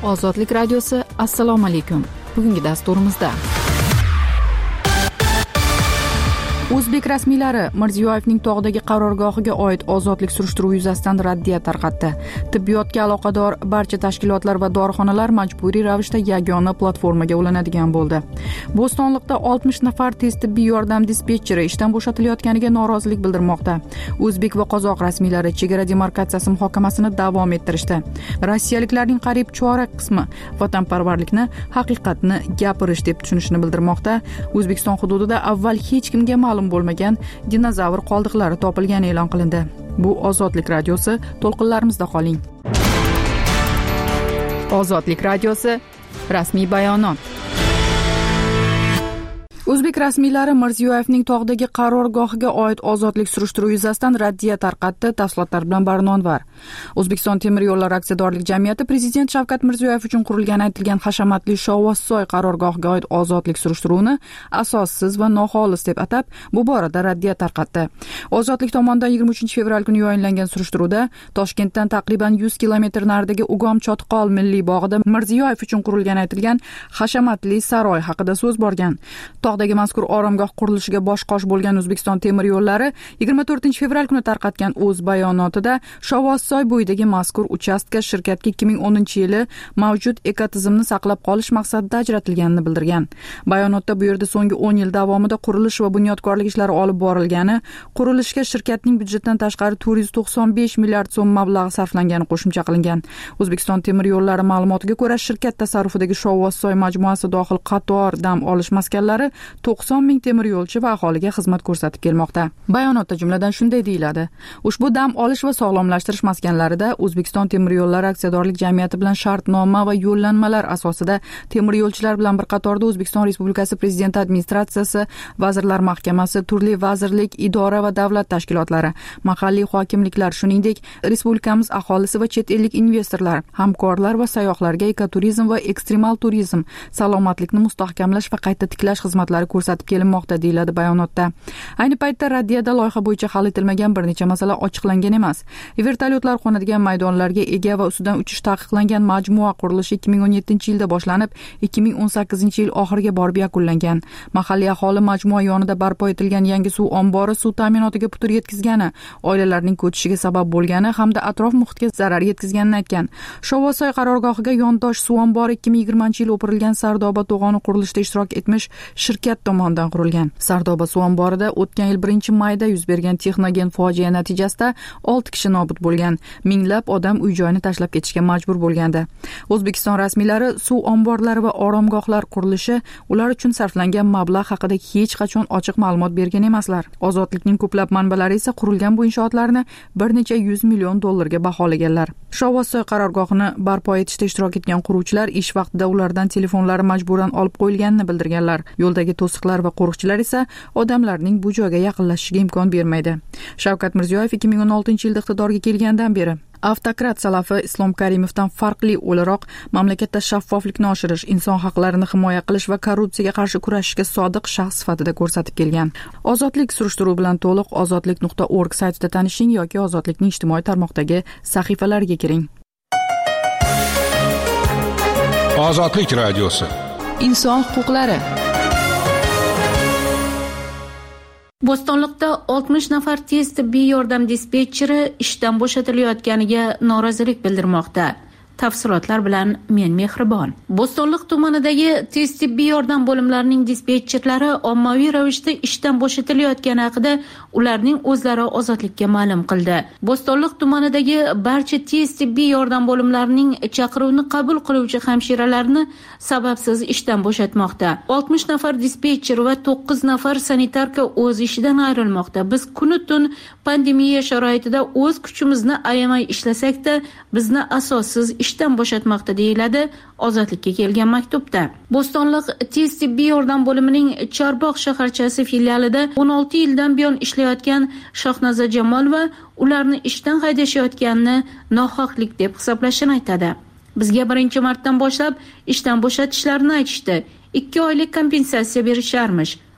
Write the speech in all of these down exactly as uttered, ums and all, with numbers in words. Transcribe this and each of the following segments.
Ozodlik radiosi, assalomu alaykum. Bugungi dasturimizda O'zbek rasmiylari Mirziyoyevning tog'dagi qarorgohiga oid ozodlik surishtiruvi yuzasidan raddiya tarqatdi. Tibbiyotga aloqador barcha tashkilotlar va dorixonalar majburiy ravishda yagona platformaga ulanadigan bo'ldi. Bo'stonliqda oltmish nafar tez tibbiy yordam dispetcheri ishdan bo'shatilayotganiga norozilik bildirmoqda. O'zbek va qozoq rasmiylari chegara demarkatsiyasi muhokamasini davom ettirishdi. Rossiyaliklarning qariyb chorak qismi vatanparvarlikni haqiqatni gapirish deb tushunishini bildirmoqda. O'zbekiston hududida avval hech kimga ma'lum bo'lmagan dinozavr qoldiqlari topilgani e'lon qilindi. Bu Ozodlik radiosi, to'lqinlarimizda qoling. Ozodlik radiosi, rasmiy bayonot. O'zbek rasmiylari Mirziyoyevning tog'dagi qarorgohiga oid ozodlik surishtiruvi yuzasidan raddiya tarqatdi. Tafsilotlar bilan Barnonvar. O'zbekiston temir yo'llar aksiyadorlik jamiyati Prezident Shavkat Mirziyoyev uchun qurilgani aytilgan hashamatli Shovvozsoy qarorgohiga oid ozodlik surishtiruvini asossiz va noxolis deb atab, bu borada raddiya tarqatdi. Ozodlik tomonidan yigirma uchinchi fevral kuni yo'llangan surishtiruvda Toshkentdan taqriban yuz kilometr naridagi Ugom Chotqol milliy bog'ida Mirziyoyev uchun qurilgani aytilgan hashamatli saroy haqida so'z borgan. Tog'dagi mazkur oromgoh qurilishiga bosh-qosh bo'lgan O'zbekiston temir yo'llari yigirma to'rtinchi fevral kuni tarqatgan o'z bayonotida Shovvozsoy bo'yidagi mazkur uchastka shirkatga ikki ming o'ninchi yili mavjud ekotizimni saqlab qolish maqsadida ajratilganini bildirgan. Bayonotda bu yerda so'nggi o'n yil davomida qurilish va bunyodkorlik ishlari olib borilgani, qurilishga shirkatning byudjetdan tashqari to'rt yuz to'qson besh milliard so'm mablag' sarflangani qo'shimcha qilingan. O'zbekiston temir yo'llari ma'lumotiga ko'ra, shirkat tasarrufidagi Shovvozsoy majmuasi dohil qator dam olish maskanlari to'qson ming temir yo'lchi va aholiga xizmat ko'rsatib kelmoqda. Bayonotda jumladan shunday deyiladi: ushbu dam olish va sog'lomlashtirish maskanlarida O'zbekiston temir yo'llari aksiyadorlik jamiyati bilan shartnoma va yo'llanmalar asosida temir yo'lchilar bilan bir qatorda O'zbekiston Respublikasi Prezidenti administratsiyasi, Vazirlar Mahkamasi, turli vazirlik, idora va davlat tashkilotlari, mahalliy hokimliklar, shuningdek respublikamiz aholisi va chet ellik investorlar, hamkorlar va sayyohlarga ekoturizm va ekstremal turizm, salomatlikni mustahkamlash va qayta tiklash xizmatlari ko'rsatib kelinmoqda, deyiladi bayonotda. Ayni paytda raddiyada loyiha bo'yicha hal etilmagan bir necha masala ochiqlangan emas. Vertolyotlar qo'nadigan maydonlarga ega va ustidan uchish taqiqlangan majmua qurilishi ikki ming o'n yettinchi yilda boshlanib, ikki ming o'n sakkizinchi yil oxiriga borib yakunlangan. Mahalliy aholi majmua yonida barpo etilgan yangi suv ombori suv ta'minotiga putur yetkazgani, oilalarning ko'chishiga sabab bo'lgani hamda atrof muhitga zarar yetkazganini aytgan. Shovvozsoy qarorgohiga yondosh suv ombori ikki ming yigirmanchi yil o'pirilgan Sardoba to'g'oni qurilishida ishtirok etmish shirkat tomonidan qurilgan. Sardoba suv omborida o'tgan yil birinchi mayda yuz bergan texnogen fojia natijasida olti kishi nobud bo'lgan. Minglab odam uy-joyini tashlab ketishga majbur bo'lgandi. O'zbekiston rasmiylari suv omborlari va oromgohlar qurilishi, ular uchun sarflangan mablag' haqida hech qachon ochiq ma'lumot bergan emaslar. Ozodlikning ko'plab manbalari esa qurilgan bu inshootlarni bir necha yuz million dollarga baholaganlar. Shovvozsoy qarorgohini barpo etishda ishtirok etgan quruvchilar ish vaqtida ulardan telefonlari majburan olib qo'yilganini bildirganlar. Yo'ldagi to'siqlar va qo'riqchilar esa odamlarning bu joyga yaqinlashishiga imkon bermaydi. Shavkat Mirziyoyev ikki ming o'n oltinchi yilda iqtidorga kelgandan beri avtokrat Salafi Islom Karimovdan farqli o'laroq mamlakatda shaffoflikni oshirish, inson haqlarini himoya qilish va korrupsiyaga qarshi kurashishga sodiq shaxs sifatida ko'rsatib kelgan. Ozodlik surishtiruvi bilan to'liq ozodlik nuqta org saytida tanishing yoki Ozodlikning ijtimoiy tarmoqdagi sahifalariga kiring. Ozodlik radiosi. Inson huquqlari. Bo'stonliqda oltmish nafar tez tibbiy yordam dispetcheri ishdan bo'shatilayotganiga norozilik bildirmoqda. Tafsilotlar bilan men Mehribon. Bo'stonliq tumanidagi tez tibbiy yordam bo'limlarining dispetcherlari ommaviy ravishda ishdan bo'shatilayotgani haqida ularning o'zlari ozodlikka ma'lum qildi. Bo'stonliq tumanidagi barcha tez tibbiy yordam bo'limlarining chaqiruvni qabul qiluvchi hamshiralarni sababsiz ishdan bo'shatmoqda. oltmish nafar dispetcher va to'qqiz nafar sanitarka o'z ishidan ayrilmoqda. Biz kuni-tun pandemiya sharoitida o'z kuchimizni ayamay ishlasak-da, bizni asossiz ishdan bo'shatmoqda, deyiladi Ozodlikka kelgan maktubda. Bo'stonliq tez tibbiy yordam bo'limining Chorbog' shaharchasi filialida o'n olti yildan buyon ishlayotgan Shohnoza Jamolova ularni ishdan haydashayotganini nohaqlik deb hisoblashini aytadi. Bizga birinchi martdan boshlab ishdan bo'shatishlarini aytishdi. ikki oylik kompensatsiya berisharmish.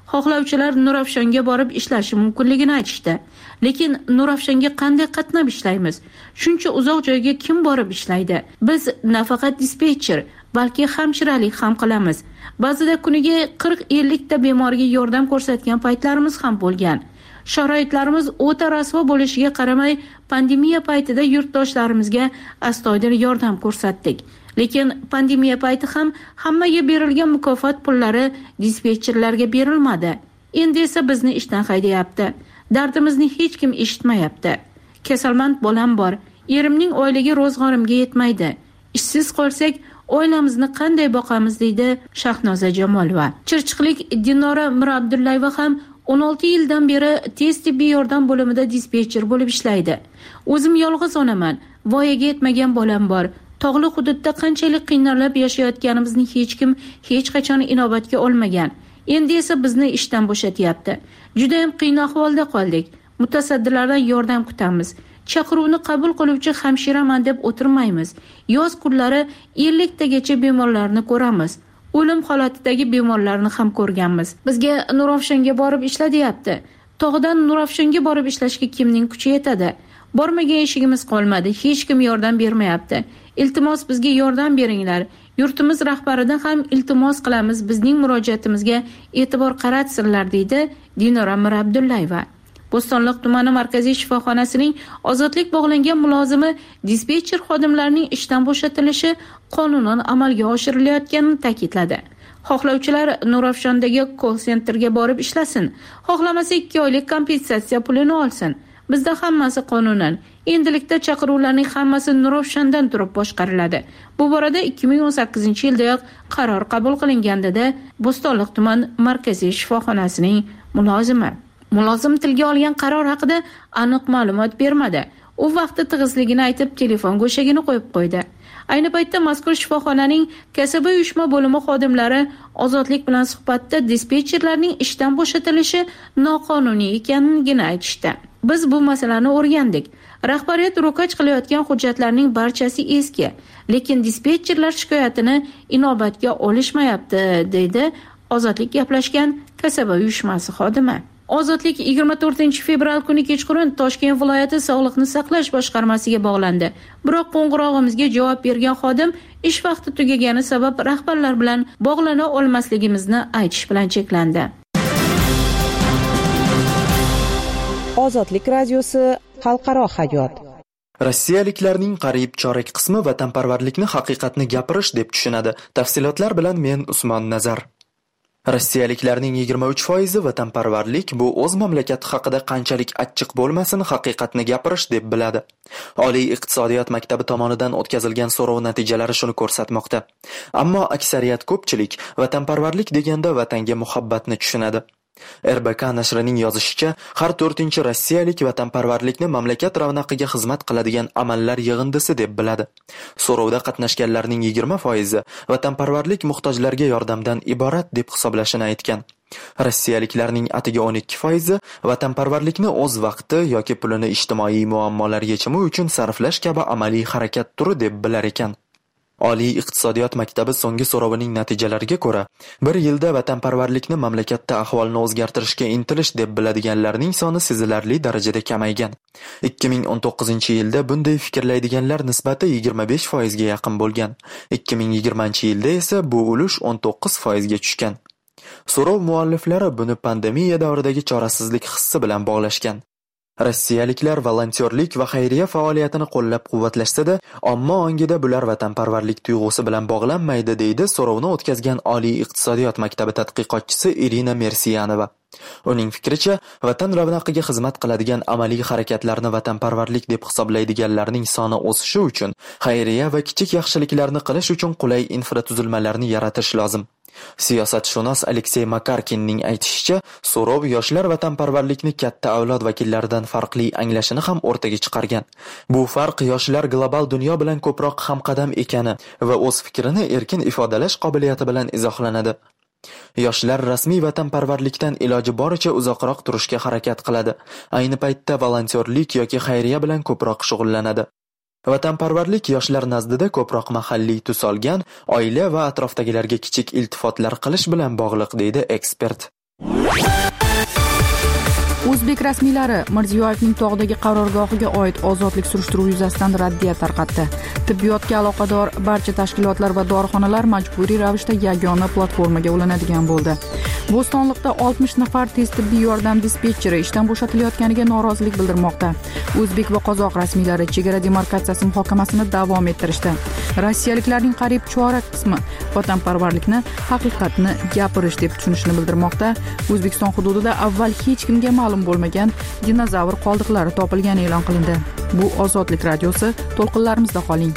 Xohlovchilar Nurafshonga borib ishlashi mumkinligini aytishdi. Lekin Nurafshonga qanday qatnab ishlaymiz? Shuncha uzoq joyga kim borib ishlaydi? Biz nafaqat dispetcher, balki hamshiralik ham qilamiz. Ba'zida kuniga qirq ellik ta bemorga yordam ko'rsatgan paytlarimiz ham bo'lgan. Sharoitlarimiz o'ta rasvo bo'lishiga qaramay, pandemiya paytida yurtdoshlarimizga astoydil yordam ko'rsatdik. Lekin pandemiya payti ham hammaga berilgan mukofot pullari dispetcherlarga berilmadi. Endi esa bizni ishdan haydayapti. Dardimizni hech kim eshitmayapti. Kasalmand bolam bor. Erimning oyligi ro'zg'orimga yetmaydi. Ishsiz qolsak, oilamizni qanday boqamiz, deydi Shahnoza Jamolova. Chirchiqlik Dinora Mirabdullayeva ham o'n olti yildan beri tez tibbiy yordam bo'limida dispetcher bo'lib ishlaydi. O'zim yolg'iz onaman. Voyaga yetmagan bolam bor. Tog'li hududda qanchalik qiynalib yashayotganimizni hech kim hech qachon inobatga olmagan. Endi esa bizni ishdan bo'shatyapti. Juda ham qiyin ahvolda qoldik. Mutasaddilardan yordam kutamiz. Chaqiruvni qabul qiluvchi hamshiraman deb o'tirmaymiz. Yoz kunlari ellik tagacha bemorlarni ko'ramiz. O'lim holatidagi bemorlarni ham ko'rganmiz. Bizga Nurafshonga borib ishla deyapti. Tog'dan Nurafshonga borib ishlashga kimning kuchi yetadi? Bormagan eshigimiz qolmadi. Hech kim yordam bermayapti. Iltimos bizga yordam beringlar. Yurtimiz rahbaridan ham iltimos qilamiz, bizning murojaatimizga e'tibor qaratsinlar, deydi Dinora Mirabdullayeva. Bo'stonliq tumani markaziy shifoxonasining ozodlik bog'langan mulozimi dispetcher xodimlarining ishdan bo'shatilishi qonunan amalga oshirilayotganini ta'kidladi. Xohlovchilar Nurafshondagi call centerga borib ishlasin, xohlamasa ikki oylik kompensatsiya pulini olsin. Bizda hammasi qonunan. Endilikda chaqiruvlarning hammasi Nurafshondan turib boshqariladi. Bu borada ikki ming o'n sakkizinchi yildayoq qaror qabul qilingandi-da, Bo'stonliq tuman markaziy shifoxonasining mulozimi. Mulozim tilga olgan qaror haqida aniq ma'lumot bermadi. U vaqtda tig'izligini aytib, telefon go'shagini qo'yib qo'ydi. Ayni paytda mazkur shifoxonaning kasaba uyushma bo'limi xodimlari ozodlik bilan suhbatda dispetcherlarning ishdan bo'shatilishi noqonuniy ekanligini aytishdi. Biz bu masalani o'rgandik. Rahbariyat ro'kach qilayotgan hujjatlarning barchasi eski, lekin dispetcherlar shikoyatini inobatga olishmayapti, deydi Ozodlik gaplashgan kasaba uyushmasi xodimi. Ozodlik yigirma to'rtinchi fevral kuni kechqurun Toshkent viloyati Sog'liqni saqlash boshqarmasiga bog'landi. Biroq qo'ng'irog'imizga javob bergan xodim ish vaqti tugagani sabab rahbarlar bilan bog'lana olmasligimizni aytish bilan cheklandi. Ozodlik radiosi xalqaro hayot. Rossiyaliklarning qariyb chorak qismi vatanparvarlikni haqiqatni gapirish deb tushunadi. Tafsilotlar bilan men Usmon Nazar. Rossiyaliklarning yigirma uch foizi vatanparvarlik bu o'z mamlakati haqida qanchalik achchiq bo'lmasin haqiqatni gapirish deb biladi. Oliy iqtisodiyot maktabi tomonidan o'tkazilgan so'rov natijalari shuni ko'rsatmoqda. Ammo aksariyat ko'pchilik vatanparvarlik deganda vatanga muhabbatni tushunadi. R B K nashrining yozishicha, har to'rtinchi rossiyalik vatanparvarlikni mamlakat ravnaqiga xizmat qiladigan amallar yig'indisi deb biladi. So'rovda qatnashganlarning yigirma foizi vatanparvarlik muhtojlarga yordamdan iborat deb hisoblashini aytgan. Rossiyaliklarning atigi o'n ikki foizi vatanparvarlikni o'z vaqti yoki pulini ijtimoiy muammolar yechimi uchun sarflash kabi amaliy harakat turi deb bilar ekan. Oliy iqtisodiyot maktabi so'nggi so'rovining natijalariga ko'ra, bir yilda vatanparvarlikni mamlakatda ahvolni o'zgartirishga intilish deb biladiganlarning soni sezilarli darajada kamaygan. ikki ming o'n to'qqizinchi yilda bunday fikrlaydiganlar nisbati yigirma besh foizga yaqin bo'lgan. ikki ming yigirmanchi yilda esa bu ulush o'n to'qqiz foizga tushgan. So'rov mualliflari buni pandemiya davridagi chorasizlik hissi bilan bog'lashgan. Rossiyaliklar volontyorlik va xayriya faoliyatini qo'llab-quvvatlashsa-da, ammo ongida bular vatanparvarlik tuyg'usi bilan bog'lanmaydi, deydi so'rovni o'tkazgan Oliy iqtisodiyot maktabi tadqiqotchisi Irina Mersiyanova. Uning fikricha, vatan ravnaqiga xizmat qiladigan amaliy harakatlarni vatanparvarlik deb hisoblaydiganlarning soni o'sishi uchun xayriya va kichik yaxshiliklarni qilish uchun qulay infratuzilmalarni yaratish lozim. Siyosatshunos Aleksey Makarkinning aytishicha, so'rov yoshlar vatanparvarlikni katta avlod vakillaridan farqli anglashini ham o'rtaga chiqargan. Bu farq yoshlar global dunyo bilan ko'proq hamqadam ekani va o'z fikrini erkin ifodalash qobiliyati bilan izohlanadi. Yoshlar rasmiy vatanparvarlikdan iloji boricha uzoqroq turishga harakat qiladi. Ayni paytda volontyorlik yoki xayriya bilan ko'proq shug'ullanadi. Vatanparvarlik yoshlar nazdida ko'proq mahalliy tus olgan, oila va atrofdagilarga kichik iltifotlar qilish bilan bog'liq, deydi ekspert. O'zbek rasmiylari Mirziyoyevning tog'dagi qarorgohiga oid ozodlik surishtiruvi yuzasidan raddiya tarqatdi. Tibbiyotga aloqador barcha tashkilotlar va dorixonalar majburiy ravishda yagona platformaga ulanadigan bo'ldi. Bo'stonliqda oltmish nafar tez tibbiy yordam dispetcheri ishdan bo'shatilayotganiga norozilik bildirmoqda. O'zbek va qozoq rasmiylari chegara demarkatsiyasi muhokamasini davom ettirishdi. Rossiyaliklarning qariyb chorak qismi vatanparvarlikni, haqiqatni gapirish deb tushunishini bildirmoqda. O'zbekiston hududida avval hech kimga ma'lum bo'lmagan dinozavr qoldiqlari topilgani e'lon qilindi. Bu Ozodlik radiosi, to'lqinlarimizda qoling.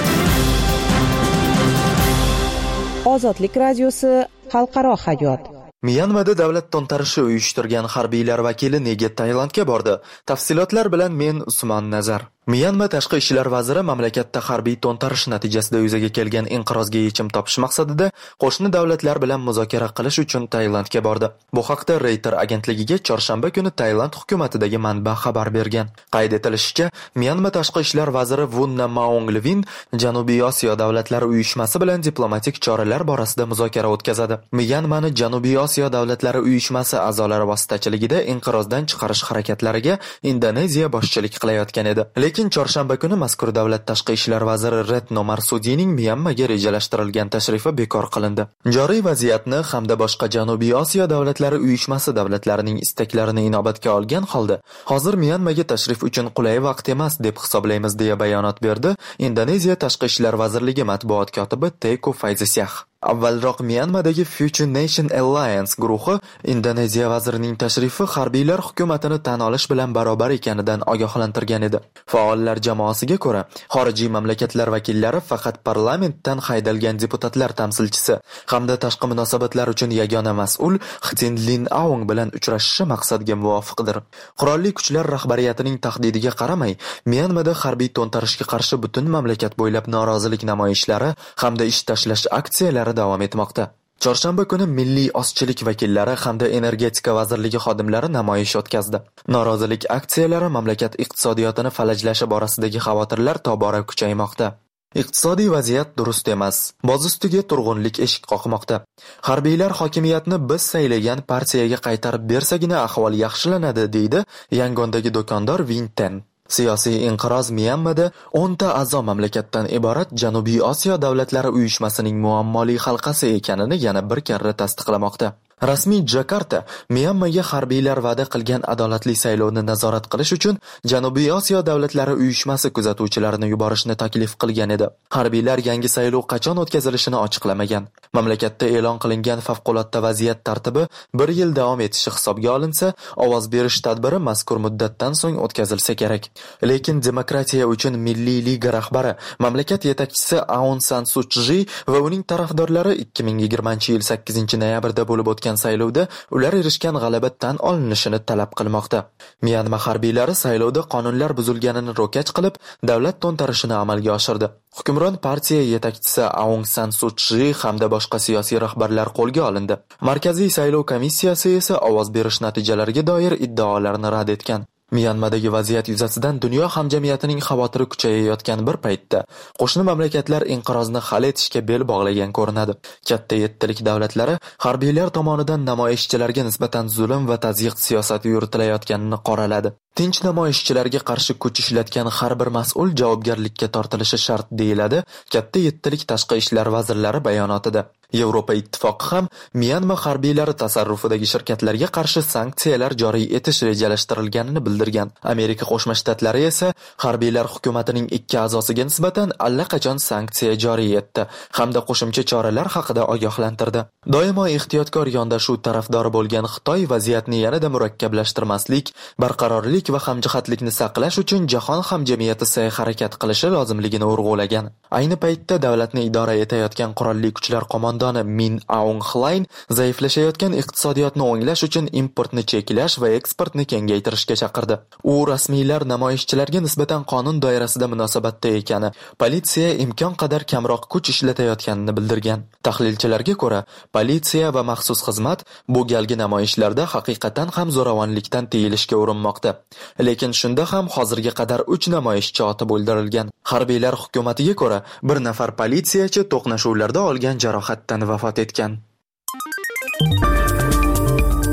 Ozodlik radiosi, xalqaro hayot. Myanmada davlat to'ntarishi uyushtirgan harbiylar vakili nega Tailandga bordi? Tafsilotlar bilan men Usmon Nazar. Myanma tashqi ishlar vaziri mamlakatda harbiy to'ntarish natijasida yuzaga kelgan inqirozga yechim topish maqsadida qo'shni davlatlar bilan muzokara qilish uchun Tailandga bordi. Bu haqda Reuters agentligiga chorshanba kuni Tailand hukumatidagi manba xabar bergan. Qayd etilishicha, Myanma tashqi ishlar vaziri Wunna Maunglvin Janubiy Osiyo davlatlari uyushmasi bilan diplomatik choralar borasida muzokara o'tkazadi. Myanmani Janubiy Osiyo davlatlari uyushmasi a'zolari vositachiligida inqirozdan chiqarish harakatlariga Indoneziya boshchilik qilayotgan edi. Lekin chorshanba kuni mazkur davlat tashqi ishlar vaziri Retno Marsudining Myanmaga rejalashtirilgan tashrifi bekor qilindi. Joriy vaziyatni hamda boshqa Janubiy Osiyo davlatlari uyushmasi davlatlarining istaklarini inobatga olgan holda, hozir Myanmaga tashrif uchun qulay vaqt emas deb hisoblaymiz deya bayonot berdi Indoneziya tashqi ishlar vazirligi matbuot kotibi Teuku Faizasyah. Avvalroq Myanmadagi Future Nation Alliance guruhi Indoneziya vazirining tashrifi harbiylar hukumatini tan olish bilan barobar ekanidan ogohlantirgan edi. Faollar jamoasiga ko'ra, xorijiy mamlakatlar vakillari faqat parlamentdan haydalgan deputatlar tamsilchisi hamda tashqi munosabatlar uchun yagona mas'ul Htin Lin Aung bilan uchrashishi maqsadga muvofiqdir. Qurolli kuchlar rahbariyatining tahdidiga qaramay, Myanmada harbiy to'ntarishga qarshi butun mamlakat bo'ylab norozilik namoyishlari hamda ish tashlash aksiyalari davom etmoqda. Chorshanba kuni Milliy ozchilik vakillari hamda Energetika vazirligi xodimlari namoyish o'tkazdi. Norozilik aksiyalari mamlakat iqtisodiyotini falajlashi borasidagi xavotirlar tobora kuchaymoqda. Iqtisodiy vaziyat durust emas. Boz ustiga turg'unlik eshik qoqmoqda. Harbiylar hokimiyatni biz saylagan partiyaga qaytarib bersagina ahvol yaxshilanadi, deydi Yangondagi do'kondor Vinten. Siyosiy inqiroz Myanmada o'nta a'zo mamlakatdan iborat Janubiy Osiyo davlatlari uyushmasining muammoli halqasi ekanini yana bir karra tasdiqlamoqda. Rasmiy Jakarta Myanmaga harbiylar va'da qilgan adolatli saylovni nazorat qilish uchun Janubiy Osiyo davlatlari uyushmasi kuzatuvchilarini yuborishni taklif qilgan edi. Harbiylar yangi saylov qachon o'tkazilishini ochiqlamagan. Mamlakatda e'lon qilingan favqulodda vaziyat tartibi bir yil davom etishi hisobga olinsa, ovoz berish tadbiri mazkur muddatdan so'ng o'tkazilsa kerak. Lekin Demokratiya uchun Milliy liga rahbari, mamlakat yetakchisi Aung San Suu Kyi va uning tarafdorlari ikki ming yigirmanchi yil sakkizinchi noyabrda bo'lib o'tgan saylovda ular erishgan g'alaba tan olinishini talab qilmoqda. Myanma harbiylari saylovda qonunlar buzilganini ro'kach qilib, davlat to'ntarishini amalga oshirdi. Hukmron partiya yetakchisi Aung San Suu Kyi hamda boshqa siyosiy rahbarlar qo'lga olindi. Markaziy saylov komissiyasi esa ovoz berish natijalariga doir iddaolarni rad etgan. Myanmadagi vaziyat yuzasidan dunyo hamjamiyatining xavotiri kuchayayotgan bir paytda qo'shni mamlakatlar inqirozni hal etishga bel bog'lagan ko'rinadi. Katta yettilik davlatlari harbiylar tomonidan namoyishchilarga nisbatan zulm va tazyiq siyosati yuritilayotganini qoraladi. Tinch namoyishchilarga qarshi kuch ishlatgan har bir mas'ul javobgarlikka tortilishi shart, deyiladi katta yettilik tashqi ishlar vazirlari bayonotida. Yevropa ittifoqi ham Myanma harbiylari tasarrufidagi shirkatlarga qarshi sanksiyalar joriy etish rejalashtirilganini bildirgan. Amerika Qo'shma Shtatlari esa harbiylar hukumatining ikki a'zosiga nisbatan allaqachon sanksiya joriy etdi hamda qo'shimcha choralar haqida ogohlantirdi. Doimo ehtiyotkor yondashuv tarafdori bo'lgan Xitoy vaziyatni yanada murakkablashtirmaslik, barqarorlik va hamjihatlikni saqlash uchun jahon hamjamiyati sa'y-harakat qilishi lozimligini urg'ulagan. Ayni paytda davlatni idora etayotgan qurolli kuchlar qo'mondoni Min Aung Hlaing zaiflashayotgan iqtisodiyotni o'nglash uchun importni cheklash va eksportni kengaytirishga chaqirdi. U rasmiylar namoyishchilarga nisbatan qonun doirasida munosabatda ekani, politsiya imkon qadar kamroq kuch ishlatayotganini bildirgan. Tahlilchilarga ko'ra, politsiya va maxsus xizmat bu galgi namoyishlarda haqiqatan ham zo'ravonlikdan tiyilishga urinmoqda. Lekin shunda ham hozirga qadar uch namoyishchi otib o'ldirilgan. Harbiylar hukumatiga ko'ra, bir nafar politsiyachi to'qnashuvlarda olgan jarohatdan vafot etgan.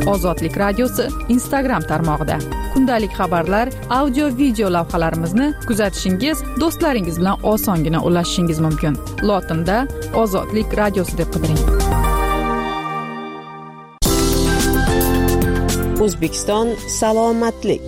Ozodlik radiosi Instagram tarmog'ida. Kundalik xabarlar, audio video lavhalarimizni kuzatishingiz, do'stlaringiz bilan osongina ulashishingiz mumkin. Lotinda Ozodlik radiosi deb qidiring. O'zbekiston salomatlik.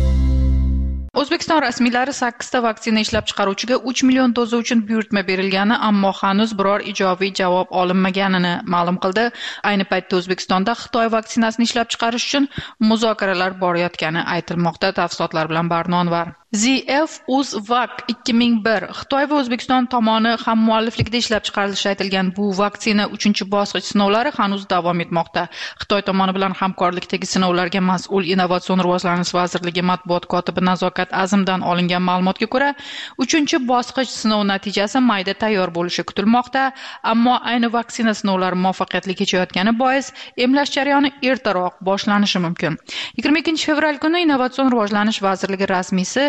O'zbekiston rasmiylari sakkizta vaksina ishlab chiqaruvchiga uch million doza uchun buyurtma berilgani, ammo hanuz biror ijobiy javob olinmaganini ma'lum qildi. Ayni paytda O'zbekistonda Xitoy vaksinasini ishlab chiqarish uchun muzokaralar borayotgani aytilmoqda. Tafsilotlar bilan Barnonvar. ZF-Uzvac ikki ming bir Xitoy va O'zbekiston tomoni hammualliflikda ishlab chiqarilishi aytilgan bu vaksina uchinchi bosqich sinovlari hanuz davom etmoqda. Xitoy tomoni bilan hamkorlikdagi sinovlarga mas'ul Innovatsion rivojlanish vazirligi matbuot kotibi Nazokat Azimdan olingan ma'lumotga ko'ra, uchinchi bosqich sinov natijasi mayda tayyor bo'lishi kutilmoqda, ammo ayni vaksina sinovlari muvaffaqiyatli kechayotgani bois emlash jarayoni ertaroq boshlanishi mumkin. yigirma ikkinchi fevral kuni Innovatsion rivojlanish vazirligi rasmiysi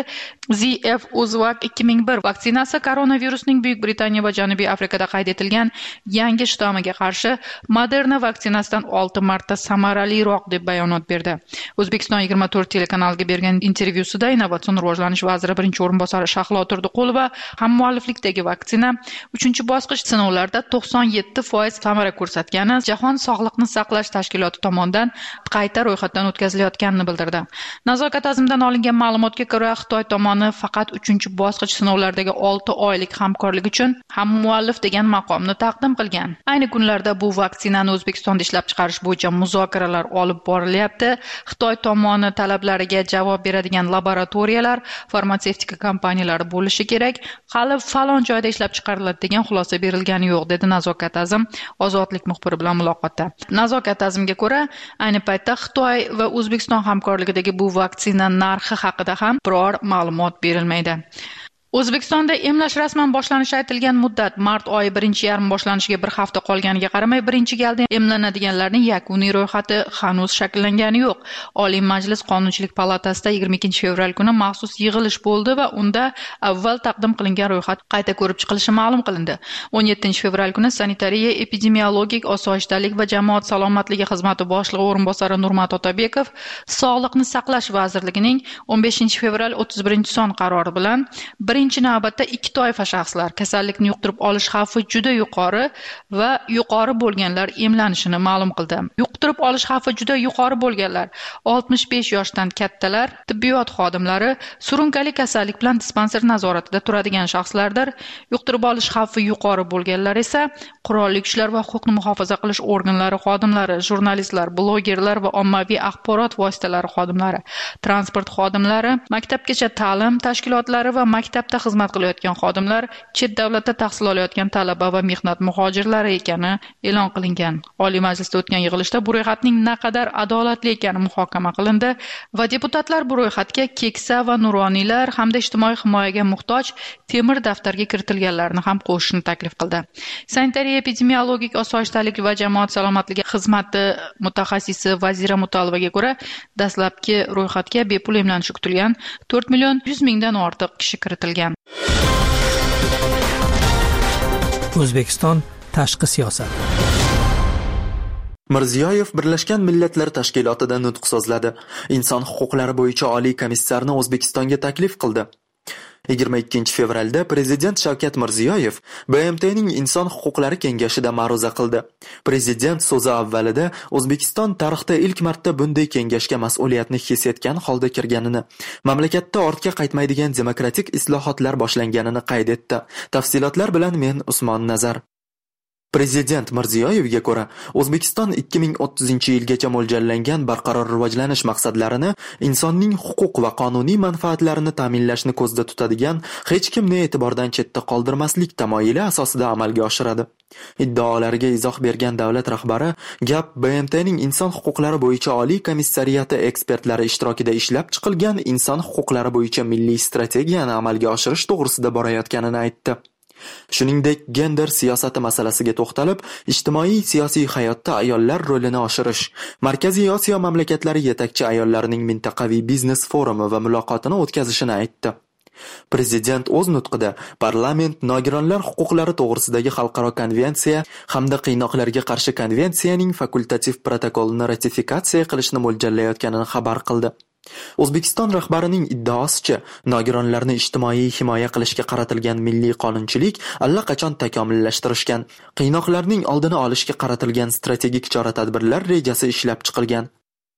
ZF-Uzvac ikki ming bir vaksinasi koronavirusning Buyuk Britaniya va Janubiy Afrikada qayd etilgan yangi shtammiga qarshi Moderna vaksinasidan olti marta samaraliroq deb bayonot berdi. O'zbekiston yigirma to'rt telekanaliga bergan intervyusida Innovatsion rivojlanish vaziri birinchi o'rinbosari Shahlo Turdiqulova hammualliflikdagi vaksina uchinchi bosqich sinovlarda to'qson yetti foiz samara ko'rsatgani, Jahon Sog'liqni saqlash tashkiloti tomonidan qayta ro'yxatdan o'tkazilayotganini bildirdi. Nazokat Azimdan olingan ma'lumotga ko'ra, Xitoy tomoni faqat uchinchi bosqich sinovlaridagi olti oylik hamkorlik uchun hammuallif degan maqomni taqdim qilgan. Ayni kunlarda bu vaksinani O'zbekistonda ishlab chiqarish bo'yicha muzokaralar olib borilyapti. Xitoy tomoni talablariga javob beradigan laboratoriyalar, farmatsevtika kompaniyalari bo'lishi kerak. Hali falon joyda ishlab chiqariladi degan xulosa berilgani yo'q, dedi Nazokat Azim Ozodlik muxbiri bilan muloqotda. Nazokat Azimga ko'ra, ayni paytda Xitoy va O'zbekiston hamkorligidagi bu vaksina narxi haqida ham biror ma'lumot berilmaydi. O'zbekistonda emlash rasman boshlanishi aytilgan muddat mart oyi birinchi yarmi boshlanishiga bir hafta qolganiga qaramay, birinchi galda emlanadiganlarning yakuniy ro'yxati hanuz shakllangani yo'q. Oliy Majlis Qonunchilik palatasida yigirma ikkinchi fevral kuni maxsus yig'ilish bo'ldi va unda avval taqdim qilingan ro'yxat qayta ko'rib chiqilishi ma'lum qilindi. o'n yettinchi fevral kuni Sanitariya, epidemiologik osoyishtalik va jamoat salomatligi xizmati boshlig'i o'rinbosari Nurmat Otabekov Sog'liqni saqlash vazirligining o'n beshinchi fevral o'ttiz birinchi son qarori bilan birinchi navbatda ikki toifa shaxslar kasallikni yuqtirib olish xavfi juda yuqori va yuqori bo'lganlar emlanishini ma'lum qildi. Yuqtirib olish xavfi juda yuqori bo'lganlar oltmish besh yoshdan kattalar, tibbiyot xodimlari, surunkali kasallik bilan dispanser nazoratida turadigan shaxslardir. Yuqtirib olish xavfi yuqori bo'lganlar esa qurolli kuchlar va huquqni muhofaza qilish organlari xodimlari, jurnalistlar, blogerlar va ommaviy axborot vositalari xodimlari, transport xodimlari, maktabgacha ta'lim tashkilotlari va maktabda xizmat qilayotgan xodimlar, chet davlatda tahsil olayotgan talaba va mehnat muhojirlari ekani e'lon qilingan. Oliy Majlisda o'tgan yig'ilishda bu ro'yxatning naqadar adolatli ekani muhokama qilindi va deputatlar bu ro'yxatga keksa va nuroniylar hamda ijtimoiy himoyaga muhtoj temir daftarga kiritilganlarni ham qo'shishni taklif qildi. Sanitariya, epidemiologik osoyishtalik va jamoat salomatligi xizmati mutaxassisi Vazira Mutalovaga ko'ra, dastlabki ro'yxatga bepul emlanishi kutilgan to'rt million yuz mingdan ortiq kishi kiritilgan. O'zbekiston tashqi siyosat. Mirziyoyev Birlashgan Millatlar Tashkilotida nutq so'zladi. Inson huquqlari bo'yicha oliy komissarni O'zbekistonga taklif qildi. yigirma ikkinchi fevralda Prezident Shavkat Mirziyoyev B M T'ning Inson huquqlari kengashida ma'ruza qildi. Prezident so'zi avvalida O'zbekiston tarixda ilk marta bunday kengashga mas'uliyatni his etgan holda kirganini, mamlakatda ortga qaytmaydigan demokratik islohotlar boshlanganini qayd etdi. Tafsilotlar bilan men Usmon Nazar. Prezident Mirziyoyevga ko'ra, O'zbekiston ikki ming o'ttizinchi yilgacha mo'ljallangan barqaror rivojlanish maqsadlarini, insonning huquq va qonuniy manfaatlarini ta'minlashni ko'zda tutadigan, hech kimni e'tibordan chetda qoldirmaslik tamoyili asosida amalga oshiradi. Iddaolariga izoh bergan davlat rahbari gap B M T'ning inson huquqlari bo'yicha oliy komissariyati ekspertlari ishtirokida ishlab chiqilgan inson huquqlari bo'yicha milliy strategiyani amalga oshirish to'g'risida borayotganini aytdi. Shuningdek, gender siyosati masalasiga to'xtalib, ijtimoiy siyosiy hayotda ayollar rolini oshirish, Markaziy Osiyo mamlakatlari yetakchi ayollarining mintaqaviy biznes forumi va muloqotini o'tkazishini aytdi. Prezident o'z nutqida parlament nogironlar huquqlari to'g'risidagi xalqaro konvensiya hamda qiynoqlarga qarshi konvensiyaning fakultativ protokolini ratifikatsiya qilishni mo'ljallayotganini xabar qildi. O'zbekiston rahbarining iddaosicha, nogironlarni ijtimoiy himoya qilishga qaratilgan milliy qonunchilik allaqachon takomillashtirishgan, qiynoqlarning oldini olishga qaratilgan strategik chora-tadbirlar rejasi ishlab chiqilgan.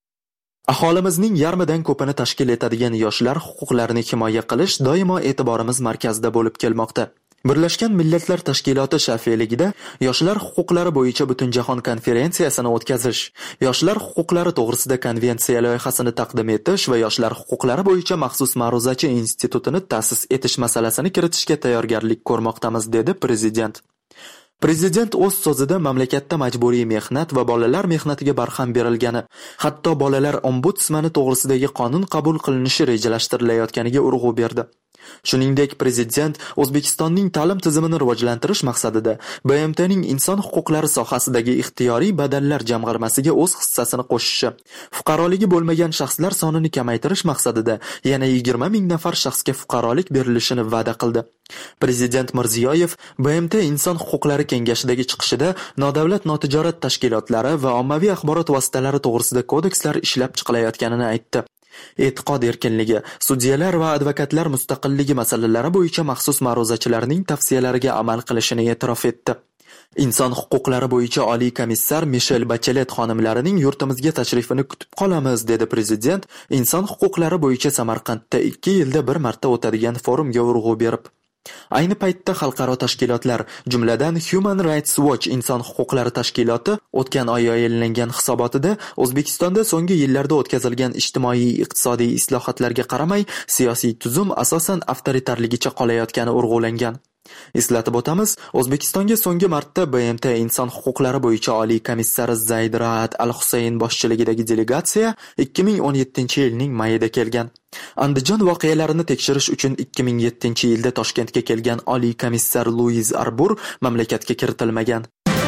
Aholimizning yarmidan ko'pini tashkil etadigan yoshlar huquqlarini himoya qilish doimo e'tiborimiz markazida bo'lib kelmoqda. Birlashgan Millatlar Tashkiloti shafeligida yoshlar huquqlari bo'yicha Butunjahon konferensiyasini o'tkazish, yoshlar huquqlari to'g'risida konvensiya loyihasini taqdim etish va yoshlar huquqlari bo'yicha maxsus ma'ruzachi institutini ta'sis etish masalasini kiritishga tayyorgarlik ko'rmoqdamiz, dedi prezident. Prezident o'z so'zida mamlakatda majburiy mehnat va bolalar mehnatiga barham berilgani, hatto bolalar ombudsmani to'g'risidagi qonun qabul qilinishi rejalashtirilayotganiga urg'u berdi. Shuningdek, prezident O'zbekistonning ta'lim tizimini rivojlantirish maqsadida B M T'ning inson huquqlari sohasidagi ixtiyoriy badallar jamg'armasiga o'z hissasini qo'shishi, fuqaroligi bo'lmagan shaxslar sonini kamaytirish maqsadida yana yigirma ming nafar shaxsga fuqarolik berilishini va'da qildi. Prezident Mirziyoyev B M T Inson huquqlari kengashidagi chiqishida nodavlat notijorat tashkilotlari va ommaviy axborot vositalari to'g'risida kodekslar ishlab chiqilayotganini aytdi. E'tiqod erkinligi, sudyalar va advokatlar mustaqilligi masalalari bo'yicha maxsus ma'ruzachilarning tavsiyalariga amal qilishini e'tirof etdi. Inson huquqlari bo'yicha oliy komissar Mishel Bachelet xonimlarining yurtimizga tashrifini kutib qolamiz, dedi prezident inson huquqlari bo'yicha Samarqandda ikki yilda bir marta o'tadigan forumga urg'u berib. Ayni paytda xalqaro tashkilotlar, jumladan Human Rights Watch inson huquqlari tashkiloti o'tgan oy yayinlangan hisobotida O'zbekistonda so'nggi yillarda o'tkazilgan ijtimoiy-iqtisodiy islohotlarga qaramay, siyosiy tuzum asosan avtoritarligicha qolayotgani urg'ulangan. Eslatib o'tamiz, O'zbekistonga so'nggi marta B M T inson huquqlari bo'yicha oliy komissari Zayd Raad Al-Husayn boshchiligidagi delegatsiya ikki ming o'n yettinchi yilning mayida kelgan. Andijon voqealarini tekshirish uchun ikki ming yettinchi yilda Toshkentga kelgan oliy komissar Luiz Arbur mamlakatga kiritilmagan.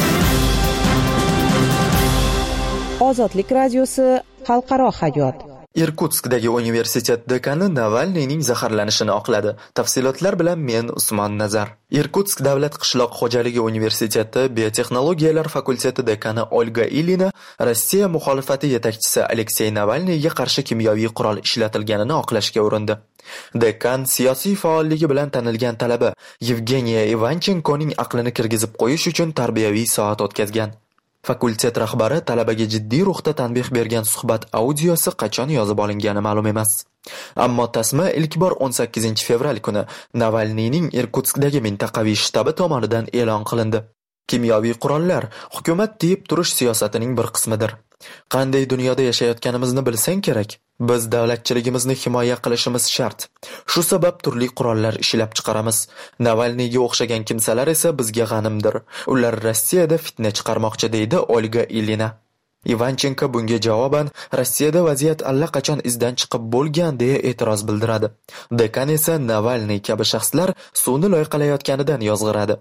Ozodlik radiosi xalqaro hayot. Irkutskdagi universitet dekani Navalniyning zaharlanishini oqladi. Tafsilotlar bilan men Usmon Nazar. Irkutsk davlat qishloq xo'jaligi universiteti biotexnologiyalar fakulteti dekani Olga Ilina Rossiya muxolifati yetakchisi Aleksey Navalniyga qarshi kimyoviy qurol ishlatilganini oqlashga urindi. Dekan siyosiy faolligi bilan tanilgan talaba Yevgeniya Ivanchenkoning aqlini kirgizib qo'yish uchun tarbiyaviy soat o'tkazgan. Fakultet rahbari talabaga jiddiy ruhda tanbeh bergan suhbat audiosi qachon yozib olingani ma'lum emas. Ammo tasma ilk bor o'n sakkizinchi fevral kuni Navalniyning Irkutskdagi mintaqaviy shtabi tomonidan e'lon qilindi. Kimyoviy qurollar hukumat deyib turish siyosatining bir qismidir. Qanday dunyoda yashayotganimizni bilsang kerak. Biz davlatchiligimizni himoya qilishimiz shart. Shu sabab turli qurollar ishlab chiqaramiz. Navalniyga o'xshagan kimsalar esa bizga g'animdir. Ular Rossiyada fitna chiqarmoqchi, deydi Olga Ilina. Ivanchenko bunga javoban Rossiyada vaziyat allaqachon izdan chiqib bo'lgan deya e'tiroz bildiradi. Dekan esa Navalniy kabi shaxslar suvni loyqalayotganidan yozg'iradi.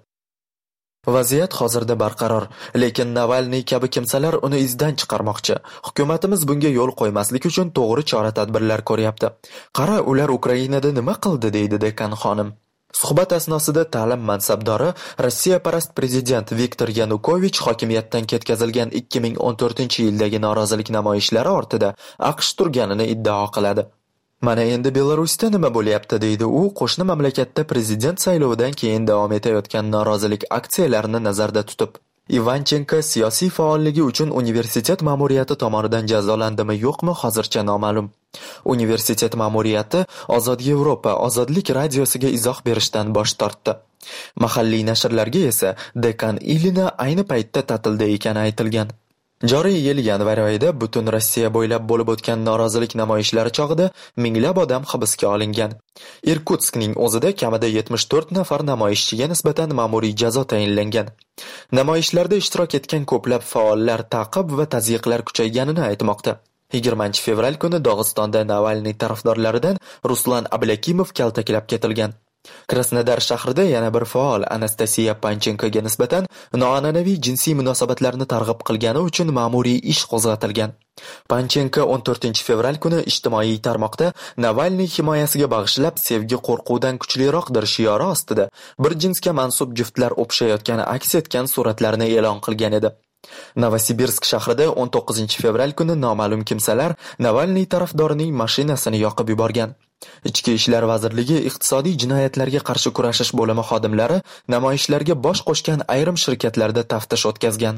Vaziyat hozirda barqaror, lekin Navalniy kabi kimsalar uni izdan chiqarmoqchi. Hukumatimiz bunga yo'l qo'ymaslik uchun to'g'ri chora-tadbirlar ko'ryapti. Qara, ular Ukrainada nima qildi, deydi dekan xonim. Suhbat asnosida ta'lim mansabdori Rossiya parast prezident Viktor Yanukovich hokimiyatdan ketkazilgan ikki ming o'n to'rtinchi yildagi norozilik namoyishlari ortida AQSh turganini iddao qiladi. Mana endi Belarusda nima bo'lyapti, deydi u qo'shni mamlakatda prezident saylovidan keyin davom etayotgan norozilik aksiyalarini nazarda tutib. Ivanchenko siyosiy faolligi uchun universitet ma'muriyati tomonidan jazolandimi yo'qmi hozircha noma'lum. Universitet ma'muriyati Ozod Yevropa Ozodlik radiosiga izoh berishdan bosh tortdi. Mahalliy nashrlarga esa dekan Ilina ayni paytda ta'tilda ekani aytilgan. Joriy yil yanvar oyida butun Rossiya bo'ylab bo'lib o'tgan norozilik namoyishlari chog'ida minglab odam hibsga olingan. Irkutskning o'zida kamida yetmish to'rt nafar namoyishchiga nisbatan ma'muriy jazo tayinlangan. Namoyishlarda ishtirok etgan ko'plab faollar ta'qib va tazyiqlar kuchayganini aytmoqda. yigirmanchi fevral kuni Dog'istonda Navalniy tarafdorlaridan Ruslan Ablakimov kaltaklab ketilgan. Krasnodar shahrida yana bir faol Anastasiya Panchenkoga nisbatan noan'anaviy jinsiy munosabatlarni targ'ib qilgani uchun ma'muriy ish qo'zg'atilgan. Panchenko o'n to'rtinchi fevral kuni ijtimoiy tarmoqda Navalniy himoyasiga bag'ishlab sevgi qo'rquvdan kuchliroqdir shiori ostida bir jinsga mansub juftlar o'pishayotgani aks etgan suratlarni e'lon qilgan edi. Novosibirsk shahrida o'n to'qqizinchi fevral kuni noma'lum kimsalar Navalniy tarafdorining mashinasini yoqib yuborgan. Ichki ishlar vazirligi iqtisodiy jinoyatlarga qarshi kurashish bo'limi xodimlari namoyishlarga bosh qo'shgan ayrim shirkatlarda taftish o'tkazgan.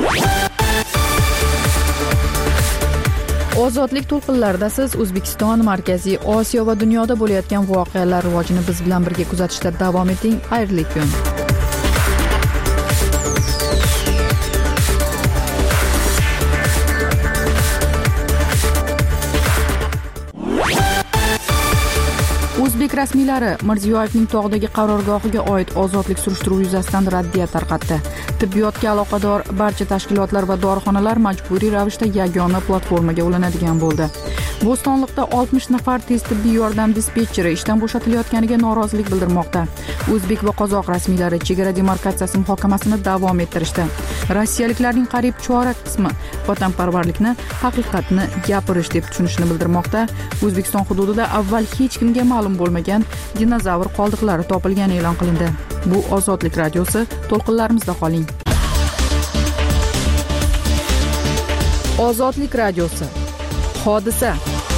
Ozodlik to'lqinlarida siz O'zbekiston, Markaziy Osiyo va dunyoda bo'layotgan voqealar rivojini biz bilan birga kuzatishda davom eting. Xayrli kun. O'zbek rasmiylari Mirziyoyevning tog'dagi qarorgohiga oid ozodlik surishtiruvi yuzasidan raddiya tarqatdi. Tibbiyotga aloqador barcha tashkilotlar va dorixonalar majburiy ravishda yagona platformaga ulanadigan bo'ldi. Bo'stonliqda oltmish nafar tez tibbiy yordam dispetcheri ishdan bo'shatilayotganiga norozilik bildirmoqda. O'zbek va qozoq rasmiylari chegara demarkatsiyasi muhokamasini davom ettirishdi. Rossiyaliklarning qariyb chorak qismi vatanparvarlikni haqiqatni gapirish deb tushunishini bildirmoqda. O'zbekiston hududida avval hech kimga ma'lum bo'lmagan dinozavr qoldiqlari topilgani e'lon qilindi. Bu Ozodlik radiosi, to'lqinlarimizda qoling. Ozodlik radiosi. Hodisa.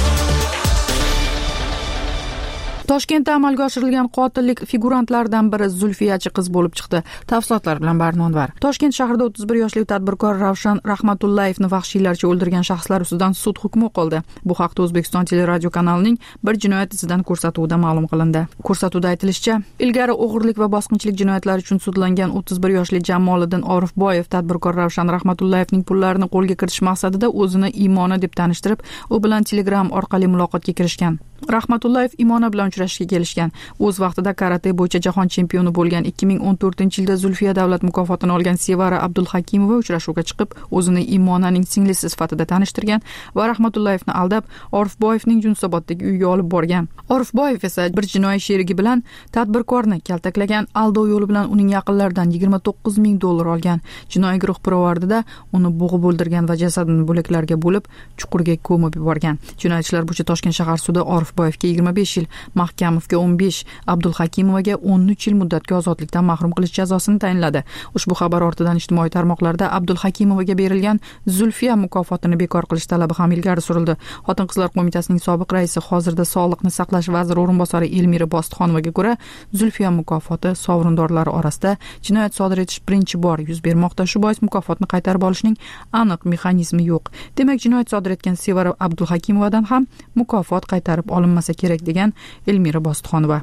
Toshkentda amalga oshirilgan qotillik figurantlaridan biri Zulfiyachi qiz bo'lib chiqdi. Tafsilotlar bilan Barnonvar. Toshkent shahrida o'ttiz bir yoshli tadbirkor Ravshan Rahmatullayevni vahshiylarcha o'ldirgan shaxslar ustidan sud hukmi o'qildi. Bu haqda O'zbekiston teleradio kanalining bir jinoyat izidan ko'rsatuvida ma'lum qilindi. Ko'rsatuvda aytilishicha, ilgari o'g'irlik va bosqinchilik jinoyatlari uchun sudlangan o'ttiz bir yoshli Jamoliddin Orifboyev tadbirkor Ravshan Rahmatullayevning pullarini qo'lga kiritish maqsadida o'zini Imona deb tanishtirib, u bilan Telegram orqali muloqotga kirishgan. Rahmatullayev Imona bilan uchrashishga kelishgan. O'z vaqtida karate bo'yicha jahon chempioni bo'lgan ikki ming o'n to'rtinchi yilda Zulfiya davlat mukofotini olgan Sevara Abdulhakimova uchrashuvga chiqib, o'zini Imonaning singlisi sifatida tanishtirgan va Rahmatullayevni aldab, Orifboyevning Yunusoboddagi uyiga olib borgan. Orifboyev esa bir jinoiy sherigi bilan tadbirkorni kaltaklagan, aldov yo'li bilan uning yaqinlaridan yigirma to'qqiz ming dollar olgan. Jinoiy guruh pirovardida uni bo'g'ib o'ldirgan va jasadini bo'laklarga bo'lib, chuqurga ko'mib yuborgan. Jinoyat ishlari bo'yicha Toshkent shahar sudi Orifboyevga yigirma besh yil, Mahkamovga o'n besh, Abdulhakimovaga o'n uch yil muddatga ozodlikdan mahrum qilish jazosini tayinladi. Ushbu xabar ortidan ijtimoiy tarmoqlarda Abdulhakimovaga berilgan Zulfiya mukofotini bekor qilish talabi ham ilgari surildi. Xotin-qizlar qo'mitasining sobiq raisi, hozirda Sog'liqni saqlash vaziri o'rinbosari Elmira Bostixonovaga ko'ra, Zulfiya mukofoti sovrindorlari orasida jinoyat sodir etish birinchi bor yuz bermoqda. Shu bois mukofotni qaytarib olishning aniq mexanizmi yo'q. Demak, jinoyat sodir etgan Sevara Abdulhakimovadan ham mukofot qaytarib olinmasa kerak degan Elmira Bostixonova.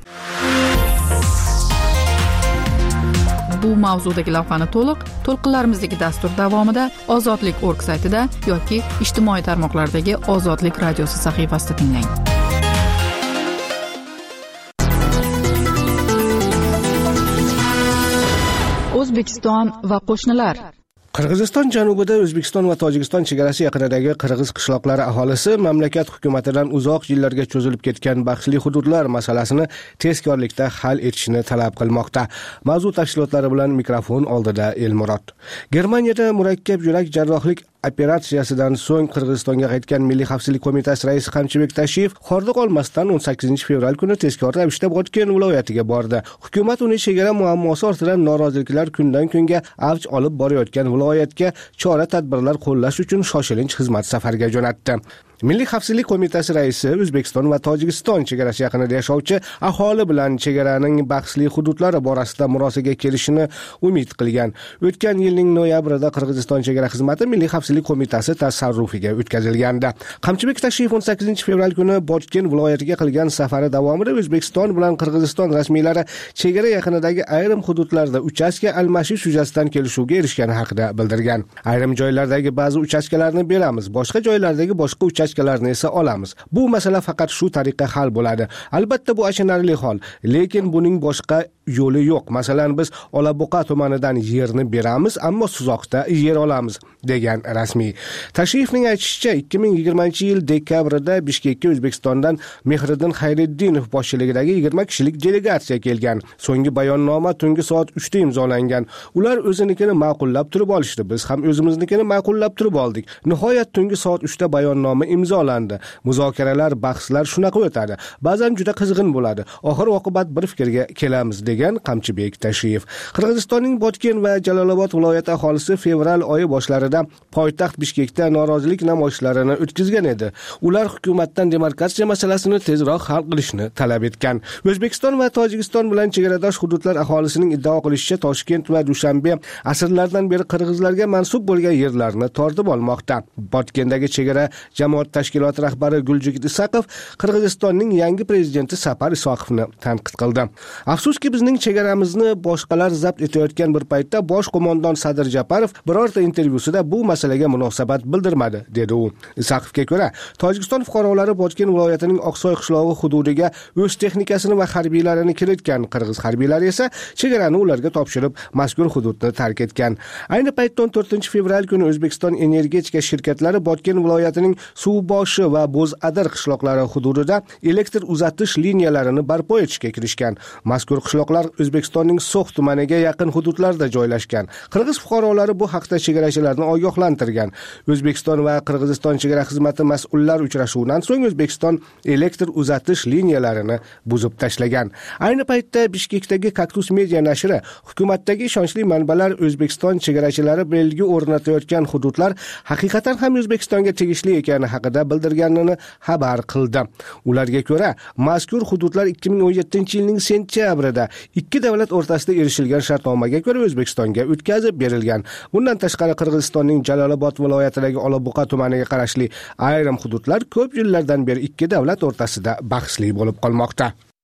Bu mavzudagi lavhani to'liq to'lqinlarimizdagi dastur davomida ozodlik точка org saytida yoki ijtimoiy tarmoqlardagi Ozodlik radiosi sahifasida tinglang. O'zbekiston va qo'shnilar. Qirg'iziston janubida O'zbekiston va Tojikiston chegarasi yaqinidagi qirg'iz qishloqlari aholisi mamlakat hukumatidan uzoq yillarga cho'zilib ketgan bahsli hududlar masalasini tezkorlikda hal etishni talab qilmoqda. Mavzu tafsilotlari bilan mikrofon oldida Elmurod. Germaniyada murakkab yurak jarrohlik operatsiyasidan so'ng Qirg'izistonga qaytgan Milliy xavfsizlik qo'mitasi raisi Qamchibek Tashiyev hordiq olmasdan o'n sakkizinchi fevral kuni tezkor ravishda Botken viloyatiga bordi. Hukumat uni chegara muammosi ortidan noroziliklar kundan kunga avj olib borayotgan viloyatga chora-tadbirlar qo'llash uchun shoshilinch xizmat safariga jo'natdi. Milliy xavfsizlik qo'mitasi raisi O'zbekiston va Tojikiston chegarasi yaqinida yashovchi aholi bilan chegaraning bahsli hududlari borasida murosaga kelishini umid qilgan. O'tgan yilning noyabrida Qirg'iziston chegara xizmati Milliy xavfsizlik qo'mitasi tasarrufiga o'tkazilgandi. Qamchibek Tashiyev o'n sakkizinchi fevral kuni Botken viloyatiga qilgan safari davomida O'zbekiston bilan Qirg'iziston rasmiylari chegara yaqinidagi ayrim hududlarda uchastka almashish yuzasidan kelishuvga erishgani haqida bildirgan. Ayrim joylardagi ba'zi uchastkalarni beramiz, boshqa joylardagi boshqa uchastkalarni esa olamiz. Bu masala faqat shu tariqa hal bo'ladi. Albatta bu achinarli hol, lekin buning boshqa yo'li yo'q. Masalan, biz Olabuqa tumanidan yerni beramiz, ammo Suzoqda yer olamiz, degan rasmiy. Tashrifning aytishicha, ikki ming yigirmanchi yil dekabrida Bishkekka O'zbekistondan Mehriddin Xayriddinov boshchiligidagi yigirma kishilik delegatsiya kelgan. So'nggi bayonnoma tungi soat uchda imzolangan. Ular o'zinikini ma'qullab turib olishdi. Biz ham o'zimiznikini ma'qullab turib oldik. Nihoyat tungi soat uchda bayonnoma imzolandi. Muzokaralar, bahslar shunaqa o'tadi. Ba'zan juda qizg'in bo'ladi. Oxir oqibat bir fikrga kelamiz, degan Qamchibek Tashrif. Qirg'izistonning Botken va Jalolobod viloyati aholisi fevral oyi boshlarida poytaxt Bishkekda norozilik namoyishlarini o'tkazgan edi. Ular hukumatdan demarkatsiya masalasini tezroq hal qilishni talab etgan. O'zbekiston va Tojikiston bilan chegaradosh hududlar aholisining iddao qilishicha, Toshkent va Dushanbe asrlardan beri qirg'izlarga mansub bo'lgan yerlarni tortib olmoqda. Botgendagi chegara jamoat tashkiloti rahbari Guljigit Isaqov Qirg'izistonning yangi prezidenti Sapar Isoqovni tanqid qildi. Afsuski, bizning chegaramizni boshqalar zabt etayotgan bir paytda bosh qo'mondon Sadir Japarov birorta intervyusida bu masalaga munosabat bildirmadi, dedi u. Isaqovga ko'ra, Tojikiston fuqarolari Botken viloyatining Oqsoy qishlog'i hududiga o'z texnikasini va harbiylarini kiritgan. Qirg'iz harbiylari esa chegarani ularga topshirib, mazkur hududni tark etgan. Ayni paytda o'n to'rtinchi fevral kuni O'zbekiston energetika shirkatlari Botken viloyatining Suvboshi va Bo'zadir qishloqlari hududida elektr uzatish liniyalarini barpo etishga kirishgan. Mazkur qishloqlar O'zbekistonning So'x tumaniga yaqin hududlarda joylashgan. Qirg'iz fuqarolari bu haqda chegarachilarni ogohlantirgan. O'zbekiston va Qirg'iziston chegara xizmati mas'ullar uchrashuvidan so'ng O'zbekiston elektr uzatish liniyalarini buzib tashlagan. Ayni paytda Bishkekdagi Kaktus media nashri hukumatdagi ishonchli manbalar O'zbekiston chegarachilari belgi o'rnatayotgan hududlar haqiqatan ham O'zbekistonga tegishli ekani haqida bildirganini xabar qildi. Ularga ko'ra, mazkur hududlar ikki ming o'n yettinchi yilning sentyabrida ikki davlat o'rtasida erishilgan shartnomaga ko'ra O'zbekistonga o'tkazib berilgan. Bundan tashqari Qirg'izistonning Jalolobod viloyatidagi Olabuqa tumaniga qarashli ayrim hududlar ko'p yillardan beri ikki davlat o'rtasida bahsli bo'lib qolmoqda.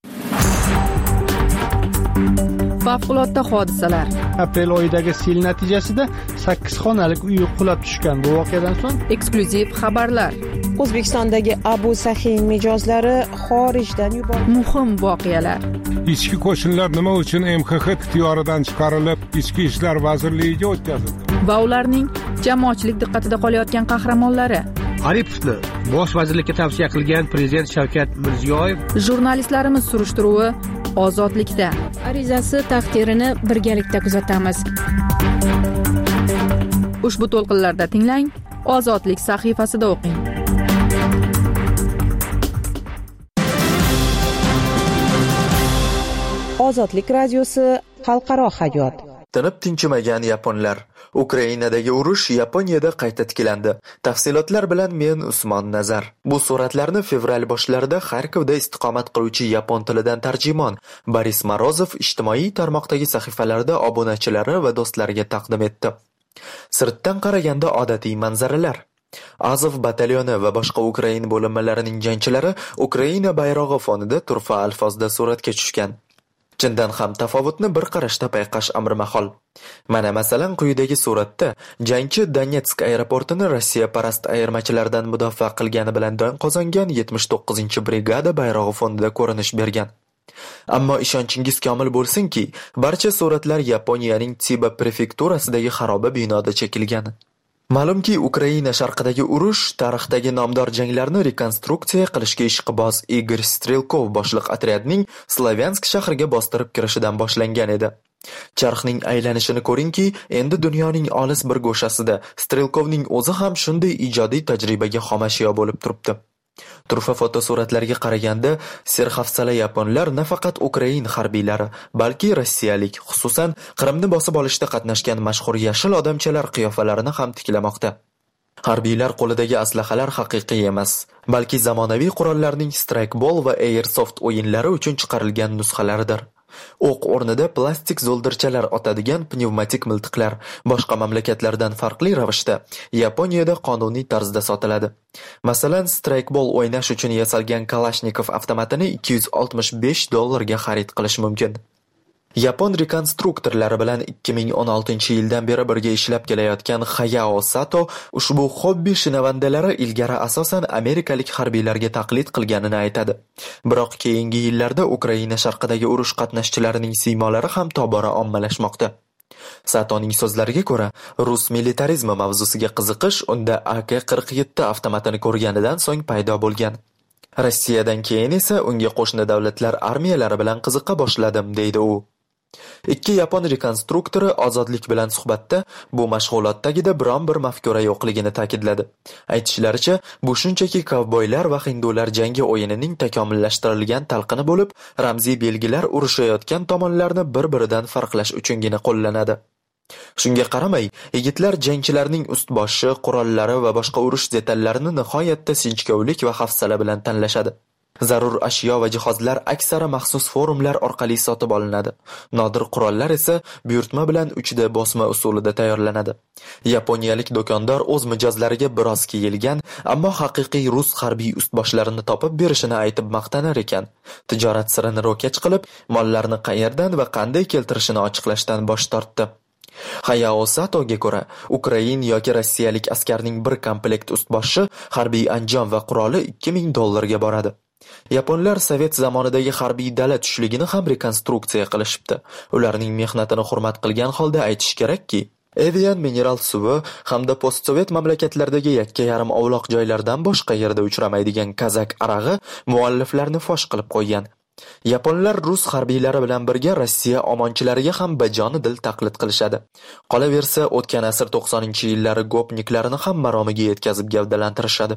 Favqulodda hodisalar. Aprel oyidagi sel natijasida sakkiz xonalik uy qulab tushgan. Bu voqeadan so'ng eksklyuziv xabarlar. O'zbekistondagi Abu Sahin mijozlari xorijdan yuborildi. Muhim voqealar. Ichki qo'shinlar nima uchun M X X ixtiyoridan chiqarilib, Ichki ishlar vazirligiga o'tkazildi? Va ularning jamoatchilik diqqatida qolayotgan qahramonlari. Aripovni bosh vazirlikka tavsiya qilgan prezident Shavkat Mirziyoyev. Jurnalistlarimiz surishtiruvi ozodlikda. Arizasi taqdirini birgalikda kuzatamiz. Ushbu to'lqinlarda tinglang, Ozodlik sahifasida o'qing. Ozodlik radiosi xalqaro hayot. Tinib tinchimagan yaponlar. Ukrainadagi urush Yaponiyada qayta tiklandi. Tafsilotlar bilan men Usmon Nazar. Bu suratlarni fevral boshlarida Xarkovda istiqomat qiluvchi yapon tilidan tarjimon Boris Morozov ijtimoiy tarmoqdagi sahifalarida obunachilari va do'stlariga taqdim etdi. Sirtdan qaraganda odatiy manzaralar. Azov batalyoni va boshqa Ukrain bo'linmalarining jangchilari Ukraina bayrog'i fonida turfa alfozda suratga tushgan. Chindan ham tafovutni bir qarashda payqash amri mahol. Mana masalan quyidagi suratda jangchi Donetsk aeroportini Rossiya parast ayirmachilardan mudofaa qilgani bilan don qozongan yetmish to'qqizinchi brigada bayrog'i fonida ko'rinish bergan. Ammo ishonchingiz komil bo'lsinki, barcha suratlar Yaponiyaning Tsiba prefekturasidagi xaroba binoda chekilgan. Ma'lumki, Ukraina sharqidagi urush tarixdagi nomdor janglarni rekonstruksiya qilishga ishqiboz Igor Strelkov boshliq otryadning Slavyansk shahriga bostirib kirishidan boshlangan edi. Charxning aylanishini ko'ringki, endi dunyoning olis bir go'shasida Strelkovning o'zi ham shunday ijodiy tajribaga xomashyo bo'lib turibdi. Turfa fotosuratlarga qaraganda, serhafsala yaponlar nafaqat Ukrain harbiylari, balki rossiyalik, xususan Qrimni bosib olishda qatnashgan mashhur yashil odamchalar qiyofalarini ham tiklamoqda. Harbiylar qo'lidagi aslahalar haqiqiy emas, balki zamonaviy qurollarning Strikeball va Airsoft o'yinlari uchun chiqarilgan nusxalaridir. O'q o'rnida plastik zo'ldirchalar otadigan pnevmatik miltiqlar boshqa mamlakatlardan farqli ravishda Yaponiyada qonuniy tarzda sotiladi. Masalan, Strikeball o'ynash uchun yasalgan Kalashnikov avtomatini ikki yuz oltmish besh dollarga xarid qilish mumkin. Yapon rekonstruktorlari bilan ikki ming o'n oltinchi yildan beri birga ishlab kelayotgan Hayao Sato ushbu hobbi shinavandalari ilgari asosan amerikalik harbiylarga taqlid qilganini aytadi. Biroq keyingi yillarda Ukraina sharqidagi urush qatnashchilarining siymolari ham tobora ommalashmoqda. Satoning so'zlariga ko'ra, rus militarizmi mavzusiga qiziqish unda A K qirq yetti avtomatini ko'rganidan so'ng paydo bo'lgan. Rossiyadan keyin esa unga qo'shni davlatlar armiyalari bilan qiziqa boshladim, deydi u. Ikki yapon rekonstruktori Ozodlik bilan suhbatda bu mashg'ulotdagida biron bir mafkura yo'qligini ta'kidladi. Aytishlaricha, bu shunchaki kovboylar va hindular jangi o'yinining takomillashtirilgan talqini bo'lib, ramziy belgilar urushayotgan tomonlarni bir-biridan farqlash uchungina qo'llanadi. Shunga qaramay, yigitlar jangchilarning ust-boshi, qurollari va boshqa urush detallarini nihoyatda sinchkovlik va hafsala bilan tanlashadi. Zarur ashyo va jihozlar aksari maxsus forumlar orqali sotib olinadi. Nodir qurollar esa buyurtma bilan uchda bosma usulida tayyorlanadi. Yaponiyalik do'kondor o'z mijozlariga biroz kiyilgan, ammo haqiqiy rus harbiy ustboshlarini topib berishini aytib maqtanar ekan. Tijorat sirini ro'kach qilib, mollarni qayerdan va qanday keltirishini ochiqlashdan bosh tortdi. Hayao Satoga ko'ra, Ukrain yoki rossiyalik askarning bir komplekt ustboshi, harbiy anjom va quroli ikki ming dollarga boradi. Yaponlar sovet zamonidagi harbiy dala tushligini ham rekonstruksiya qilishibdi. Ularning mehnatini hurmat qilgan holda aytish kerakki, Evian mineral suvi hamda postsovet mamlakatlardagi yakka yarim ovloq joylardan boshqa yerda uchramaydigan kazak arag'i mualliflarni fosh qilib qo'ygan. Yaponlar rus harbiylari bilan birga Rossiya omonchilariga ham bajoni dil taqlid qilishadi. Qolaversa, o'tgan asr to'qsoninchi yillari gopniklarini ham maromiga yetkazib gavdalantirishadi.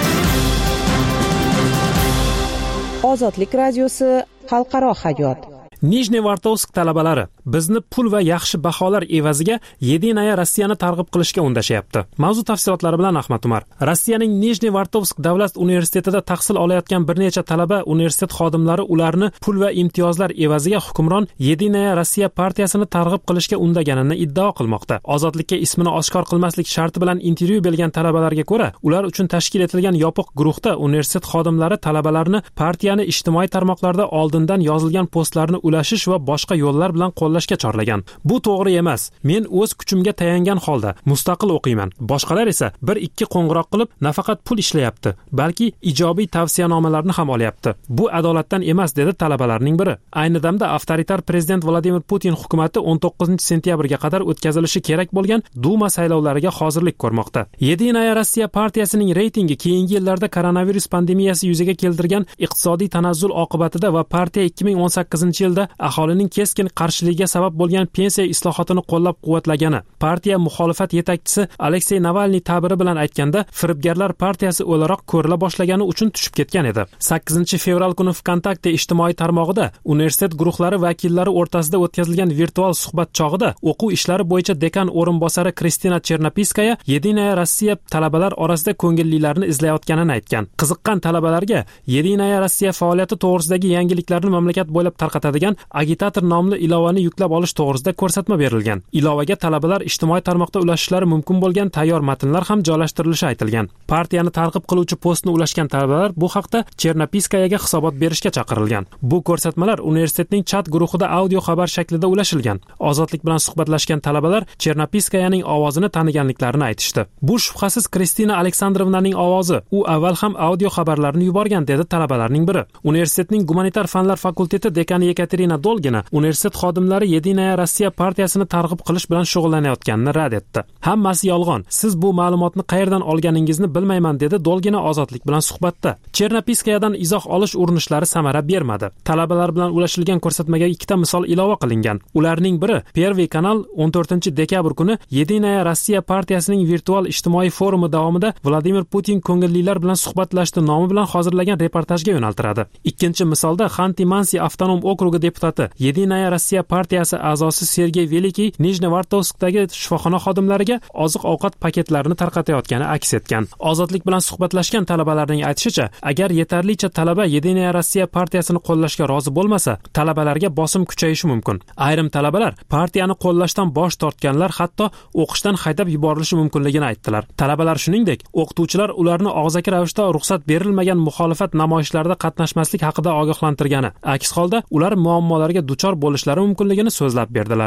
Ozodlik radiosi xalqaro hayot. Nijnevartovsk talabalari bizni pul va yaxshi baholar evaziga Yedinaya Rossiyani targ'ib qilishga undashyapti. Mavzu tafsilotlari bilan Ahmad Umar. Rossiyaning Nijnevartovsk davlat universitetida tahsil olayotgan bir necha talaba universitet xodimlari ularni pul va imtiyozlar evaziga hukmron Yedinaya Rossiya partiyasini targ'ib qilishga undaganini iddao qilmoqda. Ozodlikka ismini oshkor qilmaslik sharti bilan intervyu bergan talabalarga ko'ra, ular uchun tashkil etilgan yopiq guruhda universitet xodimlari talabalarni partiyani ijtimoiy tarmoqlarda oldindan yozilgan postlarni ulashish va boshqa yo'llar bilan qo'llashga chorlagan. Bu to'g'ri emas. Men o'z kuchimga tayangan holda mustaqil o'qiyman. Boshqalar esa bir ikki qo'ng'iroq qilib nafaqat pul ishlayapti, balki ijobiy tavsiyanomalarni ham olyapti. Bu adolatdan emas, dedi talabalarning biri. Ayni damda avtoritar prezident Vladimir Putin hukumatı o'n to'qqizinchi sentyabrga qadar o'tkazilishi kerak bo'lgan Duma saylovlariga hozirlik ko'rmoqda. Yedinaya Rossiya partiyasining reytingi keyingi yillarda koronavirus pandemiyasi yuzaga keltirgan iqtisodiy tanazzul oqibatida va partiya ikki ming o'n sakkizinchi yilda aholining keskin qarshiligiga sabab bo'lgan pensiya islohotini qo'llab-quvvatlagani, partiya muxolifat yetakchisi Aleksey Navalniy ta'biri bilan aytganda, firibgarlar partiyasi o'laroq ko'rila boshlagani uchun tushib ketgan edi. sakkizinchi fevral kuni Vkontakte ijtimoiy tarmog'ida universitet guruhlari vakillari o'rtasida o'tkazilgan virtual suhbat chog'ida o'quv ishlari bo'yicha dekan o'rinbosari Kristina Chernopiskaya Yedinaya Rossiya talabalar orasida ko'ngillilarni izlayotganini aytgan. Qiziqqan talabalarga Yedinaya Rossiya faoliyati to'g'risidagi yangiliklarni mamlakat bo'ylab tarqatadigan agitator nomli ilovani yuklab olish to'g'risida ko'rsatma berilgan. Ilovaga talabalar ijtimoiy tarmoqda ulashishlari mumkin bo'lgan tayyor matnlar ham joylashtirilishi aytilgan. Partiyani targ'ib qiluvchi postni ulashgan talabalar bu haqda Chernopiskayaga hisobot berishga chaqirilgan. Bu ko'rsatmalar universitetning chat guruhida audio xabar shaklida ulashilgan. Ozodlik bilan suhbatlashgan talabalar Chernopiskayaning ovozini taniganliklarini aytishdi. Bu shubhasiz Kristina Aleksandrovnaning ovozi. U avval ham audio xabarlarni yuborgan, dedi talabalarning biri. Universitetning gumanitar fanlar fakulteti dekani Ekaterina Dolgina universitet xodimlari Yedinaya Rossiya partiyasini targ'ib qilish bilan shug'ullanayotganini rad etdi. Hammasi yolg'on. Siz bu ma'lumotni qayerdan olganingizni bilmayman, dedi Dolgina Ozodlik bilan suhbatda. Chernopiskayadan izoh olish urinishlari samara bermadi. Talabalar bilan ulashilgan ko'rsatmaga ikkita misol ilova qilingan. Ularning biri Pervy kanal o'n to'rtinchi dekabr kuni Yedinaya Rossiya partiyasining virtual ijtimoiy forumi davomida Vladimir Putin ko'ngillilar bilan suhbatlashdi nomi bilan hozirlagan reportajga yo'naltiradi. Ikkinchi misolda Xanti-Mansi avtonom okrugi deputati Yedinaya Rossiya partiyasi a'zosi Sergey Velikiy Nijnevartovskdagi shifoxona xodimlariga oziq-ovqat paketlarini tarqatayotgani aks etgan. Ozodlik bilan suhbatlashgan talabalarning aytishicha, agar yetarlicha talaba Yedinaya Rossiya partiyasini qo'llashga rozi bo'lmasa, talabalarga bosim kuchayishi mumkin. Ayrim talabalar partiyani qo'llashdan bosh tortganlar hatto o'qishdan haydab yuborilishi mumkinligini aytdilar. Talabalar shuningdek, o'qituvchilar ularni og'zaki ravishda ruxsat berilmagan muxolifat namoyishlarida qatnashmaslik haqida ogohlantirgani, aks holda ular muammolarga duchor bo'lishlari mumkinligini so'zlab berdilar.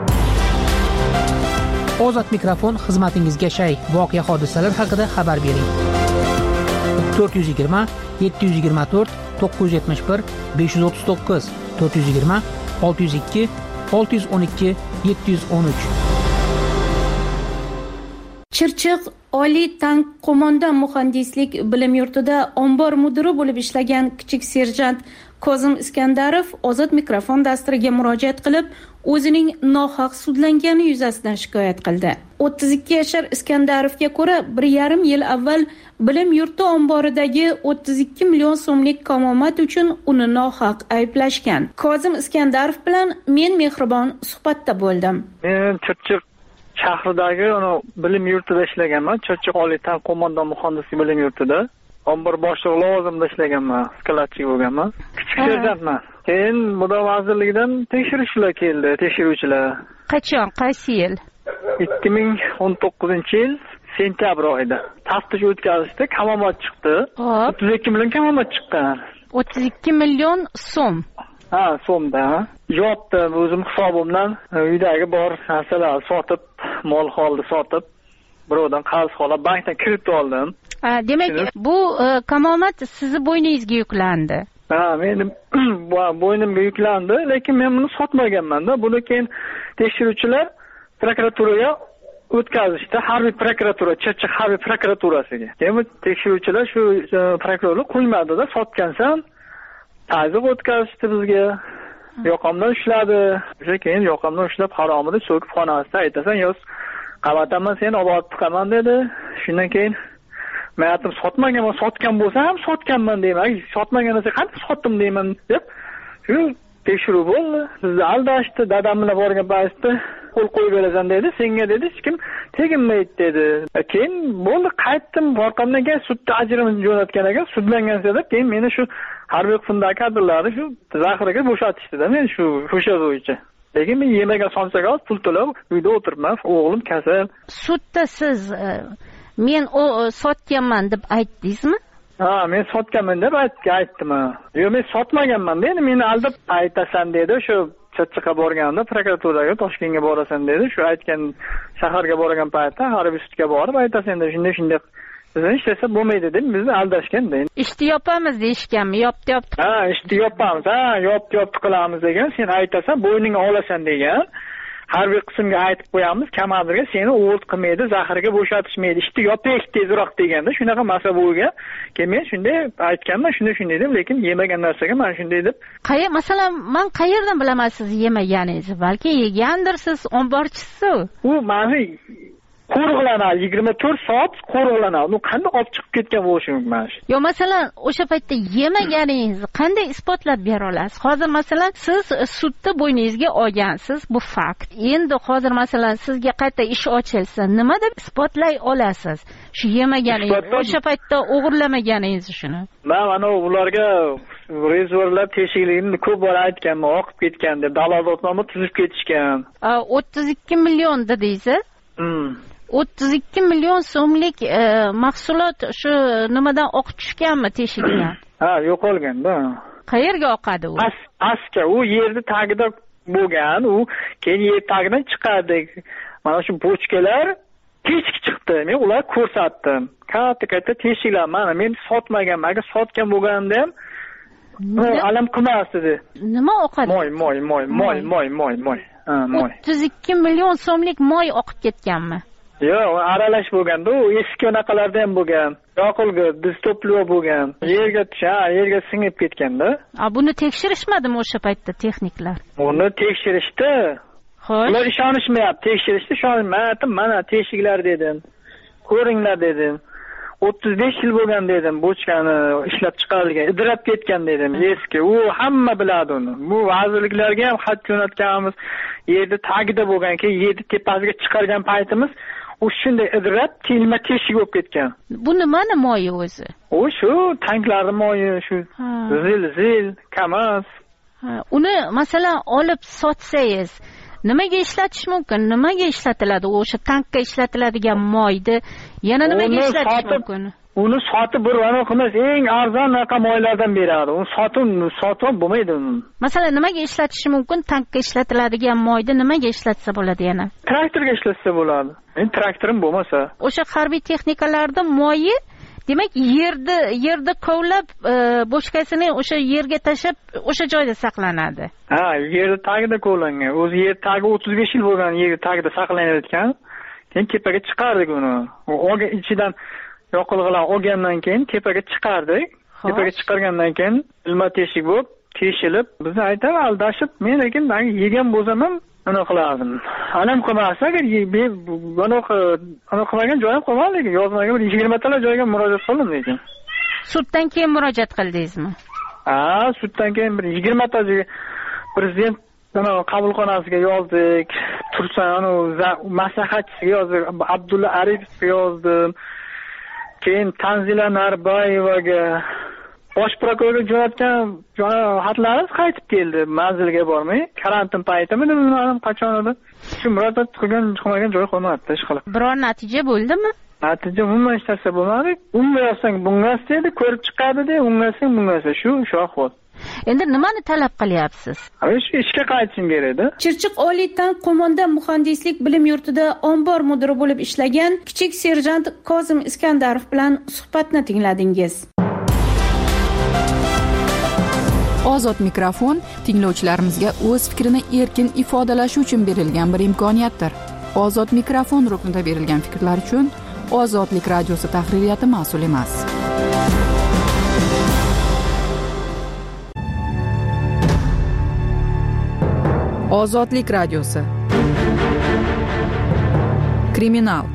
Ozod mikrofon xizmatingizga shay. Voqea hodisalar haqida xabar bering. to'rt yuz yigirma yetti yuz yigirma to'rt to'qqiz yuz yetmish bir besh yuz o'ttiz to'qqiz to'rt yuz yigirma olti yuz ikki olti yuz o'n ikki yetti yuz o'n uch. Chirchiq Oliy tank qo'mondon muhandislik bilim yurtida ombor mudiri bo'lib ishlagan kichik serjant Kozim Iskandarov ozod mikrofon dasturiga murojaat qilib, o'zining nohaq sudlangani yuzasidan shikoyat qildi. o'ttiz ikki yashar Iskandarovga ko'ra, bir yarim yil avval bilim yurti omboridagi o'ttiz ikki million so'mlik kamomad uchun uni nohaq ayblashgan. Kozim Iskandarov bilan men mehribon suhbatda bo'ldim. Men Chirchiq shahridagi uni bilim yurtida ishlaganman. Chirchiq Oliy tank qo'mondon muhandislik bilim yurtida ombor boshlig'i lavozimida ishlaganman, skladchik bo'lganman. Kichik serjantman. Keyin Mudofaa vazirligidan tekshirishlar keldi, tekshiruvchilar. Qachon, qaysi yil? ikki ming o'n to'qqizinchi yil sentyabr oyida taftish o'tkazishdi, kamomad chiqdi. o'ttiz ikki million kamomad chiqqan. o'ttiz ikki million so'm. Ha, so'mda. Yotdim o'zim hisobimdan, uydagi bor narsalar sotib, mol holda sotib, birovdan qarz olib, bankdan kredit oldim. Ha, demak, bu uh, kamomad sizni bo'yningizga yuklandi. Ha, meni bo'ynimga yuklandi, lekin men buni sotmaganman-da. Buni keyin tekshiruvchilar prokuraturaga o'tkazishdi, harbiy prokuratura, Chirchiq harbiy prokuraturasiga. Keyin tekshiruvchilar shu prokurorlar qo'ymadi-da, sotgansan, ta'ziq o'tkazishdi bizga. Yoqamdan ushladi. O'sha keyin yoqamdan ushlab haromida so'kib xonasida aytasan, "Yo'q, qavataman seni olib chiqaman" dedi. Shundan keyin men aytdim, "Sotmaganman, sotgan bo'lsa ham sotganman" deyman. "Sotmagan bo'lsa qanday sotdim" deyman deb. Shu tekshiruv bo'ldi. Bizni aldashdi, dadam bilan borgan paytda qo'l qo'yib berasan dedi. "Senga" dedi, "hech kim teginmaydi" dedi. Keyin bo'ldi, qaytdim, orqamdan keyin sudda ajrimni jo'natgan ekan, sudlangansa deb, keyin meni shu harbiy qismdagi kadrlarni shu zaxiraga bo'shatishdi-da, men shu o'sha bo'yicha. Lekin men yemagan somsaga pul to'lab uyda o'tiribman, o'g'lim kasal. Sudda siz men o sotganman deb aytdingizmi? Ha, men sotganman deb aytdim. Yo'q, men sotmaganman dedi, meni aldab aytasan dedi. Shu Chirchiqqa borganda prokuraturaga Toshkentga borasan dedi. Shu aytgan shaharga borgan paytda harbiy sudga borib aytasan dedi. Shunday shunday biz hech narsa bo'lmaydi deb bizni aldashganda. Ishni yopamiz deyishganmi? Yopdi yopdi. Ha, ishni yopamiz. Ha, yopdi yopdi qilamiz degan. Sen aytasan, bo'yningga olasan degan. Harbiy qismga aytib qo'yamiz, kamandirga seni o'ld qilmaydi, zaxirga bo'shatishmaydi, ishni yopaylik tezroq deganda, shunaqa masala bo'lgan. Keyin men shunday aytganman, shunday shunday deb, lekin yemagan narsaga men shunday deb. Qayer, masalan, men qayerdan bilaman siz yemaganingizni? Balki yegandirsiz, omborchisiz. U meni qo'riqlanadi, yigirma to'rt soat qo'riqlanadi. U qanday olib chiqib ketgan bo'lishi mumkin? Yo, masalan, o'sha paytda yemaganingizni qanday isbotlab bera olasiz? Hozir masalan, siz sudda bo'yningizga olgansiz, bu fakt. Endi hozir masalan sizga qayta ish ochilsa, nima deb isbotlay olasiz? Shu yemaganingizni, o'sha paytda o'g'irlamaganingizni shuni. Men mana ularga rezervlar teshikligini ko'p bor aytganman, oqib ketgan deb, dalolatnoma tuzib ketishgan. o'ttiz ikki million dedingiz? Hmm. o'ttiz ikki million so'mlik e, mahsulot shu nimadan oqib tushganmi teshikdan? Ha, yo'qolganda. Qayerga oqadi u? As, aska u yerni tagida bo'lgan, u keyin yer tagidan chiqadi. Mana shu bochkalar teshik chiqdi. Men ular ko'rsatdim. Katta-katta teshiklar. Mana men sotmaganman. Agar sotgan bo'lganimda ham alam qilmasdi dedi. Nima oqadi? Moy, moy, moy, moy, moy, moy, moy. Ha, moy. o'ttiz ikki million so'mlik moy oqib ketganmi? Yo'q, aralash bo'lganda, u eski anaqalarda ham bo'lgan. Yoqilg'i, distopli bo'lgan. Yerga tusha, yerga singib ketganda. A buni tekshirishmadimi o'sha paytda texniklar? Uni tekshirishdi. Xo'sh. Ular ishonishmayapti, tekshirishdi, ishonmayapti. Mana teshiklar dedim. Ko'ringlar dedim. o'ttiz besh yil bo'lgan dedim, bochkani ishlab chiqarilgan, idrab ketgan dedim, eski. U hamma biladi uni. Bu vazirliklarga ham xat jo'natganmiz. Yerda tagida bo'lgan, keyin yerni tepasiga chiqargan paytimiz u shunday idrab, tilma teshik bo'lib ketgan. Bu nimani moyi o'zi? U shu tanklarning moyi, shu zil zil, KAMAZ. Uni masalan olib sotsangiz nimaga ishlatish mumkin? Nimaga ishlatiladi? O'sha tankka ishlatiladigan moyni yana nimaga ishlatish mumkin? Uni sotib bir vano qilmas, eng arzon raqam moylardan beradi. Uni sotib, sotib bo'lmaydi uni. Masalan, nimaga ishlatish mumkin? Tankka ishlatiladigan moyni nimaga ishlatsa bo'ladi yana? Traktorga ishlatsa bo'ladi. Men traktorim bo'lmasa. O'sha harbiy texnikalarda moyi demak yerni yerni kovlab bochkasini o'sha yerga tashlab o'sha joyda saqlanadi. Ha, yerni tagida kovlangan. O'zi yer tagi o'ttiz besh yil bo'lgan yer tagida saqlanayotgan. Keyin tepaga chiqardik uni. O'ga ichidan yoqilg'ilar olgandan keyin tepaga chiqardik. Tepaga chiqargandan keyin ilma teshik bo'lib, teshilib, bizni aytib aldashib, men lekin yegan bo'lsam ham ana qilardim. Anam qilmasa, agar buni ana qilmagan joyim qolgan, lekin yozmagan bir yigirma tala joyga murojaat qildim lekin. Suddan keyin murojaat qildingizmi? Ha, suddan keyin bir yigirma ta prezident qabulxonasiga yozdik. Tursan maslahatchisiga yozdik, Abdulla Aripovga yozdim. Keyin Tanzila Narbayevaga, bosh prokurorga jo'natgan xatlarimiz qaytib keldi, manzilga bormay. Karantin paytimi, bilmadim qachon edi. Shu murojaat qilgan qilmagan joy qolmadi, ish qilib. Biror natija bo'ldimi? Natija umuman hech narsa bo'lmadi. Unga yozsang bunga istedi, ko'rib chiqadi-da, unga yozsang bunga esa shu shu ahvol. Endi nimani talab qilyapsiz? Shu ishga qaytishim kerak-da. Chirchiq oliy tank qo'mondon muhandislik bilim yurtida ombor mudiri bo'lib ishlagan kichik serjant Kozim Iskandarov bilan suhbatni tingladingiz. Ozod mikrofon tinglovchilarimizga o'z fikrini erkin ifodalashi uchun berilgan bir imkoniyatdir. Ozod mikrofon ruknida berilgan fikrlar uchun Ozodlik radiosi tahririyati mas'ul emas. Ozodlik radiosi. Kriminal.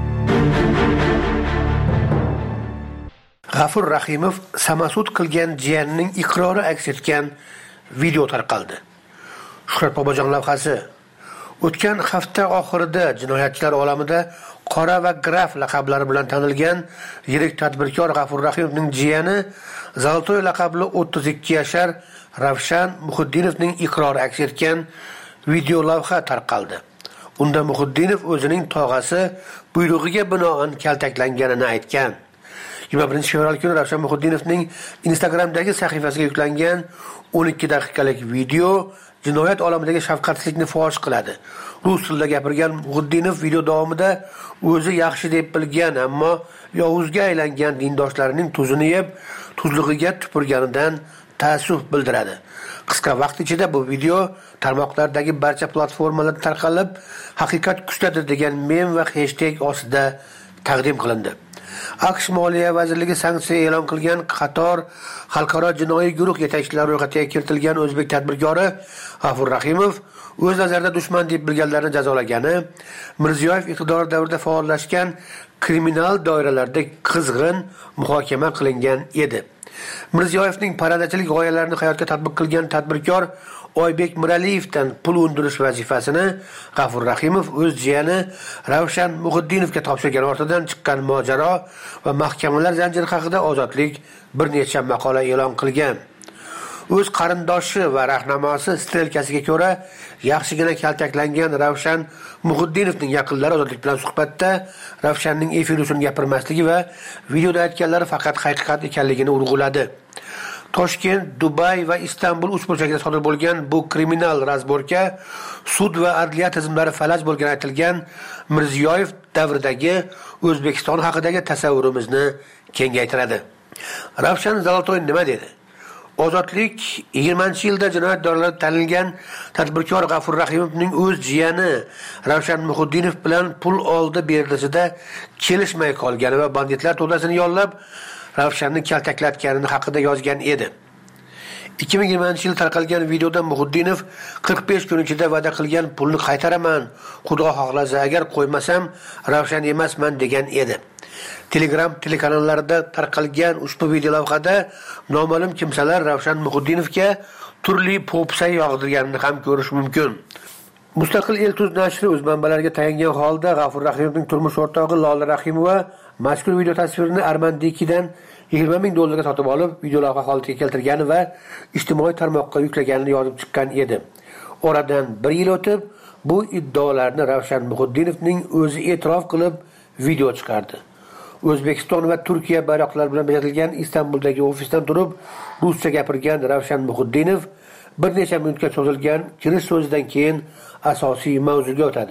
G'afur Rahimov samasud qilgan jiyanining iqrori aks etgan video tarqaldi. Shuhrat Bobojon lavhasi. O'tgan hafta oxirida jinoyatchilar olamida qora va graf laqablari bilan tanilgan yirik tadbirkor G'afur Rahimovning jiyani Zoltoy laqabli o'ttiz ikki yashar Ravshan Muhiddinovning iqrori aks etgan video lavha tarqaldi. Unda Muhiddinov o'zining tog'asi buyrug'iga binoan kaltaklanganini aytgan. yigirma birinchi fevral kuni Ravshan Muhiddinovning Instagramdagi sahifasiga yuklangan o'n ikki daqiqalik video jinoyat olamidagi shafqatsizlikni fosh qiladi. Rus tilida gapirgan Muhiddinov video davomida o'zi yaxshi deb bilgan, ammo yovuzga aylangan dindoshlarining tuzini yeb, tuzlig'iga tupurganidan ta'assuf bildiradi. Qisqa vaqt ichida bu video tarmoqlardagi barcha platformalarda tarqalib, haqiqat kuchlidir degan mem va hashtag ostida taqdim qilindi. AQSh Moliya vazirligi sanksiya e'lon qilgan qator xalqaro jinoiy guruh yetakchilari ro'yxatiga kiritilgan o'zbek tadbirkori G'afur Rahimov o'z nazarida dushman deb bilganlarni jazolagani, Mirziyoyev iqtidor davrida faollashgan kriminal doiralarda qizg'in muhokama qilingan edi. Mirziyoyevning parandachilik g'oyalarini hayotga tatbiq qilgan tadbirkor Oybek Miraliyevdan pul undirish vazifasini G'afur Rahimov o'z jiyani Ravshan Muhiddinovga topshirgan ortidan chiqqan mojaro va mahkamalar zanjiri haqida Ozodlik bir necha maqola e'lon qilgan. O'z qarindoshi va rahnamosi strelkasiga ko'ra yaxshigina kaltaklangan Ravshan Muhiddinovning yaqinlari Ozodlik bilan suhbatda Ravshanning efir uchun gapirmasligi va videoda aytganlari faqat haqiqat ekanligini urg'uladi. Toshkent, Dubay va Istanbul uch burchagida sodir bo'lgan bu kriminal razborka sud va adliya tizimlari falaj bo'lgan aytilgan Mirziyoyev davridagi O'zbekiston haqidagi tasavvurimizni kengaytiradi. Ravshan Zolotoy nima dedi? Ozodlik yigirmanchi yilda jinoyat doiralarida tanilgan tadbirkor G'afur Rahimovning o'z jiyani Ravshan Muhiddinov bilan pul oldi berilishida kelishmay qolgani va banditlar to'dasini yollab Ravshanni kaltaklatganini haqida yozgan edi. ikki ming yigirmanchi yil tarqalgan videoda Muhiddinov qirq besh kun ichida va'da qilgan pulni qaytaraman, Xudo xohlasa agar qo'ymasam Ravshan emasman degan edi. Telegram telekanallarida tarqalgan ushbu video lavhada noma'lum kimsalar Ravshan Muhiddinovga turli popsa yog'dirganini ham ko'rish mumkin. Mustaqil El-Tuz nashri o'z manbalariga tayangan holda G'afur Rahimovning turmush o'rtog'i Lola Rahimova mazkur video tasvirini Armandikidan yigirma ming dollarga sotib olib, video lavha holatiga keltirgani va ijtimoiy tarmoqqa yuklaganini yozib chiqqan edi. Oradan bir yil o'tib, bu iddaolarni Ravshan Muhiddinovning o'zi e'tirof qilib, video chiqardi. O'zbekiston va Turkiya bayroqlari bilan bezatilgan Istanbuldagi ofisdan turib, ruscha gapirgan Ravshan Muhiddinov bir necha minutga cho'zilgan kirish so'zidan keyin asosiy mavzuga o'tadi.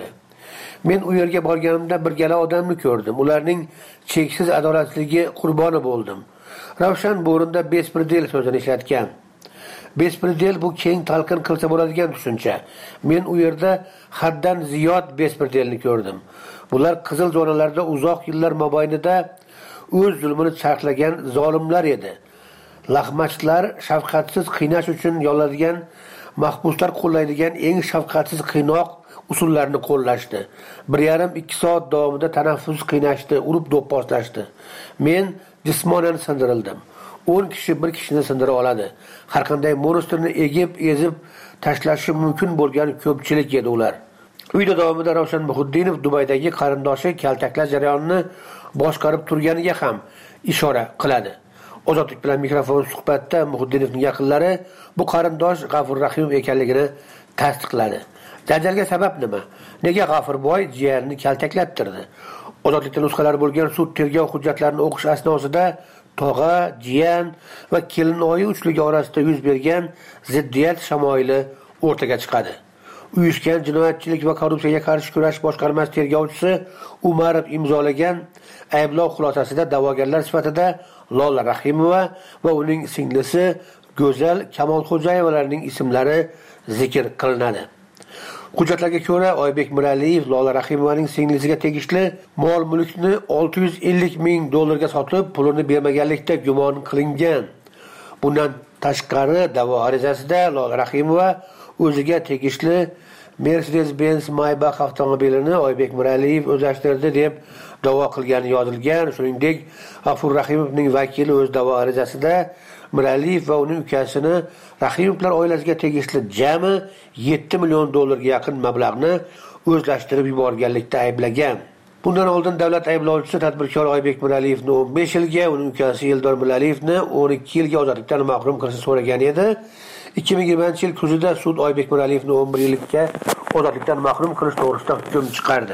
Men u yerga borganimda bir gala odamni ko'rdim. Ularning cheksiz adolatsizligi qurboni bo'ldim. Ravshan bu o'rinda bespredel so'zini ishlatgan. Bespredel bu keng talqin qilsa bo'ladigan tushuncha. Men u yerda haddan ziyod bespredelni ko'rdim. Bular qizil zonalarda uzoq yillar mobaynida o'z zulmini charxlagan zolimlar edi. Laqmachlar shafqatsiz qiynash uchun yolladigan mahbuslar qo'llaydigan eng shafqatsiz qiynoq usullarini qo'llashdi. bir yarim ikki soat davomida tanaffus qiynashdi, urib do'pposlashdi. Men jismonan sindirildim. o'n kishi bir kishini sindira oladi. Har qanday monstrni egib, ezib tashlashi mumkin bo'lgan ko'pchilik edi ular. Uyda davomida Ravshan Muhiddinov Dubaydagi qarindoshi kaltaklash jarayonini boshqarib turganiga ham ishora qiladi. Ozodlik bilan mikrofon suhbatda Muhiddinovning yaqinlari bu qarindosh G'afur Rahimov ekanligini tasdiqladi. Janjalga sabab nima? Nega G'afurboy jiyanini kaltaklabtirdi? Ozodlikda nusxalar bo'lgan sud tergov hujjatlarini o'qish asnosida tog'a, jiyan va kelinoyi uchligi orasida yuz bergan ziddiyat shamoyili o'rtaga chiqadi. Uyushgan jinoyatchilik va korrupsiyaga qarshi kurash boshqarmasi tergovchisi Umarov imzolagan ayblov xulosasida da'vogarlar sifatida Lola Rahimova va uning singlisi Go'zal Kamolxo'jayevalarning ismlari zikr qilinadi. Hujjatlarga ko'ra Oybek Miraliyev Lola Rahimovaning singlisiga tegishli mol-mulkni olti yuz ellik ming dollarga sotib, pulini bermaganlikda gumon qilingan. Bundan tashqari da'vo arizasida Lola Rahimova o'ziga tegishli Mercedes-Benz Maybach avtomobilini Oybek Miraliyev o'zlashtirdi deb da'vo qilgani yozilgan. Shuningdek, G'afur Rahimovning vakili o'z da'vo arizasida Miraliyev va uning ukasini Rahimovlar oilasiga tegishli jami yetti million dollarga yaqin mablag'ni o'zlashtirib yuborganlikda ayblagan. Bundan oldin davlat ayblovchisi tadbirkor Oybek Miraliyevni o'n besh yilga, uning ukasi Eldor Miraliyevni o'n ikki yilga ozodlikdan mahrum qilishni so'ragan edi. ikki ming yigirmanchi yil kuzida sud Oybek Miraliyevni o'n bir yilga ozodlikdan mahrum qilish to'g'risida hukm chiqardi.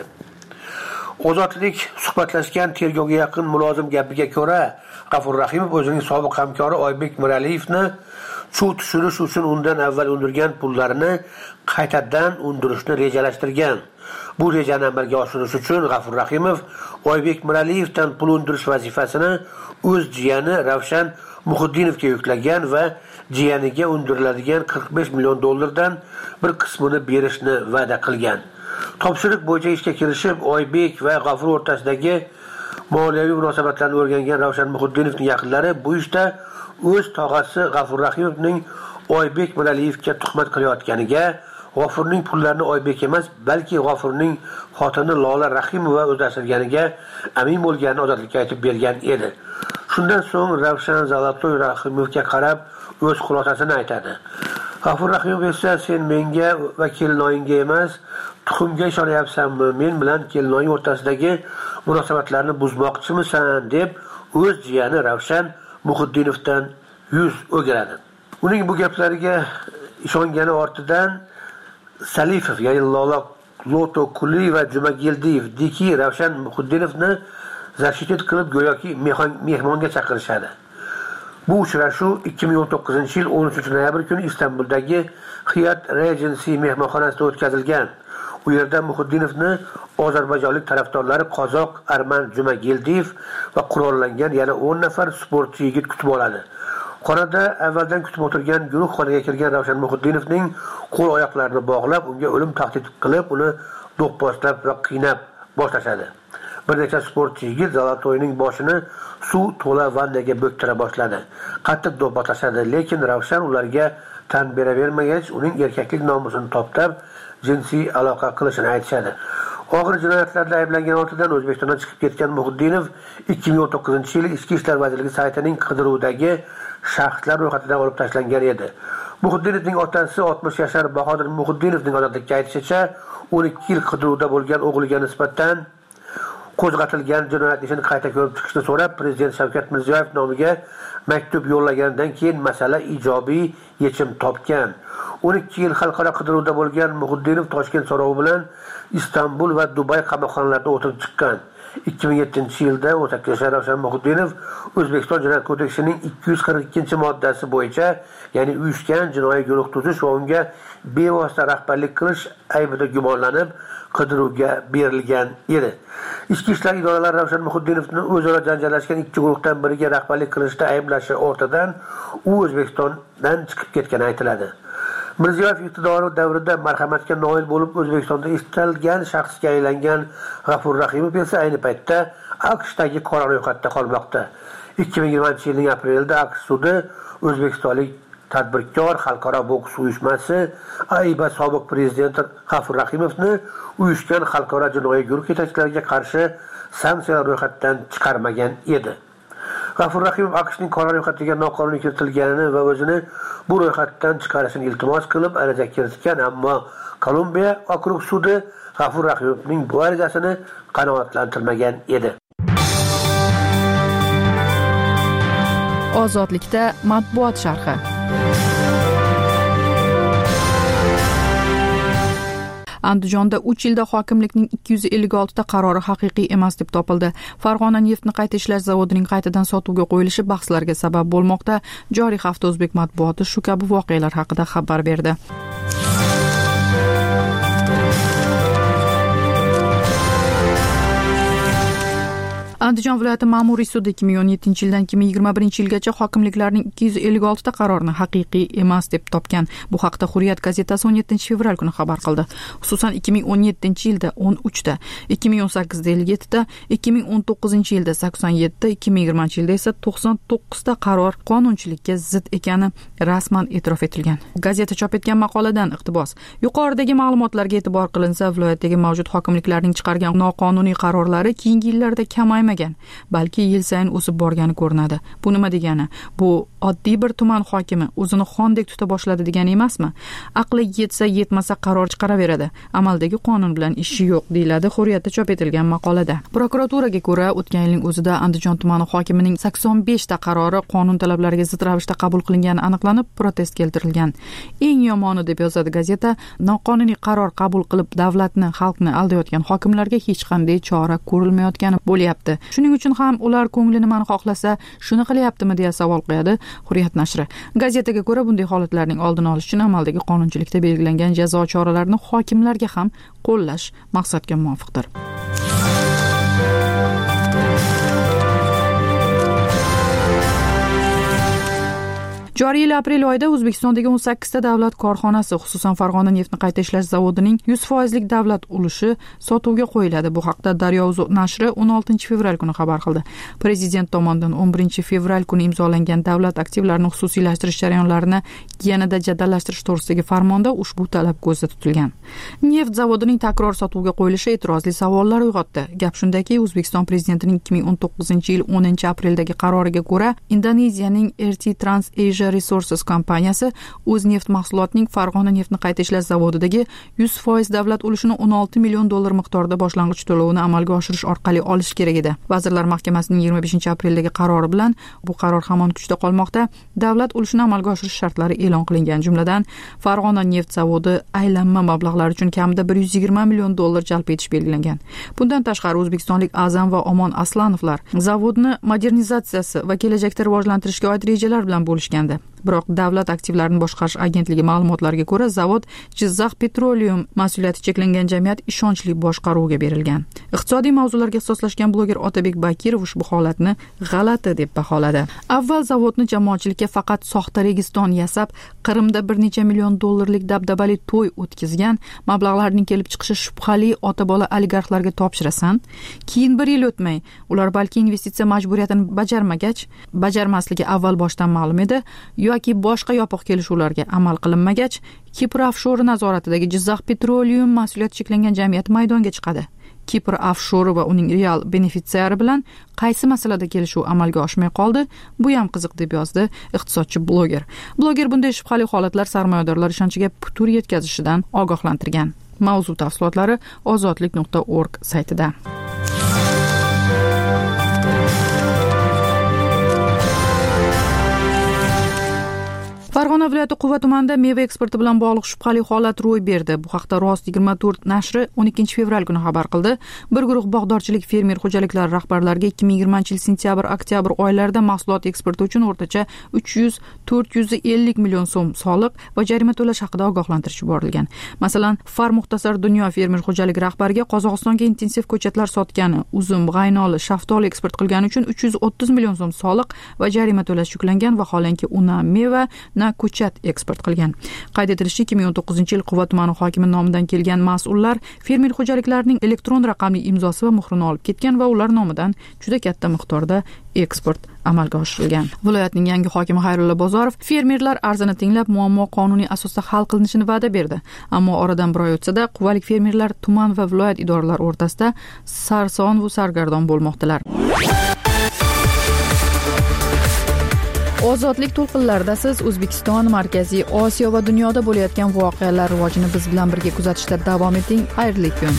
Ozodlik suhbatlashgan tergovga yaqin mulozim gapiga ko'ra, G'afur Rahimov o'zining sobiq hamkori Oybek Miraliyevni shu tushirish uchun undan avval undirgan pullarini qaytadan undirishni rejalashtirgan. Bu rejani amalga oshirish uchun G'afur Rahimov Oybek Miraliyevdan pul undirish vazifasini o'z jiyani Ravshan Muhiddinovga yuklagan va jiyaniga undiriladigan qirq besh million dollardan bir qismini berishni va'da qilgan. Topshiriq bo'yicha ishga kirishib, Oybek va G'afur o'rtasidagi moliyaviy munosabatlarni o'rgangan Ravshan Muhiddinovning yaqinlari bu ishda o'z tog'asi G'afur Rahimovning Oybek Miraliyevga tuhmat qilayotganiga, G'afurning pullarini Oybek emas, balki G'afurning xotini Lola Rahimova o'zlashtirganiga amin bo'lganini ozodlikka aytib bergan edi. Shundan so'ng Ravshan Zalatoy Rahimovga qarab o'z xulosasini aytadi. G'afur Rahimov esa sen menga va kelinoyingga emas, tuxumga ishonyapsanmi? Men bilan kelinoying o'rtasidagi munosabatlarni buzmoqchimisan deb o'z jiyani Ravshan Muhiddinovdan yuz o'giradi. Uning bu gaplariga ishongani ortidan Salifov, ya'ni Lola Loto Kuli va Jumagildiyev Diki Ravshan Muhiddinovni zashitet qilib go'yoki mehmonga chaqirishadi. Bu uchrashuv ikki ming o'n to'qqizinchi yil o'n uchinchi noyabr kuni Istanbuldagi Hyatt Regency mehmonxonasida o'tkazilgan. U yerda Muhiddinovni ozarbayjonlik tarafdorlari qozoq Arman Jumagildiyev va qurollangan yana o'n nafar sportchi yigit kutib oladi. Xonada avvaldan kutib o'tirgan guruh xonaga kirgan Ravshan Muhiddinovning qo'l oyoqlarini bog'lab, unga o'lim tahdid qilib, uni do'pposlab va qiynab boshlashadi. Bir necha sportchi yigit Zalatoyning boshini suv to'la vannaga bo'ktira boshladi. Qattiq do'pposlashadi, lekin Ravshan ularga tan beravermagach, uning erkaklik nomusini toptab, jinsiy aloqa qilishini aytishadi. Og'ir jinoyatlarda ayblangan ortidan O'zbekistondan chiqib ketgan Muhiddinov ikki ming o'n to'qqizinchi yil Ichki ishlar vazirligi saytining qidiruvdagi shaxslar ro'yxatidan olib tashlangan edi. Muhiddinovning otasi oltmish yashar Bahodir Muhiddinovning ozodlikka aytishicha, o'n ikki yil qidiruvda bo'lgan o'g'liga nisbatan qo'zg'atilgan jinoyat ishini qayta ko'rib chiqishni so'rab, Prezident Shavkat Mirziyoyev nomiga maktub yo'llaganidan keyin masala ijobiy yechim topgan. o'n ikki yil xalqaro qidiruvda bo'lgan Muhiddinov Toshkent so'rovi bilan Istanbul va Dubay qamoqxonalarida o'tirib chiqqan. ikki ming yettinchi yilda o'n sakkiz yashar Ravshan Muhiddinov O'zbekiston Jinoyat kodeksining ikki yuz qirq ikkinchi moddasi bo'yicha ya'ni uyushgan jinoiy guruh tuzish va unga bevosita rahbarlik qilish aybida gumonlanib qidiruvga berilgan edi. Ichki ishlar idoralari Ravshan Muhiddinovni o'zaro janjallashgan ikki guruhdan biriga rahbarlik qilishda ayblashi ortidan u O'zbekistondan chiqib ketgani aytiladi. Mirziyoyev iqtidori davrida marhamatga noil bo'lib O'zbekistonda istalgan shaxsga aylangan G'afur Rahimov esa ayni paytda AQShdagi qora ro'yxatda qolmoqda. ikki ming yigirmanchi yilning aprelida AQSh sudi O'zbekistonlik tadbirkor xalqaro boks uyushmasi A I B A sobiq prezidenti G'afur Rahimovni uyushgan xalqaro jinoiy guruh yetakchilariga qarshi sanksiyalar ro'yxatdan chiqarmagan edi. G'afur Rahimov AQShning qora ro'yxatiga noqonuniy kiritilganini va o'zini bu ro'yxatdan chiqarishini iltimos qilib ariza kiritgan, ammo Kolumbiya okrug sudi G'afur Rahimovning bu arizasini qanoatlantirmagan edi. Ozodlikda matbuot sharhi. Andijonda uch yilda hokimlikning ikki yuz ellik olti ta qarori haqiqiy emas deb topildi. Farg'ona neftni qayta ishlash zavodining qaytadan sotuvga qo'yilishi bahslarga sabab bo'lmoqda. Joriy hafta o'zbek matbuoti shu kabi voqealar haqida xabar berdi. Andijon viloyati ma'muriy sudi ikki ming o'n yettinchi yildan ikki ming yigirma birinchi yilgacha hokimliklarning ikki yuz ellik olti ta qarorini haqiqiy emas deb topgan. Bu haqda Hurriyet gazetasi o'n yettinchi fevral kuni xabar qildi. Xususan ikki ming o'n yettinchi yilda o'n uch ta, ikki ming o'n sakkizda ellik yetti ta, ikki ming o'n to'qqizinchi yilda sakson yetti ta, ikki ming yigirmanchi yilda esa to'qson to'qqiz ta qaror qonunchilikka zid ekani rasman e'tirof etilgan. Gazeta chop etgan maqoladan iqtibos. Yuqoridagi ma'lumotlarga e'tibor qilinsa, viloyatdagi mavjud hokimliklarning chiqargan noqonuniy qarorlari keyingi yillarda kamaymagan, balki yil sayin o'sib borgani ko'rinadi. Bu nima degani? Bu oddiy bir tuman hokimi o'zini xondek tuta boshladi degani emasmi? Aqli yetsa yetmasa qaror chiqaraveradi. Amaldagi qonun bilan ishi yo'q, deyiladi Hurriyatda chop etilgan maqolada. Prokuraturaga ko'ra, o'tgan yilning o'zida Andijon tumani hokimining sakson besh ta qarori qonun talablariga zid ravishda qabul qilingani aniqlanib, protest keltirilgan. Eng yomoni, deb yozadi gazeta, noqonuniy qaror qabul qilib davlatni, xalqni aldayotgan hokimlarga hech qanday chora ko'rilmayotgani bo'lyapti. Shuning uchun ham ular ko'ngli nimani xohlasa, shuni qilyaptimi deya savol qo'yadi Hurriyet nashri. Gazetaga ko'ra, bunday holatlarning oldini olish uchun amaldagi qonunchilikda belgilangan jazo choralarini hokimlarga ham qo'llash maqsadga muvofiqdir. Joriy yil aprel oyida O'zbekistondagi o'n sakkiz ta davlat korxonasi, xususan Farg'ona neftni qayta ishlash zavodining yuz foizlik davlat ulushi sotuvga qo'yiladi. Bu haqda Daryo.uz nashri o'n oltinchi fevral kuni xabar qildi. Prezident tomonidan o'n birinchi fevral kuni imzolangan davlat aktivlarini xususiylashtirish jarayonlarini yanada jadallashtirish to'g'risidagi farmonda ushbu talab ko'zda tutilgan. Neft zavodining takror sotuvga qo'yilishi e'tirozli savollar uyg'otdi. Gap shundaki, O'zbekiston prezidentining ikki ming o'n to'qqizinchi yil o'ninchi apreldagi qaroriga ko'ra, Indoneziyaning R T Trans Asia Resources kompaniyasi o'z neft mahsulotining Farg'ona neftni qayta ishlash zavodidagi yuz foiz davlat ulushini o'n olti million dollar miqdorida boshlang'ich to'lovini amalga oshirish orqali olish kerak edi. Vazirlar Mahkamasining yigirma beshinchi apreldagi qarori bilan bu qaror hamon kuchda qolmoqda. Davlat ulushini amalga oshirish shartlari e'lon qilingan, jumladan Farg'ona neft zavodi aylanma mablag'lar uchun kamida bir yuz yigirma million dollar jalb etish belgilangan. Bundan tashqari O'zbekistonlik Azam va Omon Aslanovlar zavodni modernizatsiyasi va kelajakda rivojlantirishga oid rejalar bilan bo'lishgandi. Biroq davlat aktivlarini boshqarish agentligi ma'lumotlariga ko'ra, zavod Jizzax Petroleum mas'uliyati cheklangan jamiyat ishonchli boshqaruvga berilgan. Iqtisodiy mavzularga ixtisoslashgan bloger Otabek Bakirov ushbu holatni g'alati deb baholadi. Avval zavodni jamoatchilikka faqat soxta registon yasab, Qrimda bir necha million dollarlik dabdabali to'y o'tkazgan, mablag'larning kelib chiqishi shubhali ota-bola oligarxlarga topshirasan, keyin bir yil o'tmay, ular balki investitsiya majburiyatini bajarmagach, bajarmasligi avval boshdan ma'lum edi, yoki boshqa yopiq kelishuvlarga amal qilinmagach, Kipr Offshore nazoratidagi Jizzax Petroleum mas'uliyati cheklangan jamiyat maydonga chiqadi. Kipr Offshore va uning real benefitsiari bilan qaysi masalada kelishuv amalga oshmay qoldi? Bu ham qiziq, deb yozdi iqtisodchi bloger. Bloger bunday shubhali holatlar sarmoyadorlar ishonchiga putur yetkazishidan ogohlantirgan. Mavzu tafsilotlari ozodlik nuqta org saytida. Farg'ona viloyati Quva tumanida meva eksporti bilan bog'liq shubhali holat ro'y berdi. Bu haqda Rost yigirma to'rt nashri o'n ikkinchi fevral kuni xabar qildi. Bir guruh bog'dorchilik fermer xo'jaliklari rahbarlariga ikki ming yigirmanchi yil sentyabr-oktyabr oylarida mahsulot eksporti uchun o'rtacha uch yuz to'rt yuz ellik million so'm soliq va jarima to'lash haqida ogohlantirish yuborilgan. Masalan, Far Muxtasar Dunyo fermer xo'jaligi rahbariga Qozog'istonga intensiv ko'chatlar sotgani, uzum, g'aynoli, shaftoli eksport qilgani uchun uch yuz o'ttiz million so'm soliq va jarima to'lash yuklangan va vaholanki u na meva, na ko'chat eksport qilgan. Qayd etilishicha, ikki ming o'n to'qqizinchi yil Quva tumani hokimi nomidan kelgan mas'ullar fermer xo'jaliklarining elektron raqamli imzosi va muhrini olib ketgan va ular nomidan juda katta miqdorda eksport amalga oshirilgan. Viloyatning yangi hokimi Xayrulla Bozorov fermerlar arzini tinglab, muammo qonuniy asosda hal qilinishini va'da berdi. Ammo oradan bir oy o'tsa-da, quvalik fermerlar tuman va viloyat idoralari o'rtasida sarson va sargardon bo'lmoqdalar. Ozodlik to'lqinlarida siz O'zbekiston, Markaziy Osiyo va dunyoda bo'layotgan voqealar rivojini biz bilan birga kuzatishda davom eting. Xayrli kun.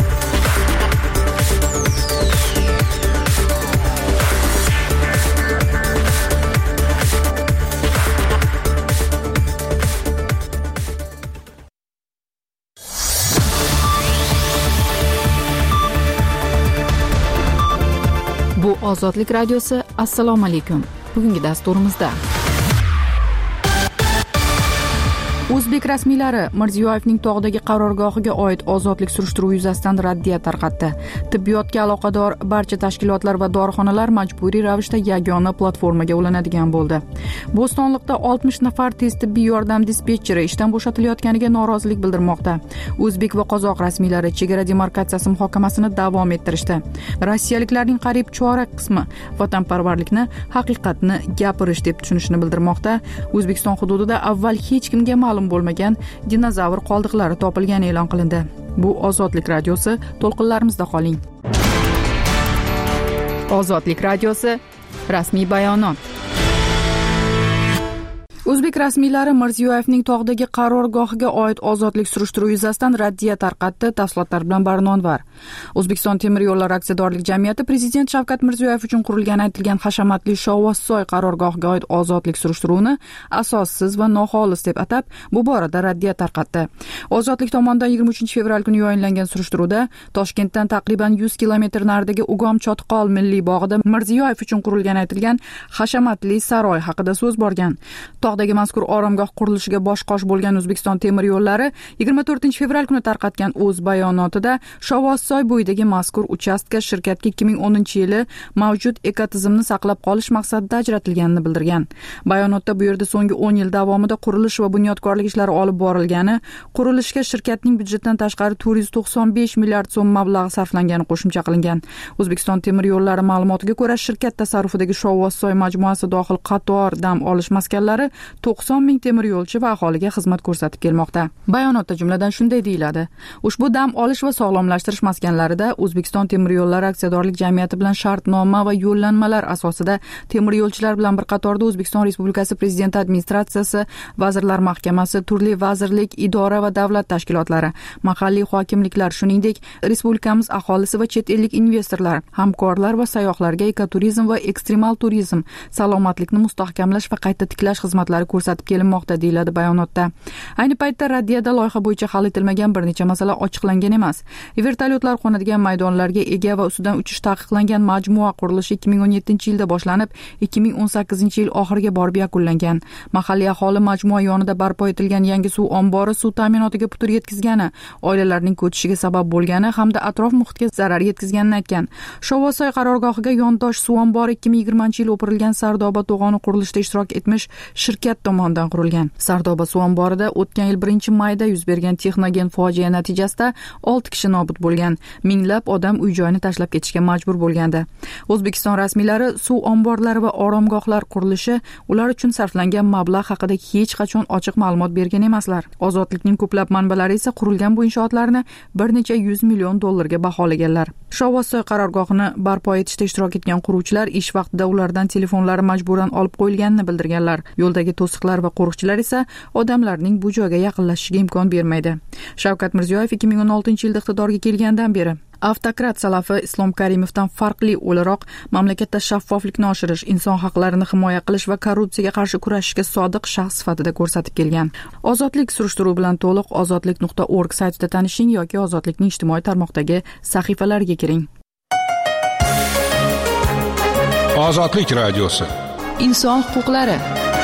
Bu Ozodlik radiosi. Assalomu alaykum. Bugungi dasturimizda O'zbek rasmiylari Mirziyoyevning tog'dagi qarorgohiga oid ozodlik surishtiruvi yuzasidan raddiya tarqatdi. Tibbiyotga aloqador barcha tashkilotlar va dorixonalar majburiy ravishda yagona platformaga ulanadigan bo'ldi. Bo'stonliqda oltmish nafar tez tibbiy yordam dispetcheri ishdan bo'shatilayotganiga norozilik bildirmoqda. O'zbek va qozoq rasmiylari chegara demarkatsiyasi muhokamasini davom ettirishdi. Rossiyaliklarning qariyb chorak qismi vatanparvarlikni haqiqatni gapirish deb tushunishini bildirmoqda. O'zbekiston hududida avval hech kimga ma'lum bo'lmagan dinozavr qoldiqlari topilgani e'lon qilindi. Bu Ozodlik radiosi, to'lqinlarimizda qoling. Ozodlik radiosi, rasmiy bayonot. O'zbek rasmiylari Mirziyoyevning tog'dagi qarorgohiga oid ozodlik surishtiruvi yuzasidan raddiya tarqatdi. Tafsilotlar bilan Barnonvar. O'zbekiston temir yo'llari aksiyadorlik jamiyati Prezident Shavkat Mirziyoyev uchun qurilgani aytilgan hashamatli Shovvozsoy qarorgohiga oid ozodlik surishtiruvini asossiz va noxolis deb atab, bu borada raddiya tarqatdi. Ozodlik tomonidan yigirma uchinchi fevral kuni yo'llangan surishtiruvda Toshkentdan taqriban yuz kilometr naridagi Ugom Chotqol milliy bog'ida Mirziyoyev uchun qurilgani aytilgan hashamatli saroy haqida so'z borgan. Tog'dagi mazkur oromgoh qurilishiga bosh-qosh bo'lgan O'zbekiston temir yo'llari yigirma to'rtinchi fevral kuni tarqatgan o'z bayonotida Shovvozsoy bo'yidagi mazkur uchastka shirkatga ikki ming o'ninchi yili mavjud ekotizimni saqlab qolish maqsadida ajratilganini bildirgan. Bayonotda bu yerda so'nggi o'n yil davomida qurilish va bunyodkorlik ishlari olib borilgani, qurilishga shirkatning byudjetdan tashqari to'rt yuz to'qson besh milliard so'm mablag' sarflangani qo'shimcha qilingan. O'zbekiston temir yo'llari ma'lumotiga ko'ra, shirkat tasarrufidagi Shovvozsoy majmuasi dohil qator dam olish maskanlari to'qson ming temir yo'lchi va aholiga xizmat ko'rsatib kelmoqda. Bayonotda jumladan shunday deyiladi: ushbu dam olish va sog'lomlashtirish maskanlarida O'zbekiston temir yo'llari aksiyadorlik jamiyati bilan shartnoma va yo'llanmalar asosida temir yo'lchilar bilan bir qatorda O'zbekiston Respublikasi Prezidenti administratsiyasi, Vazirlar Mahkamasi, turli vazirlik, idora va davlat tashkilotlari, mahalliy hokimliklar, shuningdek respublikamiz aholisi va chet ellik investorlar, hamkorlar va sayyohlarga ekoturizm va ekstremal turizm, salomatlikni mustahkamlash va qayta tiklash xizmatlari ko'rsatib kelinmoqda, deyiladi bayonotda. Ayni paytda raddiyada loyiha bo'yicha hal etilmagan bir necha masala ochiqlangan emas. Vertolyotlar qo'nadigan maydonlarga ega va ustidan uchish taqiqlangan majmua qurilishi ikki ming o'n yettinchi yilda boshlanib, ikki ming o'n sakkizinchi yil oxiriga borib yakunlangan. Mahalliy aholi majmua yonida barpo etilgan yangi suv ombori suv ta'minotiga putur yetkazgani, oilalarning ko'chishiga sabab bo'lgani hamda atrof muhitga zarar yetkazganini aytgan. Shovvozsoy qarorgohiga yondosh suv ombori ikki ming yigirmanchi yil o'pirilgan Sardoba to'g'oni qurilishida ishtirok etmish shirkat tomonidan qurilgan. Sardoba suv omborida o'tgan yil birinchi mayda yuz bergan texnogen fojia natijasida olti kishi nobud bo'lgan. Minglab odam uy-joyini tashlab ketishga majbur bo'lgandi. O'zbekiston rasmiylari suv omborlari va oromgohlar qurilishi, ular uchun sarflangan mablag' haqida hech qachon ochiq ma'lumot bergan emaslar. Ozodlikning ko'plab manbalari esa qurilgan bu inshootlarni bir necha yuz million dollarga baholaganlar. Shovvozsoy qarorgohini barpo etishda ishtirok etgan quruvchilar ish vaqtida ulardan telefonlari majburan olib qo'yilganini bildirganlar. Yo'ldagi to'siqlar va qo'riqchilar esa odamlarning bu joyga yaqinlashishiga imkon bermaydi. Shavkat Mirziyoyev ikki ming o'n oltinchi yilda iqtidorga kelgandan beri Avtokrat Salafi Islom Karimovdan farqli o'laroq mamlakatda shaffoflikni oshirish, inson haqlarini himoya qilish va korrupsiyaga qarshi kurashishga sodiq shaxs sifatida ko'rsatib kelgan. Ozodlik surishtiruv bilan to'liq ozodlik nuqta org saytida tanishing yoki Ozodlikning ijtimoiy tarmoqdagi sahifalariga kiring. Ozodlik radiosi. Inson huquqlari.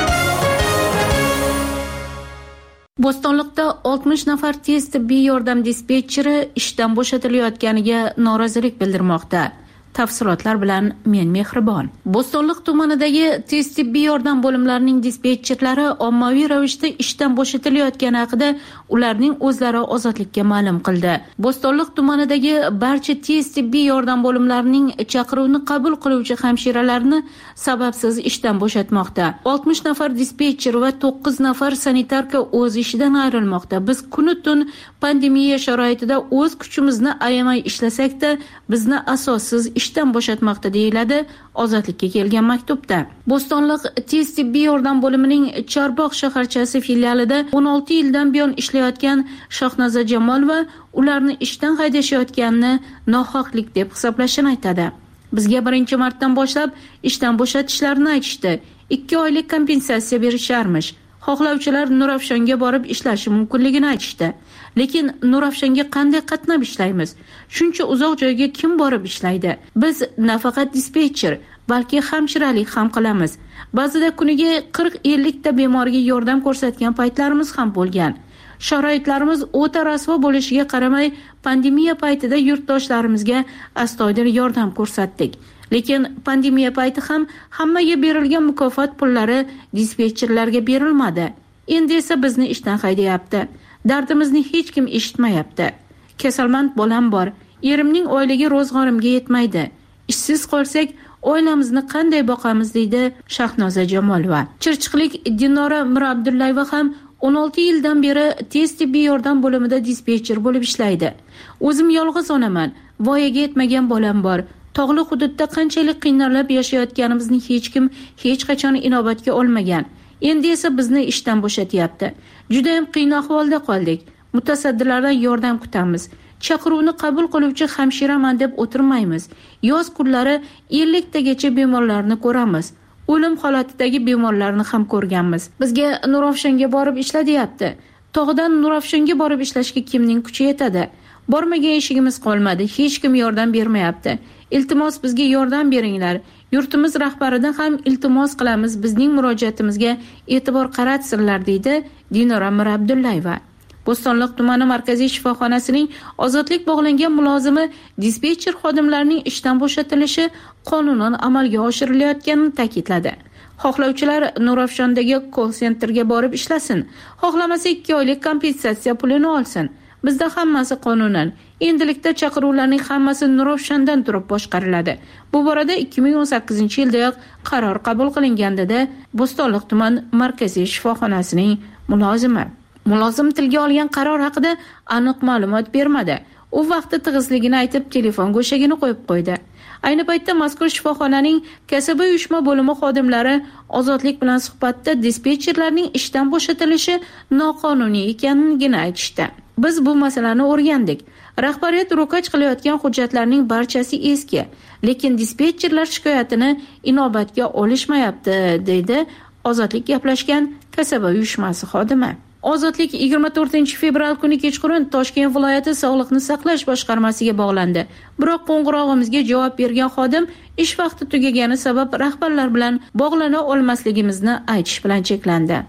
Bo'stonliqda oltmish nafar tez tibbiy yordam dispetcheri ishdan bo'shatilayotganiga norozilik bildirmoqda. Tafsilotlar bilan men Mehribon. Bo'stonliq tumanidagi tez tibbiy yordam bo'limlarining dispetcherlari ommaviy ravishda ishdan bo'shatilayotgani haqida ularning o'zlari ozodlikka ma'lum qildi. Bo'stonliq tumanidagi barcha tez tibbiy yordam bo'limlarining chaqiruvni qabul qiluvchi hamshiralarni sababsiz ishdan bo'shatmoqda. oltmish nafar dispetcher va to'qqiz nafar sanitarka o'z ishidan ayrilmoqda. Biz kuni-tun pandemiya sharoitida o'z kuchimizni ayamay ishlasak-da, bizni asossiz ishdan bo'shatmoqda deyiladi Ozodlikka kelgan maktubda. Bo'stonliq tez tibbiy yordam bo'limining Chorboq shaharchasi filialida o'n olti yildan buyon ishlayotgan Shohnoza Jamolova ularni ishdan haydashayotganini nohaqlik deb hisoblashini aytadi. Bizga birinchi martdan boshlab ishdan bo'shatishlarini aytishdi. ikki oylik kompensatsiya berisharmish. Xohlovchilar Nurafshonga borib ishlashi mumkinligini aytishdi. Lekin Nurafshonga qanday qatnab ishlaymiz? Shuncha uzoq joyga kim borib ishlaydi? Biz nafaqat dispetcher, balki hamshiralik ham qilamiz. Ba'zida kuniga qirq ellik ta bemorga yordam ko'rsatgan paytlarimiz ham bo'lgan. Sharoitlarimiz o'ta rasvo bo'lishiga qaramay, pandemiya paytida yurtdoshlarimizga astoydil yordam ko'rsatdik. Lekin pandemiya payti ham hammaga berilgan mukofot pullari dispetcherlarga berilmadi. Endi esa bizni ishdan haydayapti. Dardimizni hech kim eshitmayapti. Kasalmand bolam bor. Erimning oyligi ro'zg'orimga yetmaydi. Ishsiz qolsak, oilamizni qanday boqamiz deydi Shahnoza Jamolova. Chirchiqlik Dinora Mirabdullayeva ham o'n olti yildan beri tez tibbiy yordam bo'limida dispetcher bo'lib ishlaydi. O'zim yolg'iz onaman. Voyaga yetmagan bolam bor. Tog'li hududda qanchalik qiynalib yashayotganimizni hech kim hech qachon inobatga olmagan. Endi esa bizni ishdan bo'shatyapti. Juda ham qiyin ahvolda qoldik. Mutasaddilardan yordam kutamiz. Chaqiruvni qabul qiluvchi hamshiraman deb o'tirmaymiz. Yoz kunlari ellik tagacha bemorlarni ko'ramiz. O'lim holatidagi bemorlarni ham ko'rganmiz. Bizga Nurafshonga borib ishla deyapti. Tog'dan Nurafshonga borib ishlashga kimning kuchi yetadi? Bormagan eshigimiz qolmadi. Hech kim yordam bermayapti. Iltimos bizga yordam beringlar. Yurtimiz rahbaridan ham iltimos qilamiz, bizning murojaatimizga e'tibor qaratsinlar deydi Dinora Mirabdullayeva. Bo'stonliq tumani markaziy shifoxonasining ozodlik bog'langan mulozimi dispetcher xodimlarining ishdan bo'shatilishi qonunan amalga oshirilayotganini ta'kidladi. Xohlovchilar Nurafshondagi call centerga borib ishlasin. Xohlamasa ikki oylik kompensatsiya pulini olsin. Bizda hammasi qonunan. Endilikda chaqiruvlarning hammasi Nurafshondan turib boshqariladi. Bu borada ikki ming o'n sakkizinchi yildayoq qaror qabul qilingandi-da Bo'stonliq tuman markaziy shifoxonasining mulozimi. Mulozim tilga olgan qaror haqida aniq ma'lumot bermadi. U vaqtda tig'izligini aytib, telefon go'shagini qo'yib qo'ydi. Ayni paytda mazkur shifoxonaning kasaba uyushma bo'limi xodimlari Ozodlik bilan suhbatda dispetcherlarning ishdan bo'shatilishi noqonuniy ekanligini aytishdi. Biz bu masalani o'rgandik. Rahbariyat ro'kach qilayotgan hujjatlarning barchasi eski, lekin dispetcherlar shikoyatini inobatga olishmayapti, deydi Ozodlik gaplashgan kasaba uyushmasi xodimi. Ozodlik yigirma to'rtinchi fevral kuni kechqurun Toshkent viloyati Sog'liqni saqlash boshqarmasiga bog'landi. Biroq qo'ng'irog'imizga javob bergan xodim ish vaqti tugagani sabab rahbarlar bilan bog'lana olmasligimizni aytish bilan cheklandi.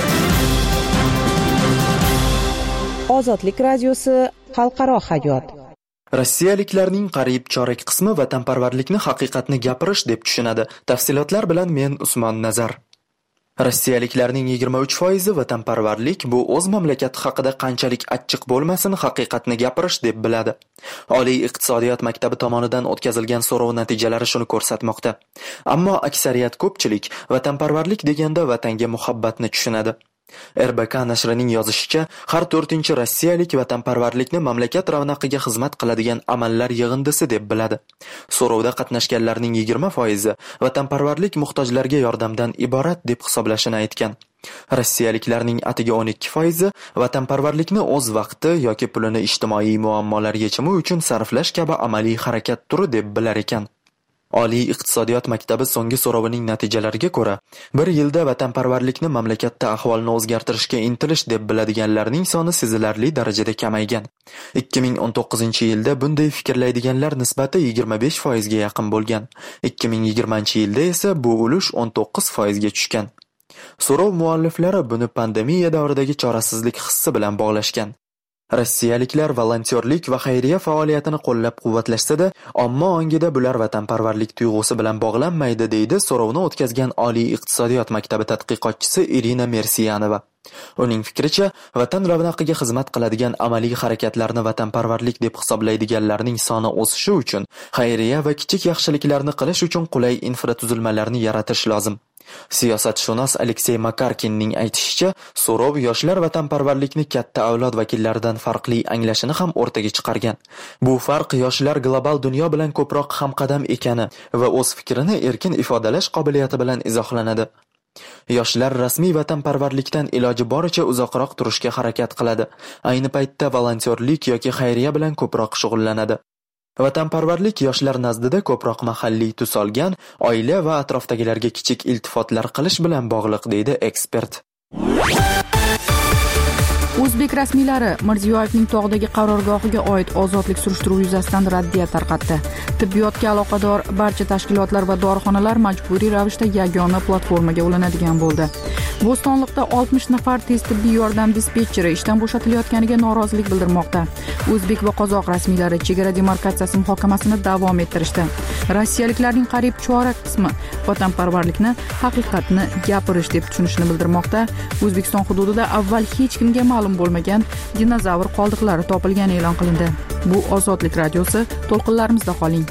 Ozodlik radiosi xalqaro hayot. Rossiyaliklarning qariyb chorak qismi vatanparvarlikni haqiqatni gapirish deb tushunadi. Tafsilotlar bilan men Usmon Nazar. Rossiyaliklarning yigirma uch foizi vatanparvarlik bu o'z mamlakati haqida qanchalik achchiq bo'lmasin haqiqatni gapirish deb biladi. Oliy iqtisodiyot maktabi tomonidan o'tkazilgan so'rov natijalari shuni ko'rsatmoqda. Ammo aksariyat ko'pchilik vatanparvarlik deganda vatanga muhabbatni tushunadi. R B K nashrining yozishicha, har to'rtinchi rossiyalik vatanparvarlikni mamlakat ravnaqiga xizmat qiladigan amallar yig'indisi deb biladi. So'rovda qatnashganlarning yigirma foizi vatanparvarlik muhtojlarga yordamdan iborat deb hisoblashini aytgan. Rossiyaliklarning atigi o'n ikki foizi vatanparvarlikni o'z vaqti yoki pulini ijtimoiy muammolar yechimi uchun sarflash kabi amaliy harakat turi deb bilar ekan. Oliy iqtisodiyot maktabi so'nggi so'rovining natijalariga ko'ra, bir yilda vatanparvarlikni mamlakatda ahvolni o'zgartirishga intilish deb biladiganlarning soni sezilarli darajada kamaygan. ikki ming o'n to'qqizinchi yilda bunday fikrlaydiganlar nisbati yigirma besh foizga yaqin bo'lgan. ikki ming yigirmanchi yilda esa bu ulush o'n to'qqiz foizga tushgan. So'rov mualliflari buni pandemiya davridagi chorasizlik hissi bilan bog'lashgan. Rossiyaliklar volontyorlik va xayriya faoliyatini qo'llab-quvvatlashsa-da, omma ongida bular vatanparvarlik tuyg'usi bilan bog'lanmaydi, deydi so'rovni o'tkazgan Oliy iqtisodiyot maktabi tadqiqotchisi Irina Mersiyanova. Uning fikricha, vatan ravnaqiga xizmat qiladigan amaliy harakatlarni vatanparvarlik deb hisoblaydiganlarning soni o'sishi uchun xayriya va kichik yaxshiliklarni qilish uchun qulay infratuzilmalarni yaratish lozim. Siyosatshunos Aleksey Makarkinning aytishicha, so'rov yoshlar vatanparvarlikni katta avlod vakillaridan farqli anglashini ham o'rtaga chiqargan. Bu farq yoshlar global dunyo bilan ko'proq hamqadam ekani va o'z fikrini erkin ifodalash qobiliyati bilan izohlanadi. Yoshlar rasmiy vatanparvarlikdan iloji boricha uzoqroq turishga harakat qiladi. Ayni paytda volontyorlik yoki xayriya bilan ko'proq shug'ullanadi. Vatanparvarlik yoshlar nazdida ko'proq mahalliy tus olgan, oila va atrofdagilarga kichik iltifotlar qilish bilan bog'liq, deydi ekspert. O'zbek rasmiylari Mirziyoyevning tog'dagi qarorgohiga oid ozodlik surishtiruvi yuzasidan raddiya tarqatdi. Tibbiyotga aloqador barcha tashkilotlar va dorixonalar majburiy ravishda yagona platformaga ulanadigan bo'ldi. Bo'stonliqda oltmish nafar tez tibbiy yordam dispetcheri ishdan bo'shatilayotganiga norozilik bildirmoqda. O'zbek va qozoq rasmiylari chegara demarkatsiyasi muhokamasini davom ettirishdi. Rossiyaliklarning qariyb chorak qismi vatanparvarlikni haqiqatni gapirish deb tushunishini bildirmoqda. O'zbekiston hududida avval hech kimga ma'lum bo'lmagan dinozavr qoldiqlari topilgani e'lon qilindi. Bu Ozodlik radiosi, to'lqinlarimizda qoling.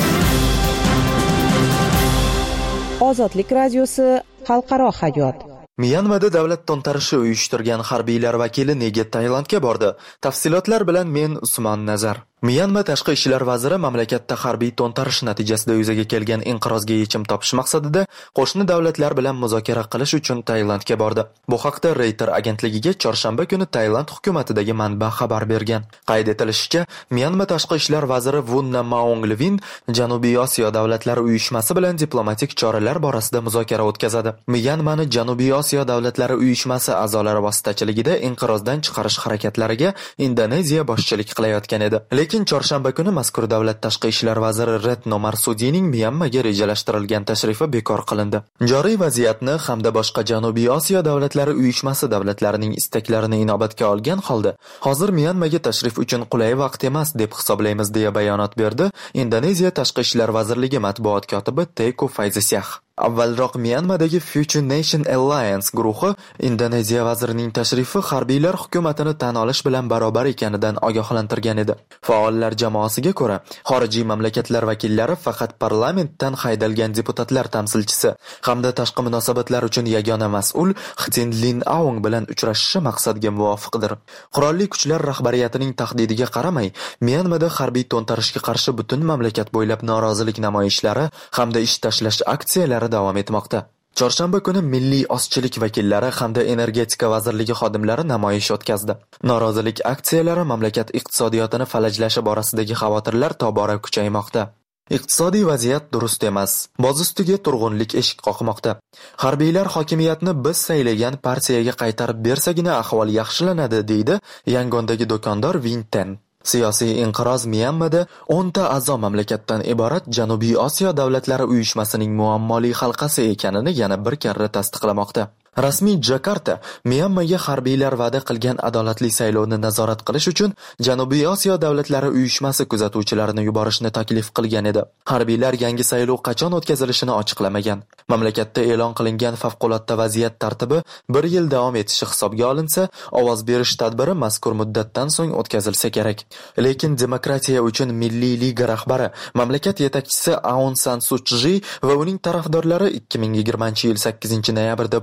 Ozodlik radiosi, xalqaro hayot. Myanmada davlat to'ntarishi uyushtirgan harbiylar vakili nega Tailandga bordi? Tafsilotlar bilan men Usmon Nazar. Myanma tashqi ishlar vaziri mamlakatda harbiy to'ntarish natijasida yuzaga kelgan inqirozga yechim topish maqsadida qo'shni davlatlar bilan muzokara qilish uchun Tailandga bordi. Bu haqda Reuters agentligiga chorshanba kuni Tailand hukumatidagi manba xabar bergan. Qayd etilishicha, Myanma tashqi ishlar vaziri Wunna Maonglvin Janubiy Osiyo davlatlari uyushmasi bilan diplomatik choralar borasida muzokara o'tkazadi. Myanmani Janubiy Osiyo davlatlari uyushmasi a'zolari vositachiligida inqirozdan chiqarish harakatlariga Indoneziya boshchilik qilayotgan edi. Lekin chorshanba kuni mazkur davlat tashqi ishlar vaziri Retno Marsudining Myanmaga rejalashtirilgan tashrifi bekor qilindi. Joriy vaziyatni hamda boshqa Janubiy Osiyo davlatlari uyushmasi davlatlarining istaklarini inobatga olgan holda, hozir Myanmaga tashrif uchun qulay vaqt emas deb hisoblaymiz, deya bayonot berdi Indoneziya tashqi ishlar vazirligi matbuot kotibi Teuku Faizasyah. Avvalroq Myanmadagi Future Nation Alliance guruhi Indoneziya vazirining tashrifi harbiylar hukumatini tan olish bilan barobar ekanidan ogohlantirgan edi. Faollar jamoasiga ko'ra, xorijiy mamlakatlar vakillari faqat parlamentdan haydalgan deputatlar tamsilchisi hamda tashqi munosabatlar uchun yagona mas'ul Htin Lin Aung bilan uchrashishi maqsadga muvofiqdir. Qurolli kuchlar rahbariyatining tahdidiga qaramay, Myanmada harbiy to'ntarishga qarshi butun mamlakat bo'ylab norozilik namoyishlari hamda ish tashlash aksiyalari davom etmoqda. Chorshanba kuni milliy ozchilik vakillari hamda energetika vazirligi xodimlari namoyish o'tkazdi. Norozilik aksiyalari mamlakat iqtisodiyotini falajlashi borasidagi xavotirlar tobora kuchaymoqda. Iqtisodiy vaziyat durust emas. Boz ustiga turg'unlik eshik qoqmoqda. Harbiylar hokimiyatni biz saylagan partiyaga qaytarib bersagina ahvol yaxshilanadi, deydi Yangondagi do'kondor Vinten. Siyosiy inqiroz Myanmada o'nta a'zo mamlakatdan iborat Janubiy Osiyo davlatlari uyushmasining muammoli halqasi ekanini yana bir karra tasdiqlamoqda. Rasmiy Jakarta Myanmaga harbiylar va'da qilgan adolatli saylovni nazorat qilish uchun Janubiy Osiyo davlatlari uyushmasi kuzatuvchilarini yuborishni taklif qilgan edi. Harbiylar yangi saylov qachon o'tkazilishini ochiqlamagan. Mamlakatda e'lon qilingan favqulodda vaziyat tartibi bir yil davom etishi hisobga olinsa, ovoz berish tadbiri mazkur muddatdan so'ng o'tkazilsa kerak. Lekin Demokratiya uchun Milliy liga rahbari, mamlakat yetakchisi Aung San Suu Kyi va uning tarafdorlari ikki ming yigirmanchi yil sakkizinchi noyabrda bo'lib o'tgan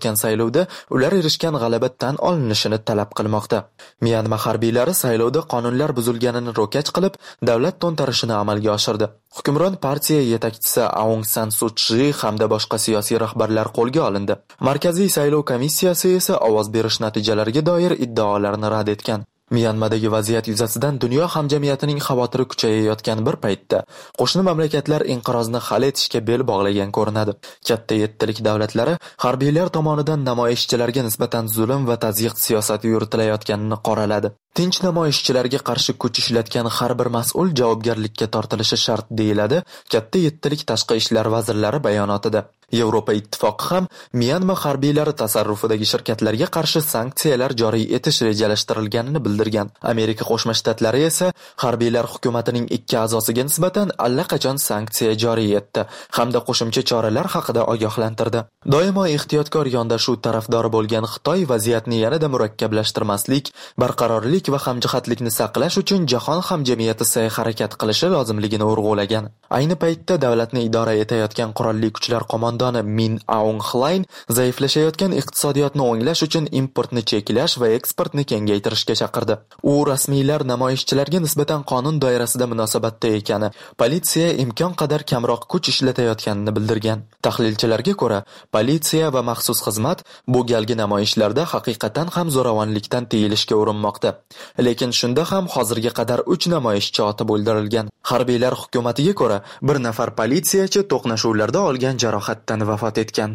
o'tgan saylovda ular erishgan g'alaba tan olinishini talab qilmoqda. Myanma harbiylari saylovda qonunlar buzilganini ro'kach qilib, davlat to'ntarishini amalga oshirdi. Hukmron partiya yetakchisi Aung San Suu Kyi hamda boshqa siyosiy rahbarlar qo'lga olindi. Markaziy saylov komissiyasi esa ovoz berish natijalariga doir iddaolarni rad etgan. Myanmadagi vaziyat yuzasidan dunyo hamjamiyatining xavotiri kuchayayotgan bir paytda qo'shni mamlakatlar inqirozni hal etishga bel bog'lagan ko'rinadi. Katta yettilik davlatlari harbiylar tomonidan namoyishchilarga nisbatan zulm va tazyiq siyosati yuritilayotganini qoraladi. Tinch namoyishchilarga qarshi kuch ishlatgan har bir mas'ul javobgarlikka tortilishi shart deyiladi katta yettilik tashqi ishlar vazirlari bayonotida. Yevropa ittifoqi ham Myanma harbiylari tasarrufidagi shirkatlarga qarshi sanksiyalar joriy etish rejalashtirilganini bildirgan. Amerika Qo'shma Shtatlari esa harbiylar hukumatining ikki a'zosiga nisbatan allaqachon sanksiya joriy etdi hamda qo'shimcha choralar haqida ogohlantirdi. Doimo ehtiyotkor yondashuv tarafdori bo'lgan Xitoy vaziyatni yanada murakkablashtirmaslik, barqarorlik va hamjihatlikni saqlash uchun jahon hamjamiyati sa'y-harakat qilishi lozimligini urg'ulagan. Ayni paytda davlatni idora etayotgan qurolli kuchlar qo'mondoni Min Aung Hlaing zaiflashayotgan iqtisodiyotni o'nglash uchun importni cheklash va eksportni kengaytirishga chaqirdi. U rasmiylar namoyishchilarga nisbatan qonun doirasida munosabatda ekani, politsiya imkon qadar kamroq kuch ishlatayotganini bildirgan. Tahlilchilarga ko'ra, politsiya va maxsus xizmat bu galgi namoyishlarda haqiqatan ham zo'ravonlikdan tiyilishga urinmoqda. Lekin shunda ham hozirga qadar uch namoyishchi otib o'ldirilgan. Harbiylar hukumatiga ko'ra, bir nafar politsiyachi to'qnashuvlarda olgan jarohatdan vafot etgan.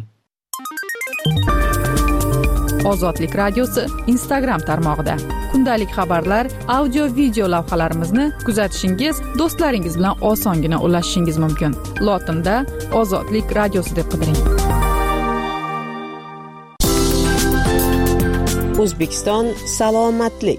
Ozodlik radiosi Instagram tarmog'ida kundalik xabarlar, audio, video lavhalarimizni kuzatishingiz, do'stlaringiz bilan osongina ulashishingiz mumkin. Lotinda Ozodlik radiosi deb qidiring. O'zbekiston salomatlik.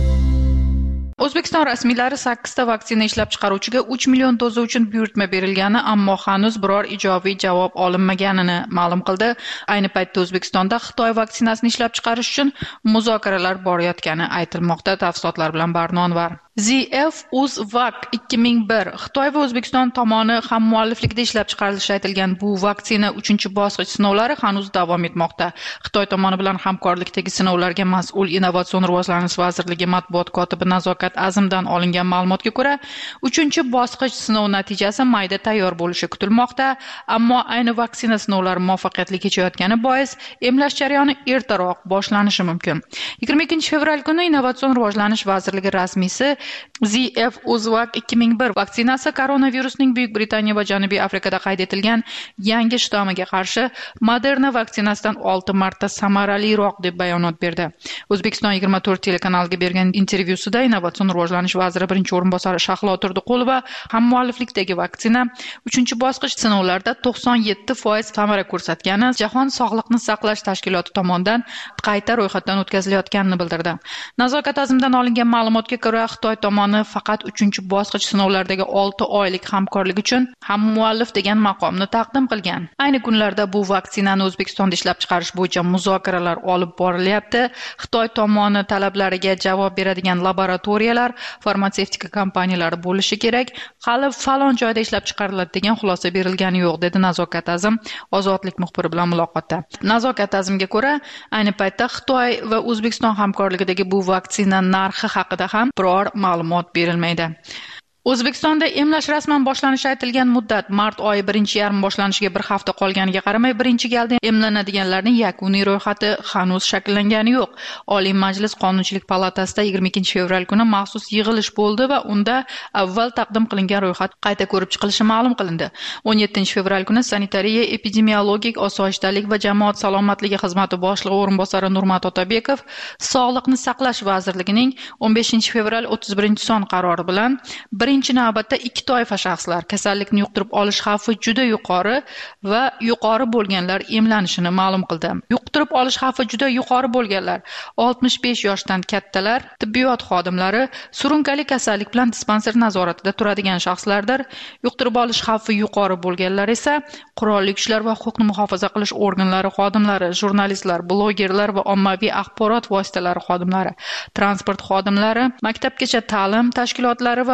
O'zbekiston rasmiylari sakkizta vaksina ishlab chiqaruvchiga uch million doza uchun buyurtma berilgani, ammo hanuz biror ijobiy javob olinmaganini ma'lum qildi. Ayni paytda O'zbekistonda Xitoy vaksinasini ishlab chiqarish uchun muzokaralar borayotgani aytilmoqda. Tafsilotlar bilan Barnon var. Z F Uzvac ikki ming bir Xitoy va O'zbekiston tomoni hammualliflikda ishlab chiqarilishi aytilgan bu vaksina uchinchi bosqich sinovlari hanuz davom etmoqda. Xitoy tomoni bilan hamkorlikdagi sinovlarga mas'ul Innovatsion rivojlanish vazirligi matbuot kotibi Nazokat Azimdan olingan ma'lumotga ko'ra, uchinchi bosqich sinov natijasi mayda tayyor bo'lishi kutilmoqda, ammo ayni vaksina sinovlari muvaffaqiyatli kechayotgani bois emlash jarayoni ertaroq boshlanishi mumkin. yigirma ikkinchi fevral kuni Innovatsion rivojlanish vazirligi rasmiysi Z F Uzvac ikki ming bir vaksinasi koronavirusning Buyuk Britaniya va Janubiy Afrikada qayd etilgan yangi shtammiga qarshi Moderna vaksinasidan olti marta samaraliroq deb bayonot berdi. O'zbekiston yigirma to'rt telekanaliga bergan intervyusida Innovatsion rivojlanish vaziri birinchi o'rinbosari Shahlo Turdiqulova hammualliflikdagi vaksina uchinchi bosqich sinovlarida to'qson yetti foiz samara ko'rsatgani, Jahon sog'liqni saqlash tashkiloti tomonidan qayta ro'yxatdan o'tkazilayotganini bildirdi. Nazokat Azimdan olingan ma'lumotga ko'ra, Xitoy tomoni faqat uchinchi bosqich sinovlaridagi olti oylik hamkorlik uchun hammuallif degan maqomni taqdim qilgan. Ayni kunlarda bu vaksinani O'zbekistonda ishlab chiqarish bo'yicha muzokaralar olib borilyapti. Xitoy tomoni talablariga javob beradigan laboratoriyalar, farmatsevtika kompaniyalari bo'lishi kerak. Hali falon joyda ishlab chiqariladi degan xulosa berilgani yo'q, dedi Nazokat Azim Ozodlik muxbiri bilan muloqotda. Nazokat Azimga ko'ra, ayni paytda Xitoy va O'zbekiston hamkorligidagi bu vaksina narxi haqida ham biror ma'lumot berilmaydi. O'zbekistonda emlash rasman boshlanishi aytilgan muddat mart oyi birinchi yarmi boshlanishiga bir hafta qolganiga qaramay, birinchi galda emlanadiganlarning yakuniy ro'yxati hanuz shakllangani yo'q. Oliy Majlis Qonunchilik palatasida yigirma ikkinchi fevral kuni maxsus yig'ilish bo'ldi va unda avval taqdim qilingan ro'yxat qayta ko'rib chiqilishi ma'lum qilindi. o'n yettinchi fevral kuni Sanitariya, epidemiologik osoyishtalik va jamoat salomatligi xizmati boshlig'i o'rinbosari Nurmat Otabekov Sog'liqni saqlash vazirligining o'n beshinchi fevral o'ttiz birinchi son qarori bilan birinchi navbatda ikki toifa shaxslar kasallikni yuqtirib olish xavfi juda yuqori va yuqori bo'lganlar emlanishini ma'lum qildi. Yuqtirib olish xavfi juda yuqori bo'lganlar oltmish besh yoshdan kattalar, tibbiyot xodimlari, surunkali kasallik bilan dispanser nazoratida turadigan shaxslardir. Yuqtirib olish xavfi yuqori bo'lganlar esa qurolli kuchlar va huquqni muhofaza qilish organlari xodimlari, jurnalistlar, blogerlar va ommaviy axborot vositalari xodimlari, transport xodimlari, maktabgacha ta'lim tashkilotlari va maktab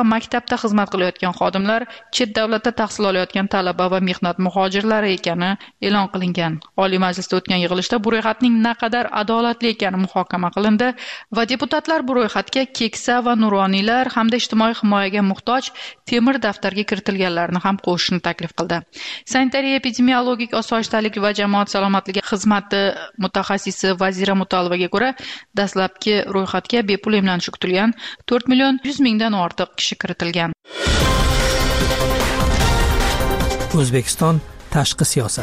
maktabda xizmat qilayotgan xodimlar chet davlatda tahsil olayotgan talaba va mehnat muhojirlari ekani e'lon qilingan. Oliy Majlisda o'tgan yig'ilishda bu ro'yxatning naqadar adolatli ekani muhokama qilindi va deputatlar bu ro'yxatga keksa va nuroniylar hamda ijtimoiy himoyaga muhtoj temir daftarga kiritilganlarni ham qo'shishni taklif qildi. Sanitariya epidemiologik osoyishtalik va jamoat salomatligi xizmati mutaxassisi Vazira Mutalovaga ko'ra, dastlabki ro'yxatga bepul emlanishi kutilgan to'rt million yuz mingdan ortiq kishi kiritilgan. O'zbekiston tashqi siyosat.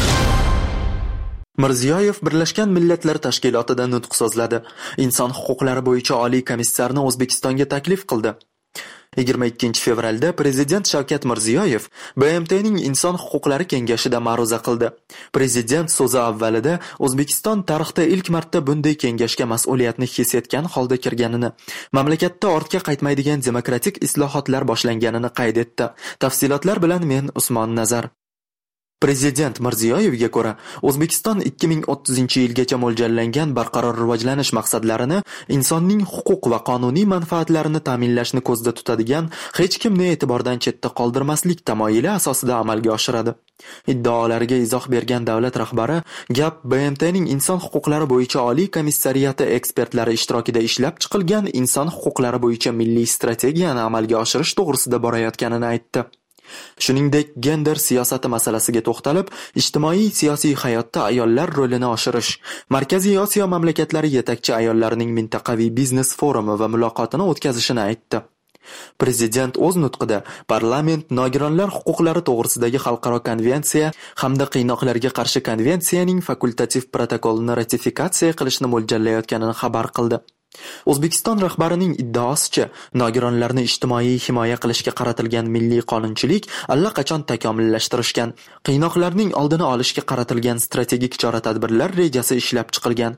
Mirziyoyev Birlashgan Millatlar Tashkilotida nutq so'zladi. Inson huquqlari bo'yicha oliy komissarni O'zbekistonga taklif qildi. yigirma ikkinchi fevralda Prezident Shavkat Mirziyoyev B M T'ning Inson huquqlari kengashida ma'ruza qildi. Prezident so'zi avvalida O'zbekiston tarixda ilk marta bunday kengashga mas'uliyatni his etgan holda kirganini, mamlakatda ortga qaytmaydigan demokratik islohotlar boshlanganini qayd etdi. Tafsilotlar bilan men Usmon Nazar. Prezident Mirziyoyevga ko'ra, O'zbekiston ikki ming o'ttizinchi yilgacha mo'ljallangan barqaror rivojlanish maqsadlarini, insonning huquq va qonuniy manfaatlarini ta'minlashni ko'zda tutadigan, hech kimni e'tibordan chetda qoldirmaslik tamoyili asosida amalga oshiradi. Iddaolariga izoh bergan davlat rahbari gap B M T'ning inson huquqlari bo'yicha oliy komissariyati ekspertlari ishtirokida ishlab chiqilgan inson huquqlari bo'yicha milliy strategiyani amalga oshirish to'g'risida borayotganini aytdi. Shuningdek, gender siyosati masalasiga to'xtalib, ijtimoiy siyosiy hayotda ayollar rolini oshirish, Markaziy Osiyo mamlakatlari yetakchi ayollarining mintaqaviy biznes forumi va muloqotini o'tkazishini aytdi. Prezident o'z nutqida parlament nogironlar huquqlari to'g'risidagi xalqaro konvensiya hamda qiynoqlarga qarshi konvensiyaning fakultativ protokolini ratifikatsiya qilishni mo'ljallayotganini xabar qildi. O'zbekiston rahbarining iddaosicha, nogironlarni ijtimoiy himoya qilishga qaratilgan milliy qonunchilik allaqachon takomillashtirishgan, qiynoqlarning oldini olishga qaratilgan strategik chora-tadbirlar rejasi ishlab chiqilgan.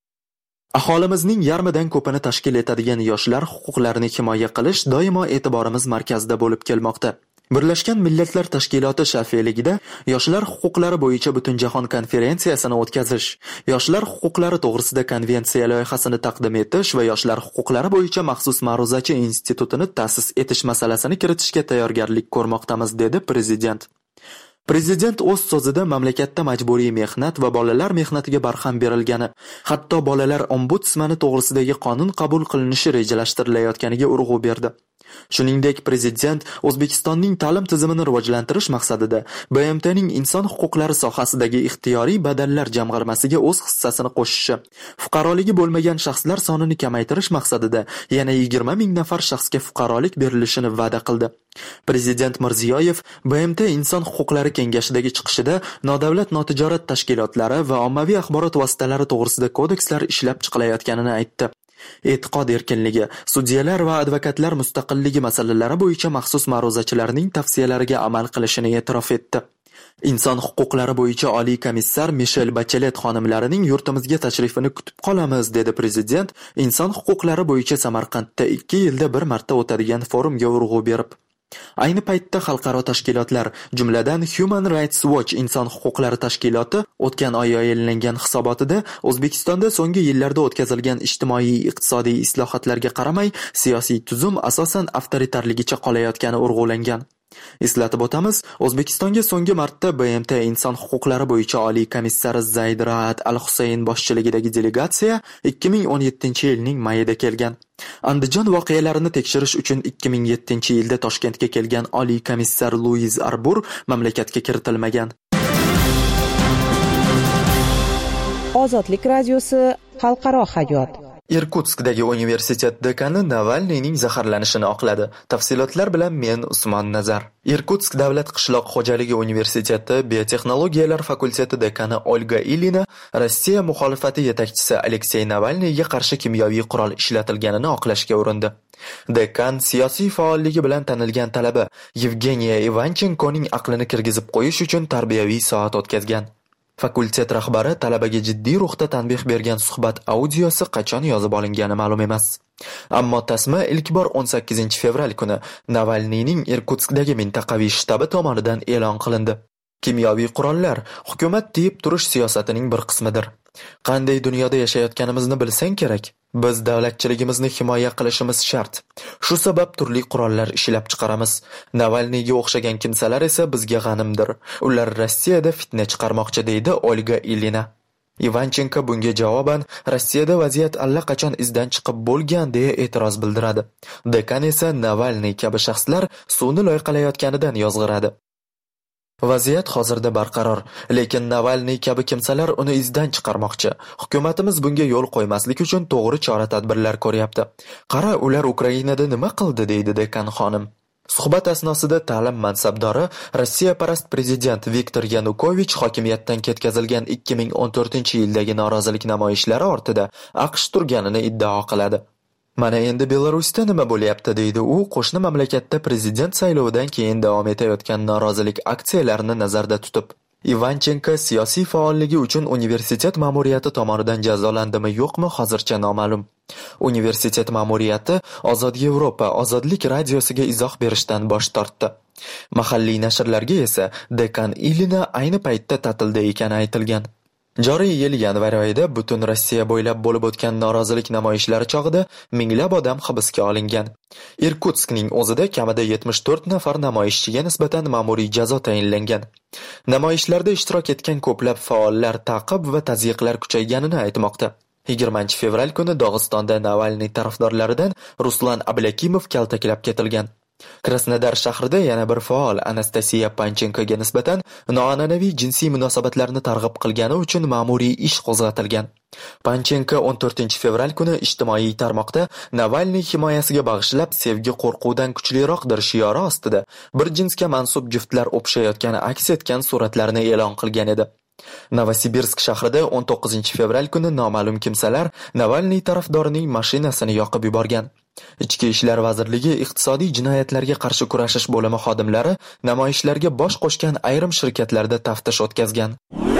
Aholimizning yarmidan ko'pini tashkil etadigan yoshlar huquqlarini himoya qilish doimo e'tiborimiz markazida bo'lib kelmoqda. Birlashgan Millatlar Tashkiloti shafeligida yoshlar huquqlari bo'yicha Butunjahon konferensiyasini o'tkazish, yoshlar huquqlari to'g'risida konvensiya loyihasini taqdim etish va yoshlar huquqlari bo'yicha maxsus ma'ruzachi institutini ta'sis etish masalasini kiritishga tayyorgarlik ko'rmoqdamiz, dedi Prezident. Prezident o'z so'zida mamlakatda majburiy mehnat va bolalar mehnatiga barham berilgani, hatto bolalar ombudsmani to'g'risidagi qonun qabul qilinishi rejalashtirilayotganiga urg'u berdi. Shuningdek, Prezident O'zbekistonning ta'lim tizimini rivojlantirish maqsadida B M T'ning inson huquqlari sohasidagi ixtiyoriy badallar jamg'armasiga o'z hissasini qo'shishi, fuqaroligi bo'lmagan shaxslar sonini kamaytirish maqsadida yana yigirma ming nafar shaxsga fuqarolik berilishini va'da qildi. Prezident Mirziyoyev B M T Inson huquqlari kengashidagi chiqishida nodavlat notijorat tashkilotlari va ommaviy axborot vositalari to'g'risida kodekslar ishlab chiqilayotganini aytdi. E'tiqod erkinligi, sudyalar va advokatlar mustaqilligi masalalari bo'yicha maxsus ma'ruzachilarning tavsiyalariga amal qilishini e'tirof etdi. Inson huquqlari bo'yicha oliy komissar Michelle Bachelet xonimlarining yurtimizga tashrifini kutib qolamiz, dedi Prezident inson huquqlari bo'yicha Samarqandda ikki yilda bir marta o'tadigan forumga urg'u berib. Ayni paytda xalqaro tashkilotlar, jumladan Human Rights Watch inson huquqlari tashkiloti o'tgan oy yayinlangan hisobotida O'zbekistonda so'nggi yillarda o'tkazilgan ijtimoiy-iqtisodiy islohotlarga qaramay, siyosiy tuzum asosan avtoritarligicha qolayotgani urg'ulangan. Eslatib o'tamiz, O'zbekistonga so'nggi marta B M T inson huquqlari bo'yicha oliy komissari Zayd Raad Al-Husayn boshchiligidagi delegatsiya ikki ming o'n yettinchi yilning mayida kelgan. Andijon voqealarini tekshirish uchun ikki ming yettinchi yilda Toshkentga kelgan oliy komissar Luiz Arbur mamlakatga kiritilmagan. Ozodlik radiosi xalqaro hayot. Irkutskdagi universitet dekani Navalniyning zaharlanishini oqladi. Tafsilotlar bilan men Usmon Nazar. Irkutsk davlat qishloq xo'jaligi universiteti biotexnologiyalar fakulteti dekani Olga Ilina Rossiya muxolifati yetakchisi Aleksey Navalniyga qarshi kimyoviy qurol ishlatilganini oqlashga urindi. Dekan siyosiy faolligi bilan tanilgan talaba Yevgeniya Ivanchenkoning aqlini kirgizib qo'yish uchun tarbiyaviy soat o'tkazgan. Fakultet rahbari talabaga jiddiy ruhda tanbeh bergan suhbat audiosi qachon yozib olingani ma'lum emas. Ammo tasma ilk bor o'n sakkizinchi fevral kuni Navalniyning Irkutskdagi mintaqaviy shtabi tomonidan e'lon qilindi. Kimyoviy qurollar hukumat tiyib turish siyosatining bir qismidir. Qanday dunyoda yashayotganimizni bilsang kerak. Biz davlatchiligimizni himoya qilishimiz shart. Shu sabab turli qurollar ishlab chiqaramiz. Navalniyga o'xshagan kimsalar esa bizga g'animdir. Ular Rossiyada fitna chiqarmoqchi deydi Olga Ilina. Ivanchenko bunga javoban Rossiyada vaziyat allaqachon izdan chiqib bo'lgan deya e'tiroz bildiradi. Dekan esa Navalniy kabi shaxslar suvni loyqalayotganidan yozg'iradi. Vaziyat hozirda barqaror, lekin Navalniy kabi kimsalar uni izdan chiqarmoqchi. Hukumatimiz bunga yo'l qo'ymaslik uchun to'g'ri chora-tadbirlar ko'ryapti. Qara, ular Ukrainada nima qildi deydi dekan xonim. Suhbat asnosida ta'lim mansabdori Rossiya parast prezident Viktor Yanukovich hokimiyatdan ketkazilgan ikki ming o'n to'rtinchi yildagi norozilik namoyishlari ortida AQSh turganini iddao qiladi. Mana endi Belarusda nima bo'lyapti deydi u qo'shni mamlakatda prezident saylovidan keyin davom etayotgan norozilik aksiyalarini nazarda tutib. Ivanchenko siyosiy faolligi uchun universitet ma'muriyati tomonidan jazolandimi yo'qmi hozircha noma'lum. Universitet ma'muriyati Ozod Yevropa ozodlik radiosiga izoh berishdan bosh tortdi. Mahalliy nashrlarga esa dekan Ilina ayni paytda ta'tilda ekani aytilgan. Joriy yil yanvar oyida butun Rossiya bo'ylab bo'lib o'tgan norozilik namoyishlari chog'ida minglab odam hibsga olingan. Irkutskning o'zida kamida yetmish to'rt nafar namoyishchiga nisbatan ma'muriy jazo tayinlangan. Namoyishlarda ishtirok etgan ko'plab faollar ta'qib va tazyiqlar kuchayganini aytmoqda. yigirmanchi fevral kuni Dog'istonda Navalniy tarafdorlaridan Ruslan Ablakimov kaltaklab ketilgan. Krasnodar shahrida yana bir faol Anastasiya Panchenkoga nisbatan noan'anaviy jinsiy munosabatlarni targ'ib qilgani uchun ma'muriy ish qo'zg'atilgan. Panchenko o'n to'rtinchi fevral kuni ijtimoiy tarmoqda Navalniy himoyasiga bag'ishlab sevgi qo'rquvdan kuchliroqdir shiori ostida bir jinsga mansub juftlar o'pishayotgani aks etgan suratlarni e'lon qilgan edi. Novosibirsk shahrida o'n to'qqizinchi fevral kuni noma'lum kimsalar Navalniy tarafdorining mashinasini yoqib yuborgan. Ichki ishlar vazirligi iqtisodiy jinoyatlarga qarshi kurashish bo'limi xodimlari namoyishlarga bosh qo'shgan ayrim shirkatlarda taftish o'tkazgan.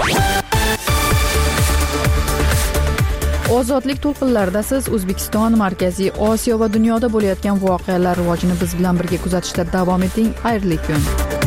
Ozodlik to'lqinlarida siz O'zbekiston, Markaziy Osiyo va dunyoda bo'layotgan voqealar rivojini biz bilan birga kuzatishda davom eting. Xayrli kun.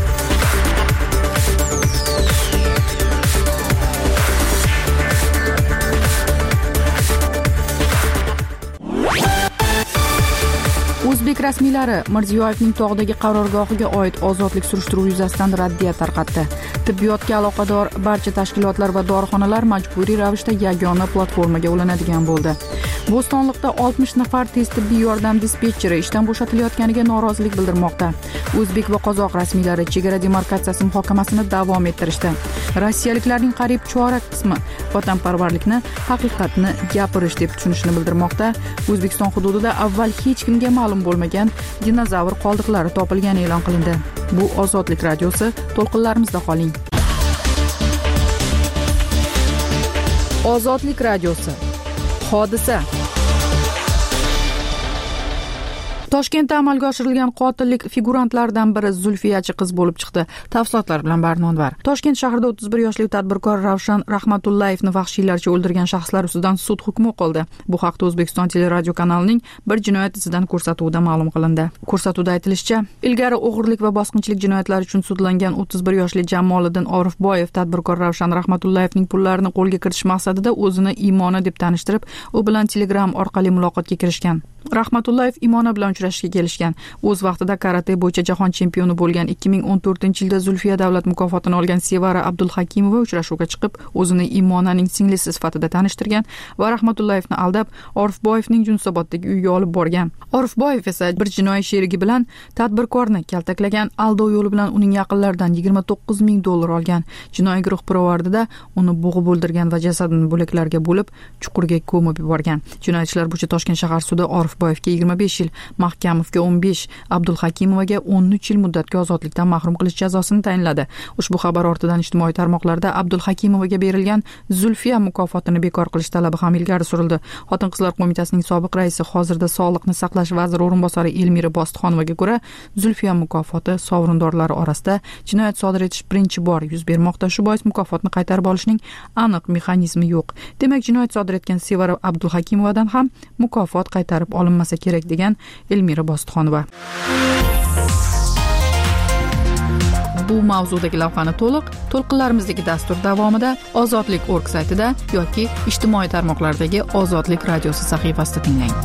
O'zbek rasmiylari Mirziyoyevning tog'dagi qarorgohiga oid ozodlik surishtiruvi yuzasidan raddiya tarqatdi. Tibbiyotga aloqador barcha tashkilotlar va dorixonalar majburiy ravishda yagona platformaga ulanadigan bo'ldi. Bo'stonliqda oltmish nafar tez tibbiy yordam dispetcheri ishdan bo'shatilayotganiga norozilik bildirmoqda. O'zbek va qozoq rasmiylari chegara demarkatsiyasi muhokamasini davom ettirishdi. Rossiyaliklarning qariyb chorak qismi vatanparvarlikni, haqiqatni gapirish deb tushunishini bildirmoqda. O'zbekiston hududida avval hech kimga ma'lum bo'lmagan dinozavr qoldiqlari topilgani e'lon qilindi. Bu Ozodlik radiosi, to'lqinlarimizda qoling. Ozodlik radiosi. Hodisa. Toshkentda amalga oshirilgan qotillik figurantlaridan biri Zulfiyachi qiz bo'lib chiqdi. Tafsilotlar bilan Barnonvar. Toshkent shahrida o'ttiz bir yoshli tadbirkor Ravshan Rahmatullayevni vahshiylarcha o'ldirgan shaxslar ustidan sud hukmi o'qildi. Bu haqda O'zbekiston teleradio kanalining bir jinoyat izidan ko'rsatuvida ma'lum qilindi. Ko'rsatuvda aytilishicha, ilgari o'g'irlik va bosqinchilik jinoyatlari uchun sudlangan o'ttiz bir yoshli Jamoliddin Orifboyev tadbirkor Ravshan Rahmatullayevning pullarini qo'lga kiritish maqsadida o'zini Imona deb tanishtirib, u bilan Telegram orqali muloqotga kirishgan. Rahmatullayev Imona bilan uchrashishga kelishgan. O'z vaqtida karate bo'yicha jahon chempioni bo'lgan ikki ming o'n to'rtinchi yilda Zulfiya davlat mukofotini olgan Sevara Abdulhakimova uchrashuvga chiqib, o'zini Imonaning singlisi sifatida tanishtirgan va Rahmatullayevni aldab, Orifboyevning Yunusoboddagi uyiga olib borgan. Orifboyev esa bir jinoiy sherigi bilan tadbirkorni kaltaklagan, aldov yo'li bilan uning yaqinlaridan yigirma to'qqiz ming dollar olgan. Jinoiy guruh pirovardida uni bo'g'ib o'ldirgan va jasadini bo'laklarga bo'lib, chuqurga ko'mib yuborgan. Jinoyatchilar bo'yicha Toshkent shahar sudi Orifboyevga yigirma besh yil, Mahkamovga o'n besh, Abdulhakimovaga o'n uch yil muddatga ozodlikdan mahrum qilish jazosini tayinladi. Ushbu xabar ortidan ijtimoiy tarmoqlarda Abdulhakimovaga berilgan Zulfiya mukofotini bekor qilish talabi ham ilgari surildi. Xotin-qizlar qo'mitasining sobiq raisi, hozirda Sog'liqni saqlash vaziri o'rinbosari Elmira Bostixonovaga ko'ra, Zulfiya mukofoti sovrindorlari orasida jinoyat sodir etish birinchi bor yuz bermoqda. Shu bois mukofotni qaytarib olishning aniq mexanizmi yo'q. Demak, jinoyat sodir etgan Sevara Abdulhakimovadan ham mukofot qaytarib olinmasa kerak degan Elmira Bostixonova. bu mavzudagi lavhani to'liq to'lqinlarimizdagi dastur davomida ozodlik org saytida yoki ijtimoiy tarmoqlardagi ozodlik radiosi sahifasida tinglang.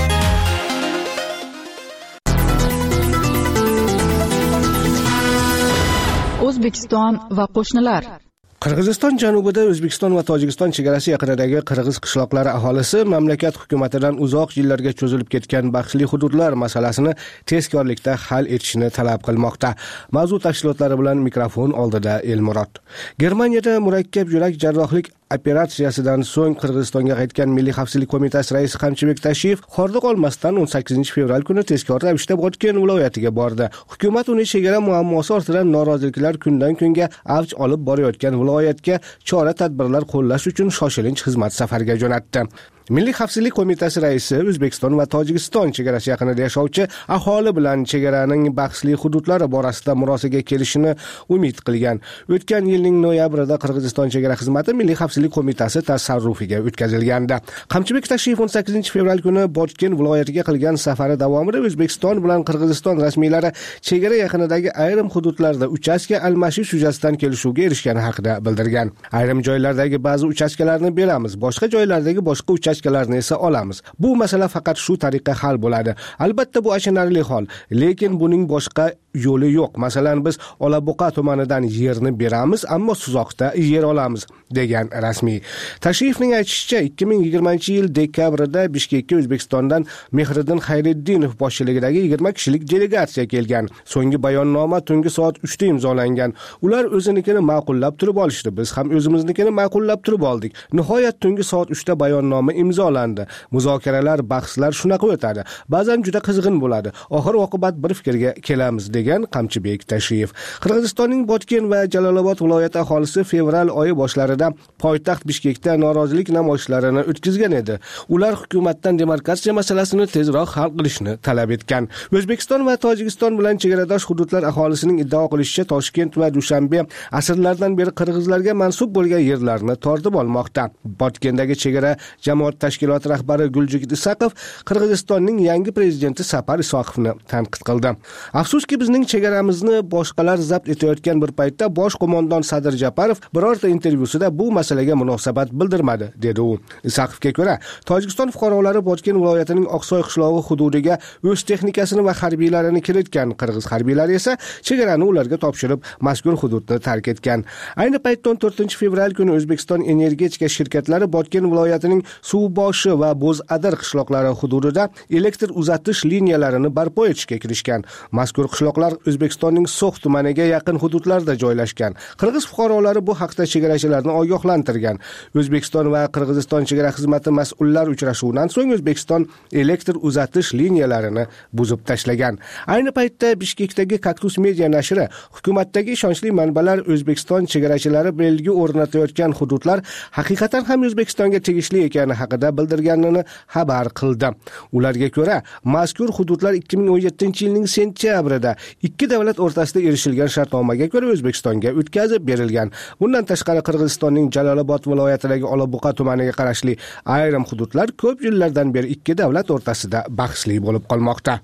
O'zbekiston va qo'shnilar. Qirg'iziston janubida O'zbekiston va Tojikiston chegarasi yaqinidagi qirg'iz qishloqlari aholisi mamlakat hukumatidan uzoq yillarga cho'zilib ketgan bahsli hududlar masalasini tezkorlikda hal etishni talab qilmoqda. Mavzu tafsilotlari bilan mikrofon oldida Elmurod. Germaniyada murakkab yurak jarrohlik operatsiyasidan so'ng Qirg'izistonga qaytgan Milliy xavfsizlik qo'mitasi raisi Qamchibek Tashiyev hordiq olmasdan o'n sakkizinchi fevral kuni tezkor ravishda Botken viloyatiga bordi. Hukumat uni chegara muammosi ortidan noroziliklar kundan kunga avj olib borayotgan viloyatga chora-tadbirlar qo'llash uchun shoshilinch xizmat safariga jo'natdi. Milliy xavfsizlik qo'mitasi raisi O'zbekiston va Tojikiston chegarasi yaqinida yashovchi aholi bilan chegaraning bahsli hududlari borasida murosaga kelishini umid qilgan. O'tgan yilning noyabrida Qirg'iziston chegara xizmati Milliy xavfsizlik qo'mitasi tasarrufiga o'tkazilgandi. Qamchibek Tashiyev o'n sakkizinchi fevral kuni Botken viloyatiga qilgan safari davomida O'zbekiston bilan Qirg'iziston rasmiylari chegara yaqinidagi ayrim hududlarda uchastka almashish yuzasidan kelishuvga erishgani haqida bildirgan. Ayrim joylardagi ba'zi uchastkalarni beramiz, boshqa joylardagi boshqa uchastkalarni esa olamiz. Bu masala faqat shu tariqa hal bo'ladi. Albatta bu achinarli hol, lekin buning boshqa yo'li yo'q. Masalan, biz Olabuqa tumanidan yerni beramiz, ammo Suzoqda yer olamiz, degan rasmiy. Tashiyevning aytishicha, ikki ming yigirmanchi yil dekabrida Bishkekka O'zbekistondan Mehriddin Xayriddinov boshchiligidagi yigirma kishilik delegatsiya kelgan. So'nggi bayonnoma tungi soat uchda imzolangan. Ular o'zinikini ma'qullab turib olishdi. Biz ham o'zimiznikini ma'qullab turib oldik. Nihoyat tungi soat uchda bayonnoma imzolandi. Muzokaralar, bahslar shunaqa o'tadi. Ba'zan juda qizg'in bo'ladi. Oxir oqibat bir fikrga kelamiz, degan Qamchibek Tashiyev. Qirg'izistonning Botken va Jalolobod viloyati aholisi fevral oyi boshlarida poytaxt Bishkekda norozilik namoyishlarini o'tkazgan edi. Ular hukumatdan demarkatsiya masalasini tezroq hal qilishni talab etgan. O'zbekiston va Tojikiston bilan chegaradosh hududlar aholisining iddao qilishicha, Toshkent va Dushanbe asrlardan beri qirg'izlarga mansub bo'lgan yerlarni tortib olmoqda. Botkendagi chegara jamoat tashkiloti rahbari Guljigit Isaqov Qirg'izistonning yangi prezidenti Sapar Isoqovni tanqid qildi. Afsuski, bizning chegaramizni boshqalar zabt etayotgan bir paytda bosh qo'mondon Sadir Japarov birorta intervyusida bu masalaga munosabat bildirmadi, dedi u. Isaqovga ko'ra, Tojikiston fuqarolari Botken viloyatining Oqsoy qishlog'i hududiga o'z texnikasini va harbiylarini kiritgan. Qirg'iz harbiylari esa chegarani ularga topshirib, mazkur hududni tark etgan. Ayni paytda o'n to'rtinchi fevral kuni O'zbekiston energetika shirkatlari Botken viloyatining Suvboshi va Bo'zadir qishloqlari hududida elektr uzatish liniyalarini barpo etishga kirishgan. Mazkur qishloqlar O'zbekistonning So'x tumaniga yaqin hududlarda joylashgan. Qirg'iz fuqarolari bu haqda chegarachilarni ogohlantirgan. O'zbekiston va Qirg'iziston chegara xizmati mas'ullar uchrashuvidan so'ng O'zbekiston elektr uzatish liniyalarini buzib tashlagan. Ayni paytda Bishkekdagi Kaktus media nashri hukumatdagi ishonchli manbalar O'zbekiston chegarachilari belgi o'rnatayotgan hududlar haqiqatan ham O'zbekistonga tegishli ekani haqida bildirganini xabar qildi. Ularga ko'ra, mazkur hududlar ikki ming o'n yettinchi yilning sentyabrida ikki davlat o'rtasida erishilgan shartnomaga ko'ra O'zbekistonga o'tkazib berilgan. Bundan tashqari Qirg'izistonning Jalolobod viloyatidagi Olabuqa tumaniga qarashli ayrim hududlar ko'p yillardan beri ikki davlat o'rtasida bahsli bo'lib qolmoqda.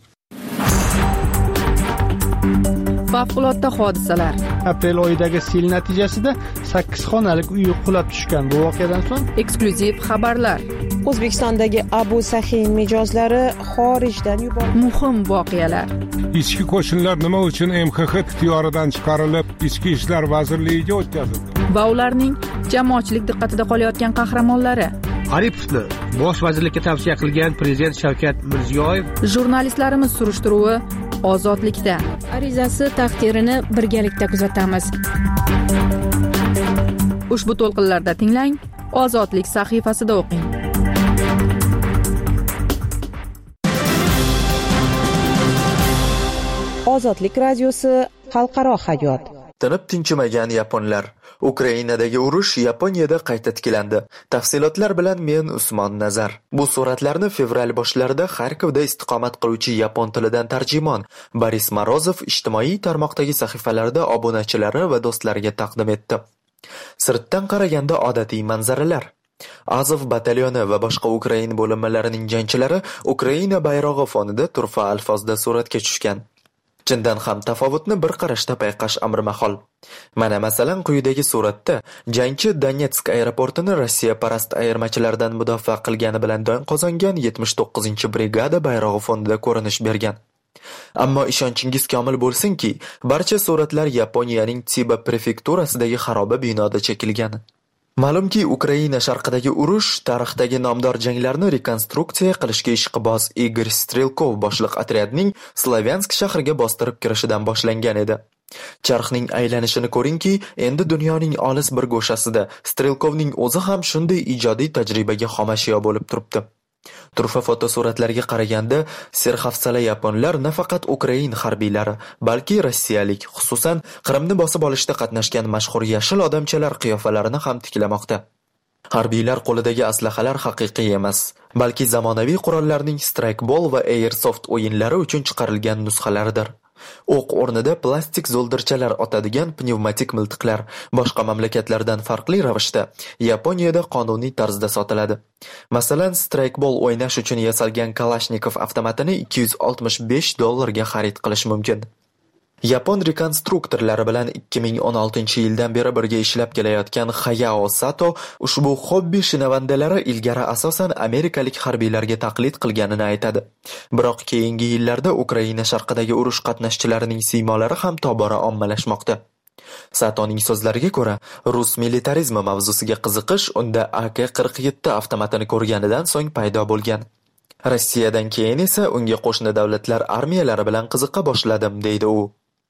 Favqulodda hodisalar. Aprel oyidagi sel natijasida sakkiz xonalik uy qulab tushgan. Bu voqeadan so'ng eksklyuziv xabarlar. O'zbekistondagi Abu Sahin mijozlari xorijdan yuborildi. Muhim voqealar. Ichki qo'shinlar nima uchun M X X ixtiyoridan chiqarilib, Ichki ishlar vazirligiga o'tkazildi? Va ularning jamoatchilik diqqatida qolayotgan qahramonlari. Aripovni bosh vazirlikka tavsiya qilgan prezident Shavkat Mirziyoyev. Jurnalistlarimiz surishtiruvi ozodlikda. Arizasi taqdirini birgalikda kuzatamiz. Ushbu to'lqinlarda tinglang, Ozodlik sahifasida o'qing. Ozodlik radiosi xalqaro hayot. Tinib tinchimagan yaponlar. Ukrainadagi urush Yaponiyada qayta tiklandi. Tafsilotlar bilan men Usmon Nazar. Bu suratlarni fevral boshlarida Xarkovda istiqomat qiluvchi yapon tilidan tarjimon Boris Morozov ijtimoiy tarmoqdagi sahifalarida obunachilari va do'stlariga taqdim etdi. Sirtdan qaraganda odatiy manzaralar. Azov batalyoni va boshqa Ukraina bo'linmalarining jangchilari Ukraina bayrog'i fonida turfa alfozda suratga tushgan. Chindan ham tafovutni bir qarashda payqash amri mahol. Mana masalan quyidagi suratda jangchi Donetsk aeroportini Rossiya parast ayirmachilardan mudofaa qilgani bilan don qozongan yetmish to'qqizinchi brigada bayrog'i fonida ko'rinish bergan. Ammo ishonchingiz komil bo'lsinki, barcha suratlar Yaponiyaning Chiba prefekturasidagi xaroba binoda chekilgan. Ma'lumki, Ukraina sharqidagi urush tarixdagi nomdor janglarni rekonstruksiya qilishga ishqiboz Igor Strelkov boshliq otryadning Slavyansk shahriga bostirib kirishidan boshlangan edi. Charxning aylanishini ko'ringki, endi dunyoning olis bir go'shasida Strelkovning o'zi ham shunday ijodiy tajribaga xomashyo bo'lib turibdi. Turfa fotosuratlarga qaraganda, serhafsala yaponlar nafaqat Ukraina harbiylari, balki rossiyalik, xususan Qrimni bosib olishda qatnashgan mashhur yashil odamchalar qiyofalarini ham tiklamoqda. Harbiylar qo'lidagi aslahalar haqiqiy emas, balki zamonaviy qurollarning strikeball va airsoft o'yinlari uchun chiqarilgan nusxalaridir. O'q o'rnida plastik zo'ldirchalar otadigan pnevmatik miltiqlar boshqa mamlakatlardan farqli ravishda Yaponiyada qonuniy tarzda sotiladi. Masalan, strikeball o'ynash uchun yasalgan Kalashnikov avtomatini ikki yuz oltmish besh dollarga xarid qilish mumkin. Yapon rekonstruktorlari bilan ikki ming o'n oltinchi yildan beri birga ishlab kelayotgan Hayao Sato ushbu hobbi shinavandalari ilgari asosan amerikalik harbiylarga taqlid qilganini aytadi. Biroq keyingi yillarda Ukraina sharqidagi urush qatnashchilarining siymolari ham tobora ommalashmoqda. Satoning so'zlariga ko'ra, rus militarizmi mavzusiga qiziqish unda A K qirq yetti avtomatini ko'rganidan so'ng paydo bo'lgan. Rossiyadan keyin esa unga qo'shni davlatlar armiyalari bilan qiziqa boshladim, deydi u.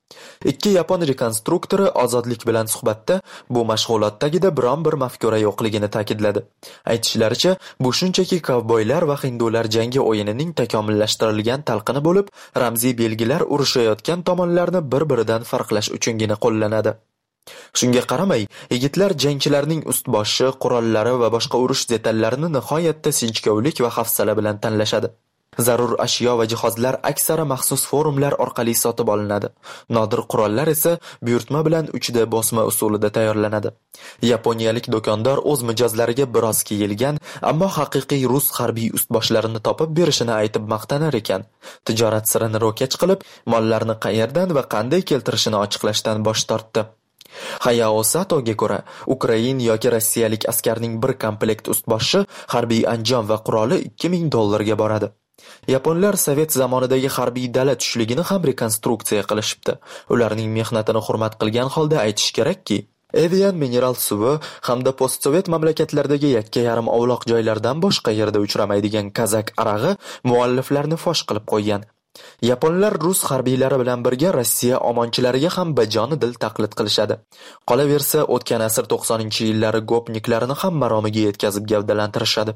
Ikki yapon rekonstruktori ozodlik bilan suhbatda bu mashg'ulotdagida biron bir mafkura yo'qligini ta'kidladi. Aytishlaricha, bu shunchaki kovboylar va hindular jangi o'yinining takomillashtirilgan talqini bo'lib, ramziy belgilar urushayotgan tomonlarni bir-biridan farqlash uchungina qo'llanadi. Shunga qaramay, yigitlar jangchilarning ust-boshi, qurollari va boshqa urush detallarini nihoyatda sinchkovlik va hafsala bilan tanlashadi. Zarur ashyo va jihozlar aksara maxsus forumlar orqali sotib olinadi. Nodir qurollar esa buyurtma bilan uchda bosma usulida tayyorlanadi. Yaponiyalik do'kondor o'z mijozlariga biroz kiyilgan, ammo haqiqiy rus harbiy ustboshlarini topib berishini aytib maqtanar ekan. Tijorat sirini ro'kach qilib, mollarni qayerdan va qanday keltirishini ochiqlashdan bosh tortdi. Hayao Satoga ko'ra, Ukrain yoki rossiyalik askarning bir komplekt ustboshi, harbiy anjom va quroli ikki ming dollarga boradi. Yaponlar sovet zamonidagi harbiy dala tushligini ham rekonstruksiya qilishibdi. Ularning mehnatini hurmat qilgan holda aytish kerakki, Evian mineral suvi hamda postsovet mamlakatlardagi yakka yarim ovloq joylardan boshqa yerda uchramaydigan kazak arag'i mualliflarni fosh qilib qo'ygan. Yaponlar rus harbiylari bilan birga Rossiya omonchilariga ham bajonidil taqlid qilishadi. Qolaversa, o'tgan asr to'qsoninchi yillari gopniklarini ham maromiga yetkazib gavdalantirishadi.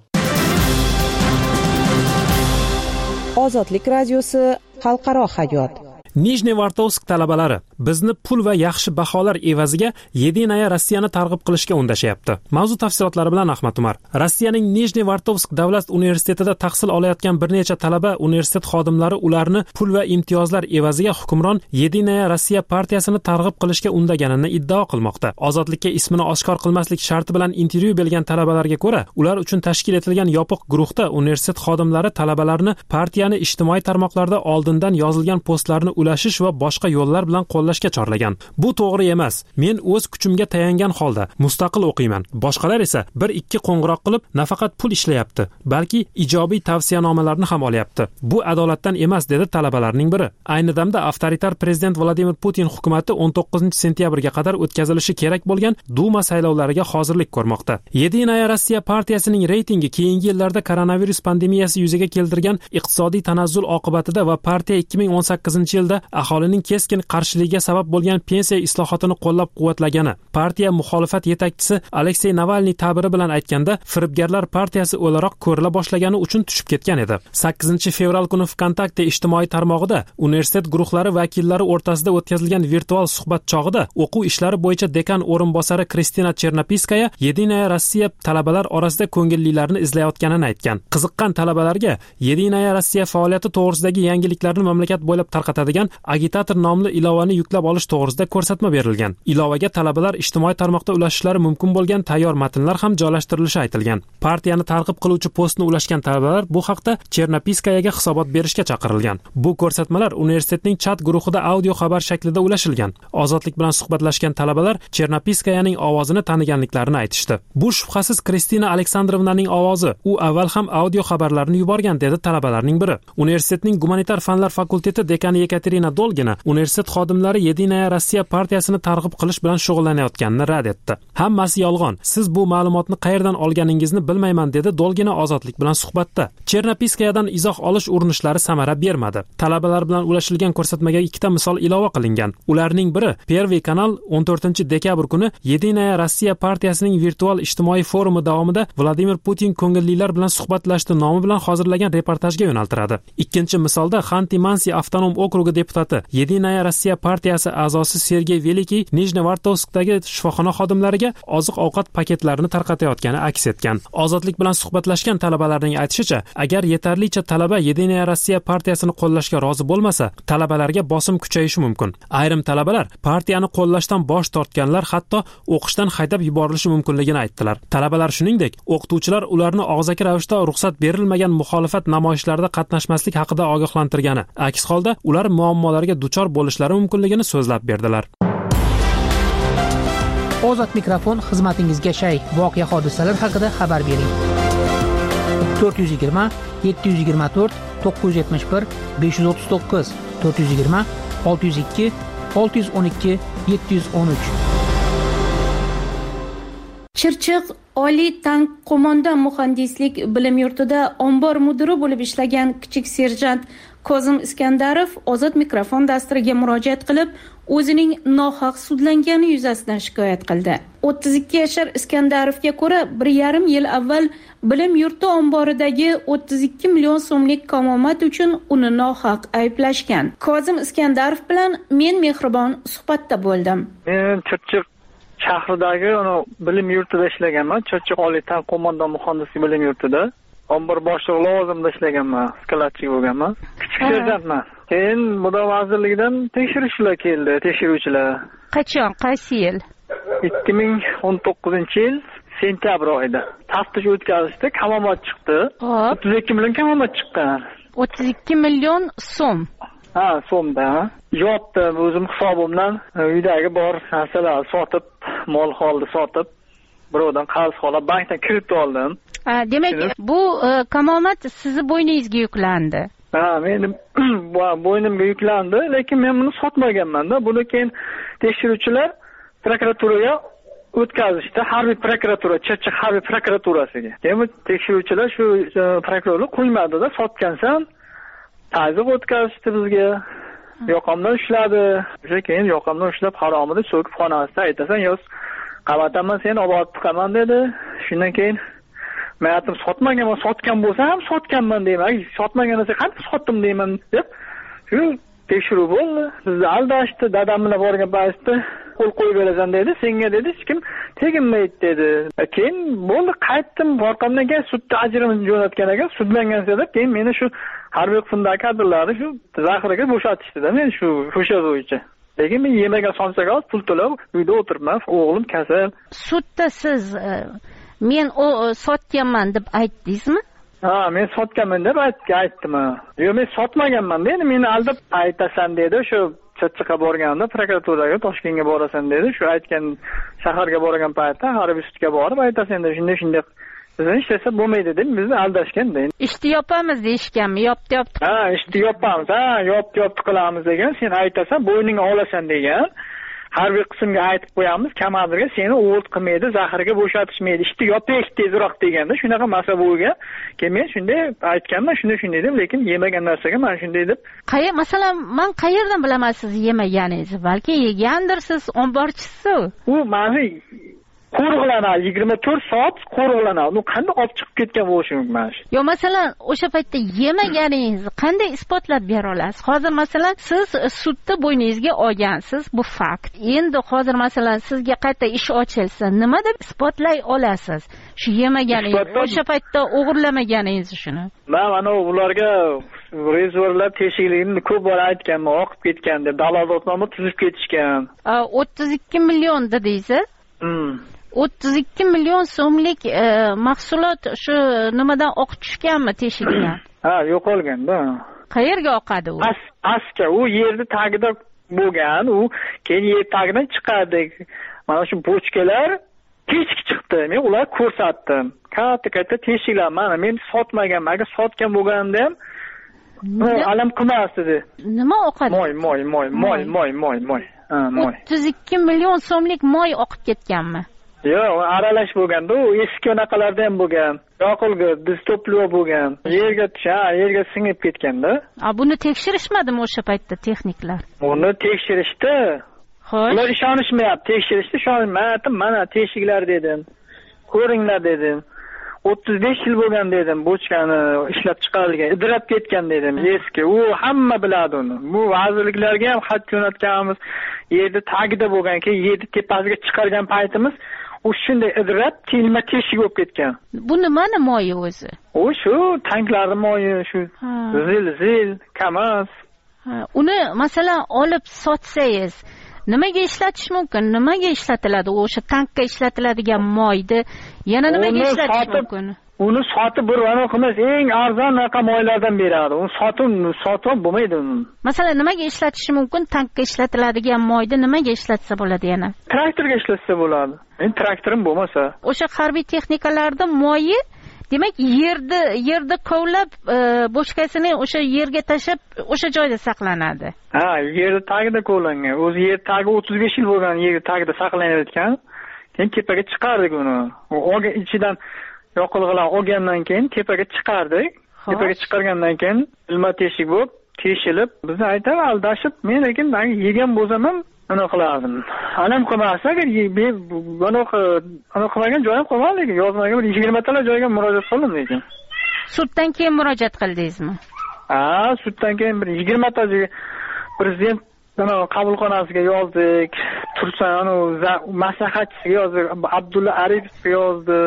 Ozodlik radiosi xalqaro hayot. Nijnevartovsk talabalari bizni pul va yaxshi baholar evaziga Yedinaya Rossiyani targ'ib qilishga undashyapti. Mavzu tafsilotlari bilan Ahmad Umar. Rossiyaning Nijnevartovsk davlat universitetida tahsil olayotgan bir necha talaba universitet xodimlari ularni pul va imtiyozlar evaziga hukmron Yedinaya Rossiya partiyasini targ'ib qilishga undaganini iddao qilmoqda. Ozodlikka ismini oshkor qilmaslik sharti bilan intervyu bergan talabalarga ko'ra, ular uchun tashkil etilgan yopiq guruhda universitet xodimlari talabalarni partiyani ijtimoiy tarmoqlarda oldindan yozilgan postlarni ulashish va boshqa yo'llar bilan qo'llashga chorlagan. Bu to'g'ri emas. Men o'z kuchimga tayangan holda mustaqil o'qiyman. Boshqalar esa bir ikki qo'ng'iroq qilib nafaqat pul ishlayapti, balki ijobiy tavsiyanomalarni ham olyapti. Bu adolatdan emas, dedi talabalarning biri. Ayni damda avtoritar prezident Vladimir Putin hukumatı o'n to'qqizinchi sentyabrga qadar o'tkazilishi kerak bo'lgan Duma saylovlariga hozirlik ko'rmoqda. Yedinaya Rossiya partiyasining reytingi keyingi yillarda koronavirus pandemiyasi yuzaga keltirgan iqtisodiy tanazzul oqibatida va partiya ikki ming o'n sakkizinchi yilda aholining keskin qarshiligiga sabab bo'lgan pensiya islohotini qo'llab-quvvatlagani. Partiya muxolifat yetakchisi Aleksey Navalniy ta'biri bilan aytganda, firibgarlar partiyasi o'laroq ko'rila boshlagani uchun tushib ketgan edi. sakkizinchi fevral kuni Vkontakte ijtimoiy tarmog'ida universitet guruhlari vakillari o'rtasida o'tkazilgan virtual suhbat chog'ida o'quv ishlari bo'yicha dekan o'rinbosari Kristina Chernopiskaya Yedinaya Rossiya talabalar orasida ko'ngillilarni izlayotganini aytgan. Qiziqqan talabalarga Yedinaya Rossiya faoliyati to'g'risidagi yangiliklarni mamlakat bo'ylab tarqatadigan agitator nomli ilovani yuklab olish to'g'risida ko'rsatma berilgan. Ilovaga talabalar ijtimoiy tarmoqda ulashishlari mumkin bo'lgan tayyor matnlar ham joylashtirilishi aytilgan. Partiyani targ'ib qiluvchi postni ulashgan talabalar bu haqda Chernopiskayaga hisobot berishga chaqirilgan. Bu ko'rsatmalar universitetning chat guruhida audio xabar shaklida ulashilgan. Ozodlik bilan suhbatlashgan talabalar Chernopiskayaning ovozini taniganliklarini aytishdi. Bu shubhasiz Kristina Aleksandrovnaning ovozi. U avval ham audio xabarlarni yuborgan, dedi talabalarning biri. Universitetning gumanitar fanlar fakulteti dekani Yekaterina Dolgina universitet xodimlari Yedinaya Rossiya partiyasini targ'ib qilish bilan shug'ullanayotganini rad etdi. Hammasi yolg'on. Siz bu ma'lumotni qayerdan olganingizni bilmayman, dedi Dolgina Ozodlik bilan suhbatda. Chernopiskayadan izoh olish urinishlari samara bermadi. Talabalar bilan ulashilgan ko'rsatmaga ikkita misol ilova qilingan. Ularning biri Pervy kanal o'n to'rtinchi dekabr kuni Yedinaya Rossiya partiyasining virtual ijtimoiy forumi davomida Vladimir Putin ko'ngillilar bilan suhbatlashdi nomi bilan hozirlagan reportajga yo'naltiradi. Ikkinchi misolda Xanti-Mansi avtonom okrugi deputati Yedinaya Rossiya partiyasi a'zosi Sergey Velikiy Nijnevartovskdagi shifoxona xodimlariga oziq-ovqat paketlarini tarqatayotgani aks etgan. Ozodlik bilan suhbatlashgan talabalarning aytishicha, agar yetarlicha talaba Yedinaya Rossiya partiyasini qo'llashga rozi bo'lmasa, talabalarga bosim kuchayishi mumkin. Ayrim talabalar partiyani qo'llashdan bosh tortganlar hatto o'qishdan haydab yuborilishi mumkinligini aytdilar. Talabalar shuningdek, o'qituvchilar ularni og'zaki ravishda ruxsat berilmagan muxolifat namoyishlarida qatnashmaslik haqida ogohlantirgani, aks holda ular muammolarga duchor bo'lishlari mumkinligini so'zlab berdilar. Ozod mikrofon xizmatingizga shay. Voqea hodisalar haqida xabar bering. to'rt yuz yigirma yetti yuz yigirma to'rt to'qqiz yuz yetmish bir besh yuz o'ttiz to'qqiz to'rt yuz yigirma olti yuz ikki olti yuz o'n ikki yetti yuz o'n uch. Chirchiq Oliy tank qo'mondon muhandislik bilim yurtida ombor mudiri bo'lib ishlagan kichik serjant Kozim Iskandarov Ozod mikrofon dasturiga murojaat qilib, o'zining nohaq sudlangani yuzasidan shikoyat qildi. o'ttiz ikki yashar Iskandarovga ko'ra, bir yarim yil avval bilim yurti omboridagi o'ttiz ikki million so'mlik kamomad uchun uni nohaq ayblashgan. Kozim Iskandarov bilan men mehribon suhbatda bo'ldim. Men Chirchiq shahridagi bilim yurtida ishlaganman. Chirchiq Oliy tank qo'mondon muhandislik bilim yurtida. ombor boshlig'i lavozimida ishlaganman, skladchi bo'lganman. Kichik serjantman. Keyin Mudofaa vazirligidan tekshiruvchilar keldi, tekshiruvchilar. Qachon, qaysi yil? ikki ming o'n to'qqizinchi yil sentyabr oyida taftish o'tkazishdi, kamomad chiqdi. o'ttiz ikki million kamomad chiqqan. o'ttiz ikki million so'm. Ha, so'mda. Yopdim o'zim hisobimdan, uydagi bor narsalarni sotib, mol holni sotib, birovdan qarz olib, bankdan kredit oldim. Ha, demak, bu uh, kamomad sizni bo'yningizga yuklandi. Ha, mening bo'ynimga yuklandi, lekin men buni sotmaganman-da. Buni keyin tekshiruvchilar prokuraturaga o'tkazishdi, harbiy prokuratura, Chirchiq harbiy prokuraturasiga. Keyin tekshiruvchilar shu prokurorlar qo'ymadi-da, sotgansan, ta'ziq o'tkazishdi bizga. Yoqamdan ushladi. O'sha keyin yoqamdan ushlab haromida so'kib xonasida aytasan, "Yo'q, qavataman seni olib chiqaman" dedi. Shundan keyin men aytdim, sotmaganman, sotgan bo'lsa ham sotganman deyman. Sotmagan bo'lsa qanday sotdim deyman deb. Shu tekshiruv bo'ldi. Bizni aldashdi, dadam bilan borgan paytda qo'l qo'yib berasan dedi. Senga dedi, hech kim teginmaydi dedi. Keyin bo'ldi, qaytdim, orqamdan keyin sudda ajrimni jo'natgan ekan, sudlangansa deb, keyin meni shu harbiy qismdagi kadrlarni shu zaxiraga bo'shatishdi-da, men shu o'sha bo'yicha. Lekin men yemagan sonchaga pul to'lab uyda o'tiribman, o'g'lim kasal. Sudda siz men o sotganman deb aytdingizmi? Ha, men sotganman deb aytdim. Yo'q, men sotmaganman dedi. Meni aldab aytasan dedi. Shu Chirchiqqa borganda prokuraturaga, Toshkentga borasan dedi. Shu aytgan shaharga borgan paytda harbiy sudga borib aytasan dedi. Shunday shunday bizni ishlasa bo'lmaydi deb bizni aldashgan deydi. Ishni yopamiz deyishganmi? Yopdi yopdi. Ha, ishni yopamiz. Ha, yopdi yopdi qilamiz degan. Sen aytasan, bo'yningga olasan degan. Harbiy qismga aytib qo'yamiz, komandirga seni o'lt qilmaydi, zaxiraga bo'shatishmaydi, ishni yopish tezroq deganda shunaqa masala bo'lgan. Keyin men shunday aytganman, shunday shunday deb, lekin yemagan narsaga men shunday deb. Qayer, masalan, men qayerdan bilaman siz yemaganingizni? Balki yegandirsiz, omborchisiz. U meni qo'riqlanadi, yigirma to'rt soat qo'riqlanadi. Uni qanday olib chiqib ketgan bo'lishi mumkin mana shu? Yo, masalan, o'sha paytda yemaganingizni qanday isbotlab bera olasiz? Hozir masalan, siz sudda bo'yningizga olgansiz, bu fakt. Endi hozir masalan sizga qayta ish ochilsa, nima deb isbotlay olasiz? Shu yemaganingizni, o'sha paytda o'g'irlamaganingizni shuni. Men mana ularga rezervlar teshikligini ko'p bor aytganman, oqib ketgan deb dalolatnoma tuzib ketishgan. o'ttiz ikki million dedingiz? Hmm. o'ttiz ikki million so'mlik mahsulot shu nimadan oqib tushganmi teshigidan? Ha, yo'qolganda. Qayerga oqadi u? As asga u yerni tagida bo'lgan, u keyin yer tagidan chiqadi. Mana shu bochkalar teshik chiqdi. Men ular ko'rsatdim. Katta-katta teshiklar. Mana men sotmaganman. Agar sotgan bo'lganimda ham alam qilmasdi. Nima oqadi? Moy, moy, moy, moy, moy, moy, moy. Ha, moy. o'ttiz ikki million so'mlik moy oqib ketganmi? Yo'q, aralash bo'lganda, u eski anaqalarda ham bo'lgan. Yoqilg'i, distopli bo'lgan. Yerga tusha, yerga singib ketganda. A buni tekshirishmadimi o'sha paytda texniklar? Uni tekshirishdi. Xo'sh. Ular ishonishmayapti, tekshirishdi, ishonmayapti. Mana teshiklar dedim. Ko'ringlar dedim. o'ttiz besh yil bo'lgan dedim, bochkani ishlab chiqarilgan, idrab ketgan dedim, eski. U hamma biladi uni. Bu vazirliklarga ham xat jo'natganmiz. Yerda tagida bo'lgan, keyin yerni tepasiga chiqargan paytimiz u shunday idrab, tilma teshik bo'lib ketgan. Bu nimani moyi o'zi? U shu tanklarning moyi, shu zil, zil, KAMAZ. Uni masalan olib sotsangiz, nimaga ishlatish mumkin? Nimaga ishlatiladi? O'sha tankka ishlatiladigan moyni yana nimaga ishlatish mumkin? Uni sotib bir vano qilmas, eng arzon raqam moylardan beradi. Uni sotib, sotib bo'lmaydi uni. Masalan, nimaga ishlatish mumkin? Tankka ishlatiladigan moyni nimaga ishlatsa bo'ladi yana? Traktorga ishlatsa bo'ladi. Endi traktorim bo'lmasa. O'sha harbiy texnikalarda moyi demak yerda yerda kovlab bochkasini o'sha yerga tashab o'sha joyda saqlanadi. Ha, yerda tagida kovlangan. O'zi yer tagi o'ttiz besh yil bo'lgan yer tagida saqlanayotgan. Keyin tepaga chiqardik uni. O'ga ichidan yoqilg'ilar olgandan keyin tepaga chiqardik. Tepaga chiqargandan keyin ilma teshik bo'lib, teshilib, bizni aytadi aldashib, men lekin yegan bo'lsam ham ana qilardim. Alam qilmasa, agar buni ana qilmagan joyim qolmadi lekin yozmagan bir yigirma talar joyga murojaat qildim lekin. Suddan keyin murojaat qildingizmi? Ha, suddan keyin bir yigirma ta joyga prezident ana qabulxonasiga yozdik. Tursan maslahatchisiga yozdik, Abdulla Aripovga yozdim.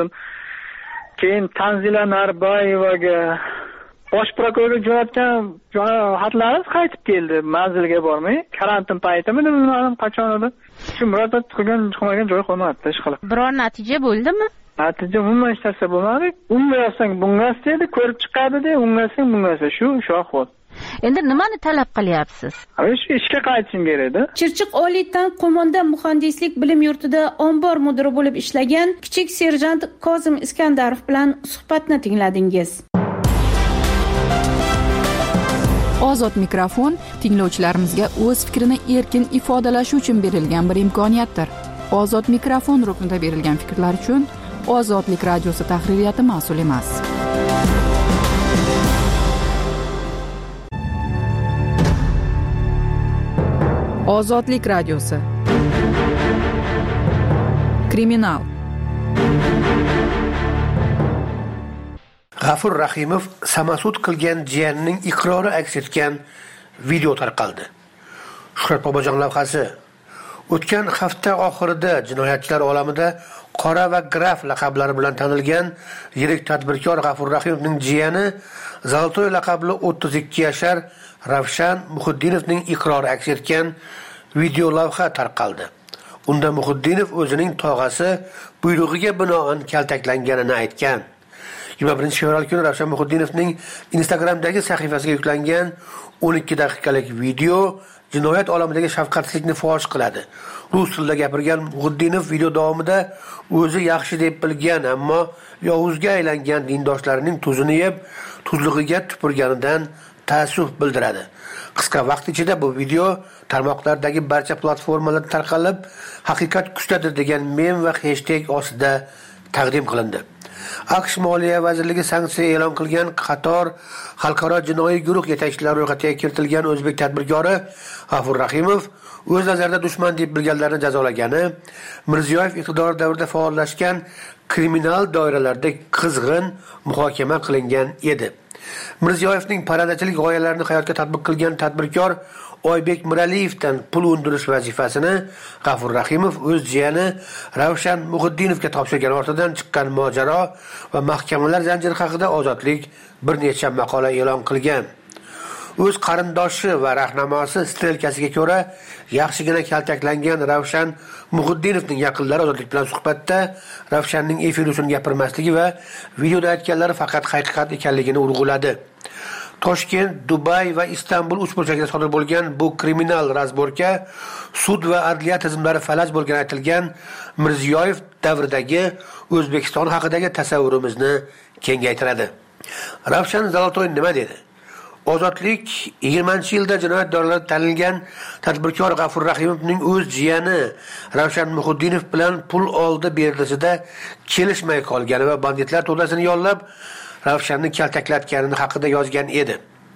Keyin Tanzila Narbayevaga, bosh prokurorga jo'natgan xatlarimiz qaytib keldi, manzilga bormay. Karantin paytimi, bilmadim qachon edi. Shu murojaat qilgan, qilmagan joy qolmadi, ish qilib. Biror natija bo'ldimi? Natija umuman hech narsa bo'lmadi. Unga yozsang bunga dedi, ko'rib chiqadi-da, unga yozsang bunga yozsa, shu shu ahvol. Endi nimani talab qilyapsiz? Shu ishga qaytishim kerak-da. Chirchiq oliy tank qo'mondan muhandislik bilim yurtida ombor mudiri bo'lib ishlagan kichik serjant Kozim Iskandarov bilan suhbatni tingladingiz. Ozod mikrofon tinglovchilarimizga o'z fikrini erkin ifodalashi uchun berilgan bir imkoniyatdir. Ozod mikrofon ruknida berilgan fikrlar uchun Ozodlik radiosi tahririyati mas'ul emas. Ozodlik radiosi. Kriminal. G'afur Rahimov samasud qilgan jiyanining iqrori aks etgan video tarqaldi. Shuhrat Bobojon lavhasi. O'tgan hafta oxirida jinoyatchilar olamida qora va graf laqablari bilan tanilgan yirik tadbirkor G'afur Rahimovning jiyani Zoltoy laqabli o'ttiz ikki yashar Ravshan Muhiddinovning iqrori aks etgan video lavha tarqaldi. Unda Muhiddinov o'zining tog'asi buyrug'iga binoan kaltaklanganini aytgan. yigirma birinchi fevral kuni Ravshan Muhiddinovning Instagramdagi sahifasiga yuklangan o'n ikki daqiqalik video jinoyat olamidagi shafqatsizlikni fosh qiladi. Rus tilida gapirgan Muhiddinov video davomida o'zi yaxshi deb bilgan, ammo yovuzga aylangan dindoshlarining tuzini yeb, tuzlig'iga tupurganidan ta'assuf bildiradi. Qisqa vaqt ichida bu video tarmoqlardagi barcha platformalarda tarqalib, haqiqat kuchlidir degan mem va hashtag ostida taqdim qilindi. AQSh Moliya vazirligi sanksiya e'lon qilgan qator xalqaro jinoiy guruh yetakchilari ro'yxatiga kiritilgan o'zbek tadbirkori G'afur Rahimov o'z nazarida dushman deb bilganlarni jazolagani, Mirziyoyev iqtidor davrida faollashgan kriminal doiralarda qizg'in muhokama qilingan edi. Mirziyoyevning parrandachilik g'oyalarini hayotga tatbiq qilgan tadbirkor Oybek Miraliyevdan pul undirish vazifasini G'afur Rahimov o'z jiyani Ravshan Muhiddinovga topshirgan ortidan chiqqan mojaro va mahkamalar zanjiri haqida Ozodlik bir necha maqola e'lon qilgan. O'z qarindoshi va rahnamosi strelkasiga ko'ra yaxshigina kaltaklangan Ravshan Muhiddinovning yaqinlari Ozodlik bilan suhbatda Ravshanning efir uchun gapirmasligi va videoda aytganlari faqat haqiqat ekanligini urg'uladi. Toshkent, Dubay va Istanbul uch burchagida sodir bo'lgan bu kriminal razborka sud va adliya tizimlari falaj bo'lgani aytilgan Mirziyoyev davridagi O'zbekiston haqidagi tasavvurimizni kengaytiradi. Ravshan Zolotoy nima dedi? Ozodlik yigirmanchi yilda jinoyat doirasida tanilgan tadbirkor G'afur Rahimovning o'z jiyani Ravshan Muhiddinov bilan pul oldi berdisida kelishmay qolgani va banditlar to'dasini yollab Ravshanni kaltaklatganini haqida yozgan edi.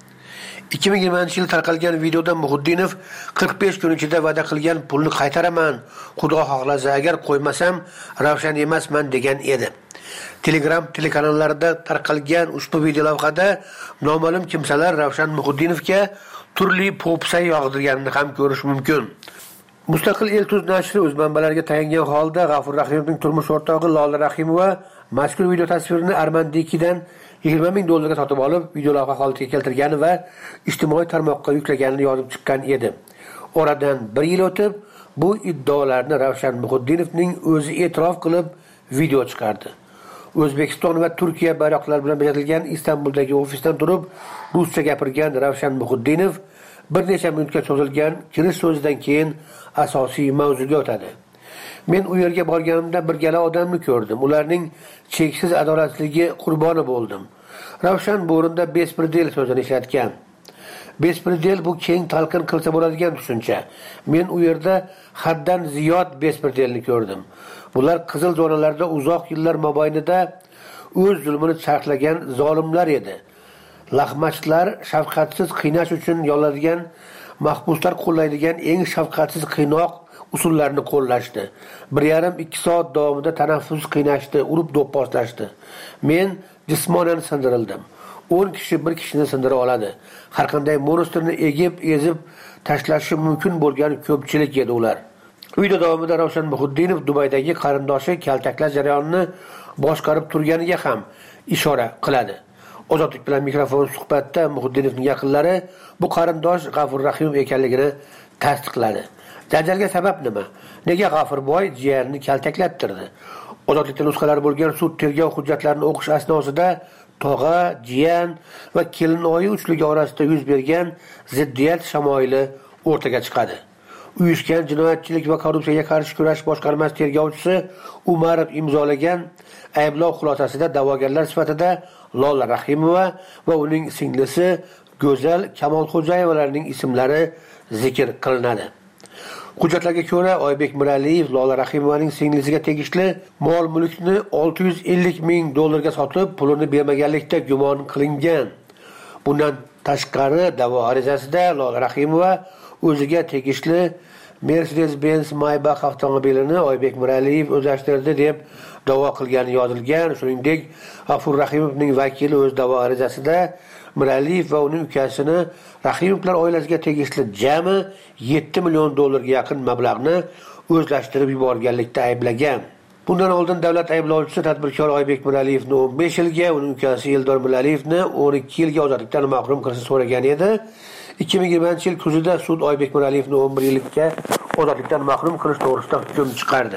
ikki ming yigirmanchi yil tarqalgan videoda Muhiddinov qirq besh kun ichida va'da qilgan pulni qaytaraman, Xudo xohlasa agar qo'ymasam Ravshan emasman degan edi. Telegram telekanallarida tarqalgan ushbu video lavhada noma'lum kimsalar Ravshan Muhiddinovga turli popsa yog'dirganini ham ko'rish mumkin. Mustaqil El-Tuz nashri o'z manbalariga tayangan holda G'afur Rahimovning turmush o'rtog'i Lola Rahimova mazkur video tasvirini Armandikidan yigirma ming dollarga sotib olib, video lavha holatiga keltirgani va ijtimoiy tarmoqqa yuklaganini yozib chiqqan edi. Oradan bir yil o'tib, bu iddaolarni Ravshan Muhiddinovning o'zi e'tirof qilib video chiqardi. O'zbekiston va Turkiya bayroqlari bilan bezatilgan Istanbuldagi ofisdan turib ruscha gapirgan Ravshan Muhiddinov bir necha minutga cho'zilgan kirish so'zidan keyin asosiy mavzuga o'tadi. Men u yerga borganimda bir gala odamni ko'rdim. Ularning cheksiz adolatligi qurboni bo'ldim. Ravshan bu o'rinda bespredel so'zini ishlatgan. Bespredel bu keng talqin qilsa bo'ladigan tushuncha. Men u yerda haddan ziyod bespredelni ko'rdim. Bular qizil zonalarda uzoq yillar mobaynida o'z zulmini charxlagan zolimlar edi. Lahmachlar shafqatsiz qiynash uchun yolladigan mahbuslar qo'llaydigan eng shafqatsiz qiynoq usullarini qo'llashdi. bir yarim ikki soat davomida tanaffus qiynashdi, urib do'pposlashdi. Men jismonan sindirildim. o'n kishi bir kishini sindira oladi. Har qanday monstrni egib, ezib tashlashi mumkin bo'lgan ko'pchilik edi ular. Video davomida Ravshan Muhiddinov Dubaydagi qarindoshi kaltaklash jarayonini boshqarib turganiga ham ishora qiladi. Ozodlik bilan mikrofon suhbatda Muhiddinovning yaqinlari bu qarindosh G'afur Rahimov ekanligini tasdiqladi. Janjalga sabab nima? Nega G'afurboy jiyarini kaltaklattirdi? Ozodlikda nusxalar bo'lgan sud tergov hujjatlarini o'qish asnosida tog'a, jiyan va kelinoyi uchligi orasida yuz bergan ziddiyat shamoyili o'rtaga chiqadi. Uyushgan jinoyatchilik va korrupsiyaga qarshi kurash boshqarmasi tergovchisi Umarov imzolagan ayblov xulosasida da'vogarlar sifatida Lola Rahimova va uning singlisi Go'zal Kamolxo'jayevalarning ismlari zikr qilinadi. Hujjatlarga ko'ra Oybek Miraliyev Lola Rahimovaning singlisiga tegishli mol-mulkni olti yuz ellik ming dollarga sotib, pulini bermaganlikda gumon qilingan. Bundan tashqari da'vo arizasida Lola Rahimova o'ziga tegishli Mercedes-Benz Maybach avtomobilini Oybek Miraliyev o'zlashtirdi deb da'vo qilgani yozilgan. Shuningdek, G'afur Rahimovning vakili o'z da'vo arizasida Miraliyev va uning ukasini Rahimovlar oilasiga tegishli jami yetti million dollarga yaqin mablag'ni o'zlashtirib yuborganlikda ayblagan. Bundan oldin davlat ayblovchisi tadbirkor Oybek Miraliyevni o'n besh yilga, uning ukasi Eldor Miraliyevni o'n ikki yilga ozodlikdan mahrum qilishni so'ragan edi. ikki ming yigirmanchi yil kuzida sud Oybek Miraliyevni o'n bir yilga ozodlikdan mahrum qilish to'g'risida hukm chiqardi.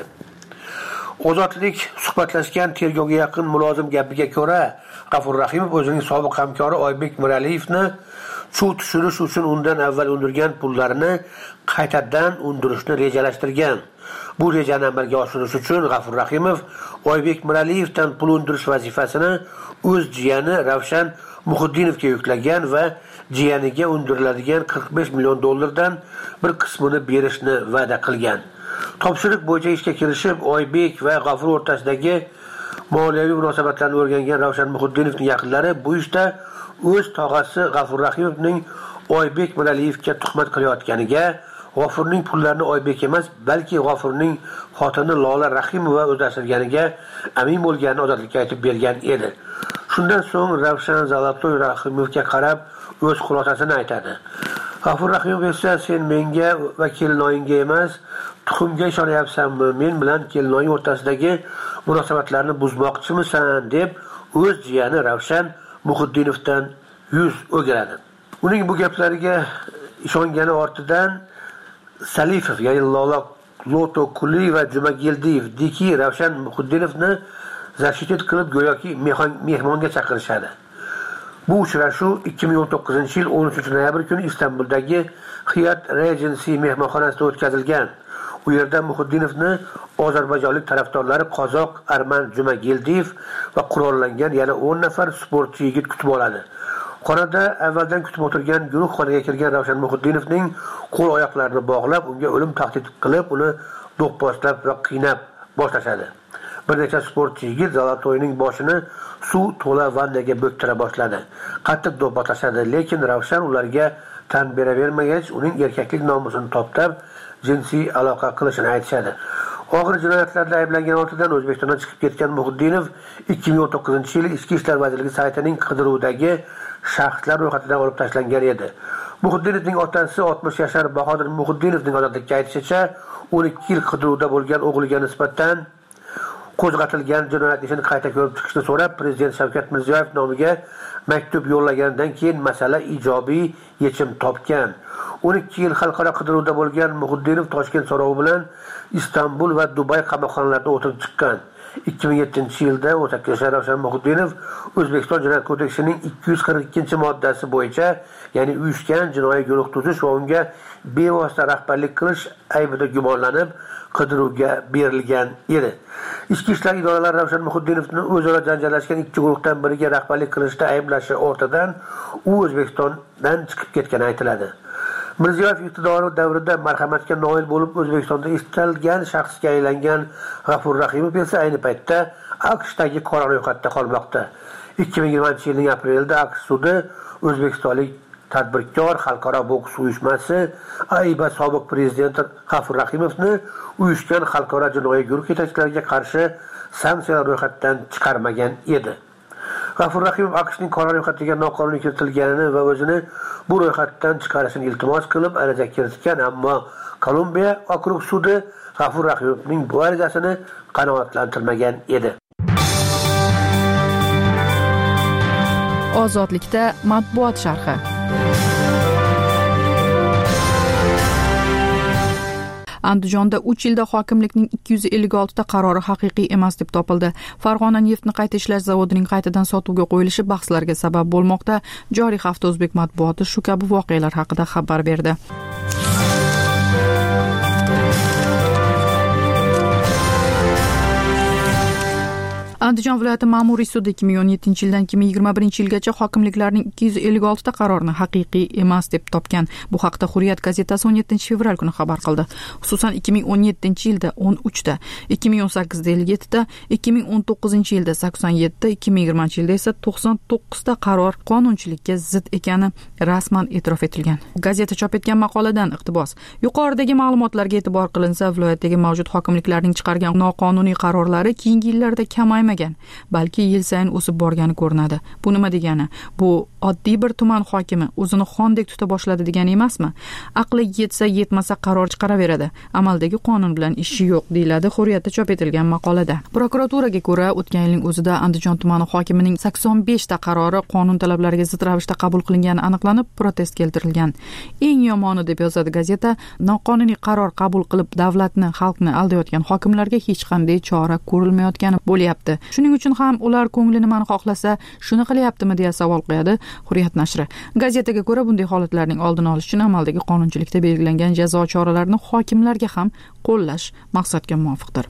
Ozodlik suhbatlashgan tergovga yaqin mulozim gapiga ko'ra, G'afur Rahimov o'zining sobiq hamkori Oybek Miraliyevni shu tushirish uchun undan avval undirgan pullarini qaytadan undirishni rejalashtirgan. Bu rejani amalga oshirish uchun G'afur Rahimov Oybek Miraliyevdan pul undirish vazifasini o'z jiyani Ravshan Muhiddinovga yuklagan va jiyaniga undiriladigan qirq besh million dollardan bir qismini berishni va'da qilgan. Topshiriq bo'yicha ishga kirishib, Oybek va G'afur o'rtasidagi moliyaviy munosabatlarni o'rgangan Ravshan Muhiddinovning yaqinlari bu ishda o'z tog'asi G'afur Rahimovning Oybek Miraliyevga tuhmat qilayotganiga, G'afurning pullarini Oybek emas, balki G'afurning xotini Lola Rahimova o'zlashtirganiga amin bo'lganini ozodlikka aytib bergan edi. Shundan so'ng Ravshan Zalatoy Rahimovga qarab o'z xulosasini aytadi. G'afur Rahimov esa sen menga va kelinoyingga emas, tuxumga ishonyapsanmi? Men bilan kelinoying o'rtasidagi munosabatlarni buzmoqchimisan deb o'z jiyani Ravshan Muhiddinovdan yuz o'giradi. Uning bu gaplariga ishongani ortidan Salifov, ya'ni Lola Loto Kuli va Jumagildiyev Diki Ravshan Muhiddinovni zashitet qilib go'yoki mehmonga chaqirishadi. Bu uchrashuv ikki ming o'n to'qqizinchi yil o'n uchinchi noyabr kuni Istanbuldagi Hyatt Regency mehmonxonasida o'tkazilgan. U yerda Muhiddinovni ozarbayjonlik tarafdorlari Qozoq Arman Jumagildiyev va qurollangan yana o'n nafar sportchi yigit kutib oladi. Xonada avvaldan kutib o'tirgan guruh xonaga kirgan Ravshan Muhiddinovning qo'l oyoqlarini bog'lab, unga o'lim tahdid qilib, uni do'pposlab va qiynab boshlashadi. Bir necha sportchi yigit Zalatoyning boshini suv to'la vannaga bo'ktira boshladi. Qattiq do'pposlashadi, lekin Ravshan ularga tan beravermagach, uning erkaklik nomusini toptab, jinsiy aloqa qilishini aytishadi. Og'ir jinoyatlarda ayblangan ortidan O'zbekistondan chiqib ketgan Muhiddinov ikki ming o'n to'qqizinchi yil Ichki ishlar vazirligi saytining qidiruvdagi shaxslar ro'yxatidan olib tashlangan edi. Muhiddinovning otasi oltmish yashar Bahodir Muhiddinovning ozodlikka aytishicha, o'n ikki yil qidiruvda bo'lgan o'g'liga nisbatan qo'zg'atilgan jinoyat ishini qayta ko'rib chiqishni so'rab, Prezident Shavkat Mirziyoyev nomiga maktub yo'llagandan keyin masala ijobiy yechim topgan. o'n ikki yil xalqaro qidiruvda bo'lgan Muhiddinov Toshkent so'rovi bilan Istanbul va Dubay qamoqxonalarida o'tirib chiqqan. ikki ming yettinchi yilda o'n sakkiz yashar Ravshan Muhiddinov O'zbekiston Jinoyat kodeksining ikki yuz qirq ikkinchi moddasi bo'yicha, ya'ni uyushgan jinoiy guruh tuzish va unga bevosita rahbarlik qilish aybida gumonlanib qidiruvga berilgan edi. Ichki ishlar idoralari Ravshan Muhiddinovni o'zaro janjallashgan ikki guruhdan biriga rahbarlik qilishda ayblashi ortidan u O'zbekistondan chiqib ketgani aytiladi. Mirziyoyev iqtidori davrida marhamatga noil bo'lib O'zbekistonda istalgan shaxsga aylangan G'afur Rahimov esa ayni paytda AQShdagi qora ro'yxatda qolmoqda. ikki ming yigirmanchi yilning aprelida AQSh sudi O'zbekistonlik tadbirkor xalqaro boks uyushmasi A I B A sobiq prezidenti G'afur Rahimovni uyushgan xalqaro jinoiy guruh yetakchilariga qarshi sanksiyalar ro'yxatdan chiqarmagan edi. G'afur Rahimov AQShning qora ro'yxatiga noqonuniy kiritilganini va o'zini bu ro'yxatdan chiqarishini iltimos qilib ariza kiritgan, ammo Kolumbiya okrug sudi G'afur Rahimovning bu arizasini qanoatlantirmagan edi. Ozodlikda matbuot sharhi. Andijonda uch yilda hokimlikning ikki yuz ellik olti ta qarori haqiqiy emas deb topildi. Farg'ona neftni qayta ishlash zavodining qaytadan sotuvga qo'yilishi bahslarga sabab bo'lmoqda. Joriy hafta o'zbek matbuoti shu kabi voqealar haqida xabar berdi. Andijon viloyati ma'muriy sudi ikki ming o'n yettinchi yildan ikki ming yigirma birinchi yilgacha hokimliklarning ikki yuz ellik olti ta qarorini haqiqiy emas deb topgan. Bu haqda Hurriyet gazetasi o'n yettinchi fevral kuni xabar qildi. Xususan ikki ming o'n yettinchi yilda o'n uch ta, ikki ming o'n sakkizda ellik yetti ta, ikki ming o'n to'qqizinchi yilda sakson yetti ta, ikki ming yigirmanchi yilda esa to'qson to'qqiz ta qaror qonunchilikka zid ekani rasman e'tirof etilgan. Gazeta chop etgan maqoladan iqtibos. Yuqoridagi ma'lumotlarga e'tibor qilinsa, viloyatdagi mavjud hokimliklarning chiqargan noqonuniy qarorlari keyingi yillarda kamaymagan, balki yil sayin o'sib borgani ko'rinadi. Bu nima degani? Bu oddiy bir tuman hokimi o'zini xondek tuta boshladi degani emasmi? Aqli yetsa yetmasa qaror chiqaraveradi. Amaldagi qonun bilan ishi yo'q, deyiladi Hurriyatda chop etilgan maqolada. Prokuraturaga ko'ra, o'tgan yilning o'zida Andijon tumani hokimining sakson besh ta qarori qonun talablariga zid ravishda qabul qilingani aniqlanib, protest keltirilgan. Eng yomoni, deb yozadi gazeta, noqonuniy qaror qabul qilib davlatni, xalqni aldayotgan hokimlarga hech qanday chora ko'rilmayotgani bo'lyapti. Shuning uchun ham ular ko'ngli nimani xohlasa, shuni qilyaptimi deya savol qo'yadi Hurriyat nashri. Gazetaga ko'ra, bunday holatlarning oldini olish uchun amaldagi qonunchilikda belgilangan jazo choralarini hokimlarga ham qo'llash maqsadga muvofiqdir.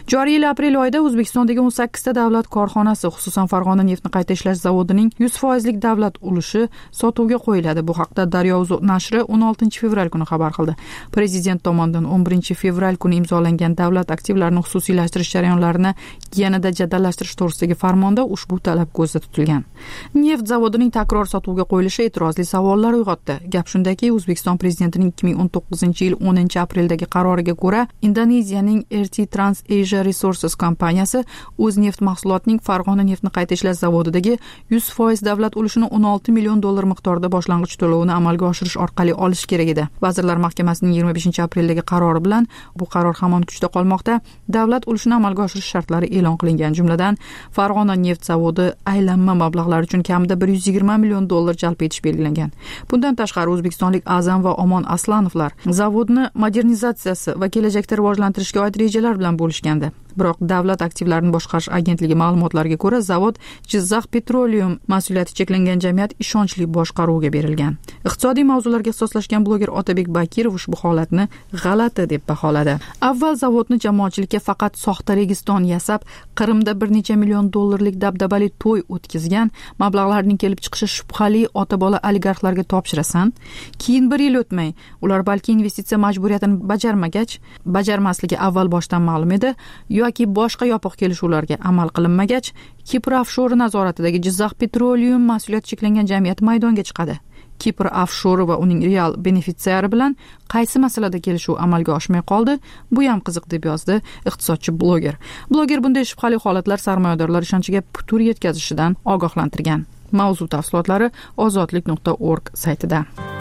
Joriy yil aprel oyida O'zbekistondagi o'n sakkizta davlat korxonasi, xususan Farg'ona neftni qayta ishlash zavodining yuz foizlik davlat ulushi sotuvga qo'yiladi. Bu haqda Daryo.uz nashri o'n oltinchi fevral kuni xabar qildi. Prezident tomonidan o'n birinchi fevral kuni imzolangan davlat aktivlarini xususiylashtirish jarayonlarini yanada jadallashtirish to'g'risidagi farmonda ushbu talab ko'zda tutilgan. Neft zavodining takror sotuvga qo'yilishi e'tirozli savollar uyg'otdi. Gap shundaki, O'zbekiston prezidentining ikki ming o'n to'qqizinchi yil o'ninchi apreldagi qaroriga ko'ra, Indoneziyaning R T Trans Asia Resources kompaniyasi o'z neft mahsulotining Farg'ona neftni qayta ishlash zavodidagi yuz foiz davlat ulushini o'n olti million dollar miqdorida boshlang'ich to'lovini amalga oshirish orqali olish kerak edi. Vazirlar Mahkamasining yigirma beshinchi apreldagi qarori bilan bu qaror hamon kuchda qolmoqda. Davlat ulushini amalga oshirish shartlari e'lon qilingan, jumladan Farg'ona neft zavodi aylanma mablag'lar uchun kamida bir yuz yigirma million dollar jalb etish belgilangan. Bundan tashqari o'zbekistonlik Azam va Omon Aslanovlar zavodni modernizatsiyasi va kelajakda rivojlantirishga oid rejalar bilan bo'lishgandi. Biroq davlat aktivlarini boshqarish agentligi ma'lumotlariga ko'ra, zavod Jizzax Petroleum mas'uliyati cheklangan jamiyat ishonchli boshqaruvga berilgan. Iqtisodiy mavzularga ixtisoslashgan bloger Otabek Bakirov ushbu holatni g'alati deb baholadi. Avval zavodni jamoatchilikka faqat soxta registon yasab, Qrimda bir necha million dollarlik dabdabali to'y o'tkazgan, mablag'larning kelib chiqishi shubhali ota-bola oligarxlarga topshirasan, keyin bir yil o'tmay, ular balki investitsiya majburiyatini bajarmagach, bajarmasligi avval boshdan ma'lum edi, yoki boshqa yopiq kelishuvlarga amal qilinmagach, Kipr Offshore nazoratidagi Jizzax Petroleum mas'uliyati cheklangan jamiyat maydonga chiqadi. Kipr Offshore va uning real benefitsiari bilan qaysi masalada kelishuv amalga oshmay qoldi? Bu ham qiziq, deb yozdi iqtisodchi bloger. Bloger bunday shubhali holatlar sarmoyadorlar ishonchiga putur yetkazishidan ogohlantirgan. Mavzu tafsilotlari ozodlik nuqta org saytida.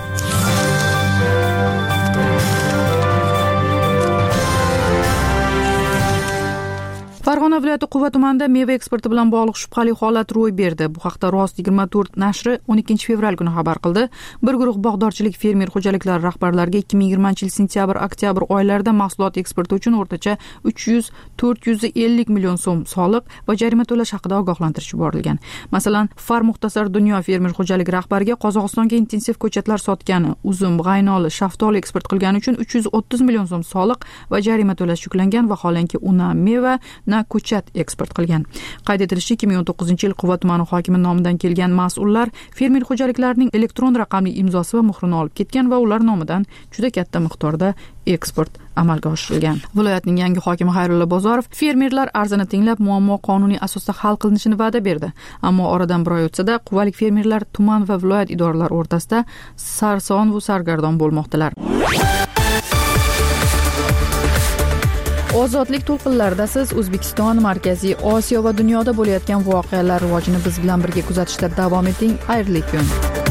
Farg'ona viloyati Quva tumanida meva eksporti bilan bog'liq shubhali holat ro'y berdi. Bu haqda Rost yigirma to'rt nashri o'n ikkinchi fevral kuni xabar qildi. Bir guruh bog'dorchilik fermer xo'jaliklari rahbarlariga ikki ming yigirmanchi yil sentyabr-oktyabr oylarida mahsulot eksporti uchun o'rtacha uch yuz to'rt yuz ellik million so'm soliq va jarima to'lash haqida ogohlantirish yuborilgan. Masalan, Far Muxtasar Dunyo fermer xo'jaligi rahbariga Qozog'istonga intensiv ko'chatlar sotgani, uzum, g'aynoli, shaftoli eksport qilgani uchun uch yuz o'ttiz million so'm soliq va jarima to'lash yuklangan, vaholanki una meva ko'chat eksport qilgan. Qayd etilishicha, ikki ming o'n to'qqizinchi yil Quva tumani hokimi nomidan kelgan mas'ullar fermer xo'jaliklarining elektron raqamli imzosi va muhrini olib ketgan va ular nomidan juda katta miqdorda eksport amalga oshirilgan. Viloyatning yangi hokimi Xayrulla Bozorov fermerlar arzini tinglab, muammo qonuniy asosda hal qilinishini va'da berdi. Ammo oradan bir oy o'tsa-da, quvalik fermerlar tuman va viloyat idoralari o'rtasida sarson va sargardon bo'lmoqdalar. Ozodlik to'lqinlarida siz O'zbekiston, Markaziy Osiyo va dunyoda bo'layotgan voqealar rivojini biz bilan birga kuzatishda davom eting. Xayrli kun.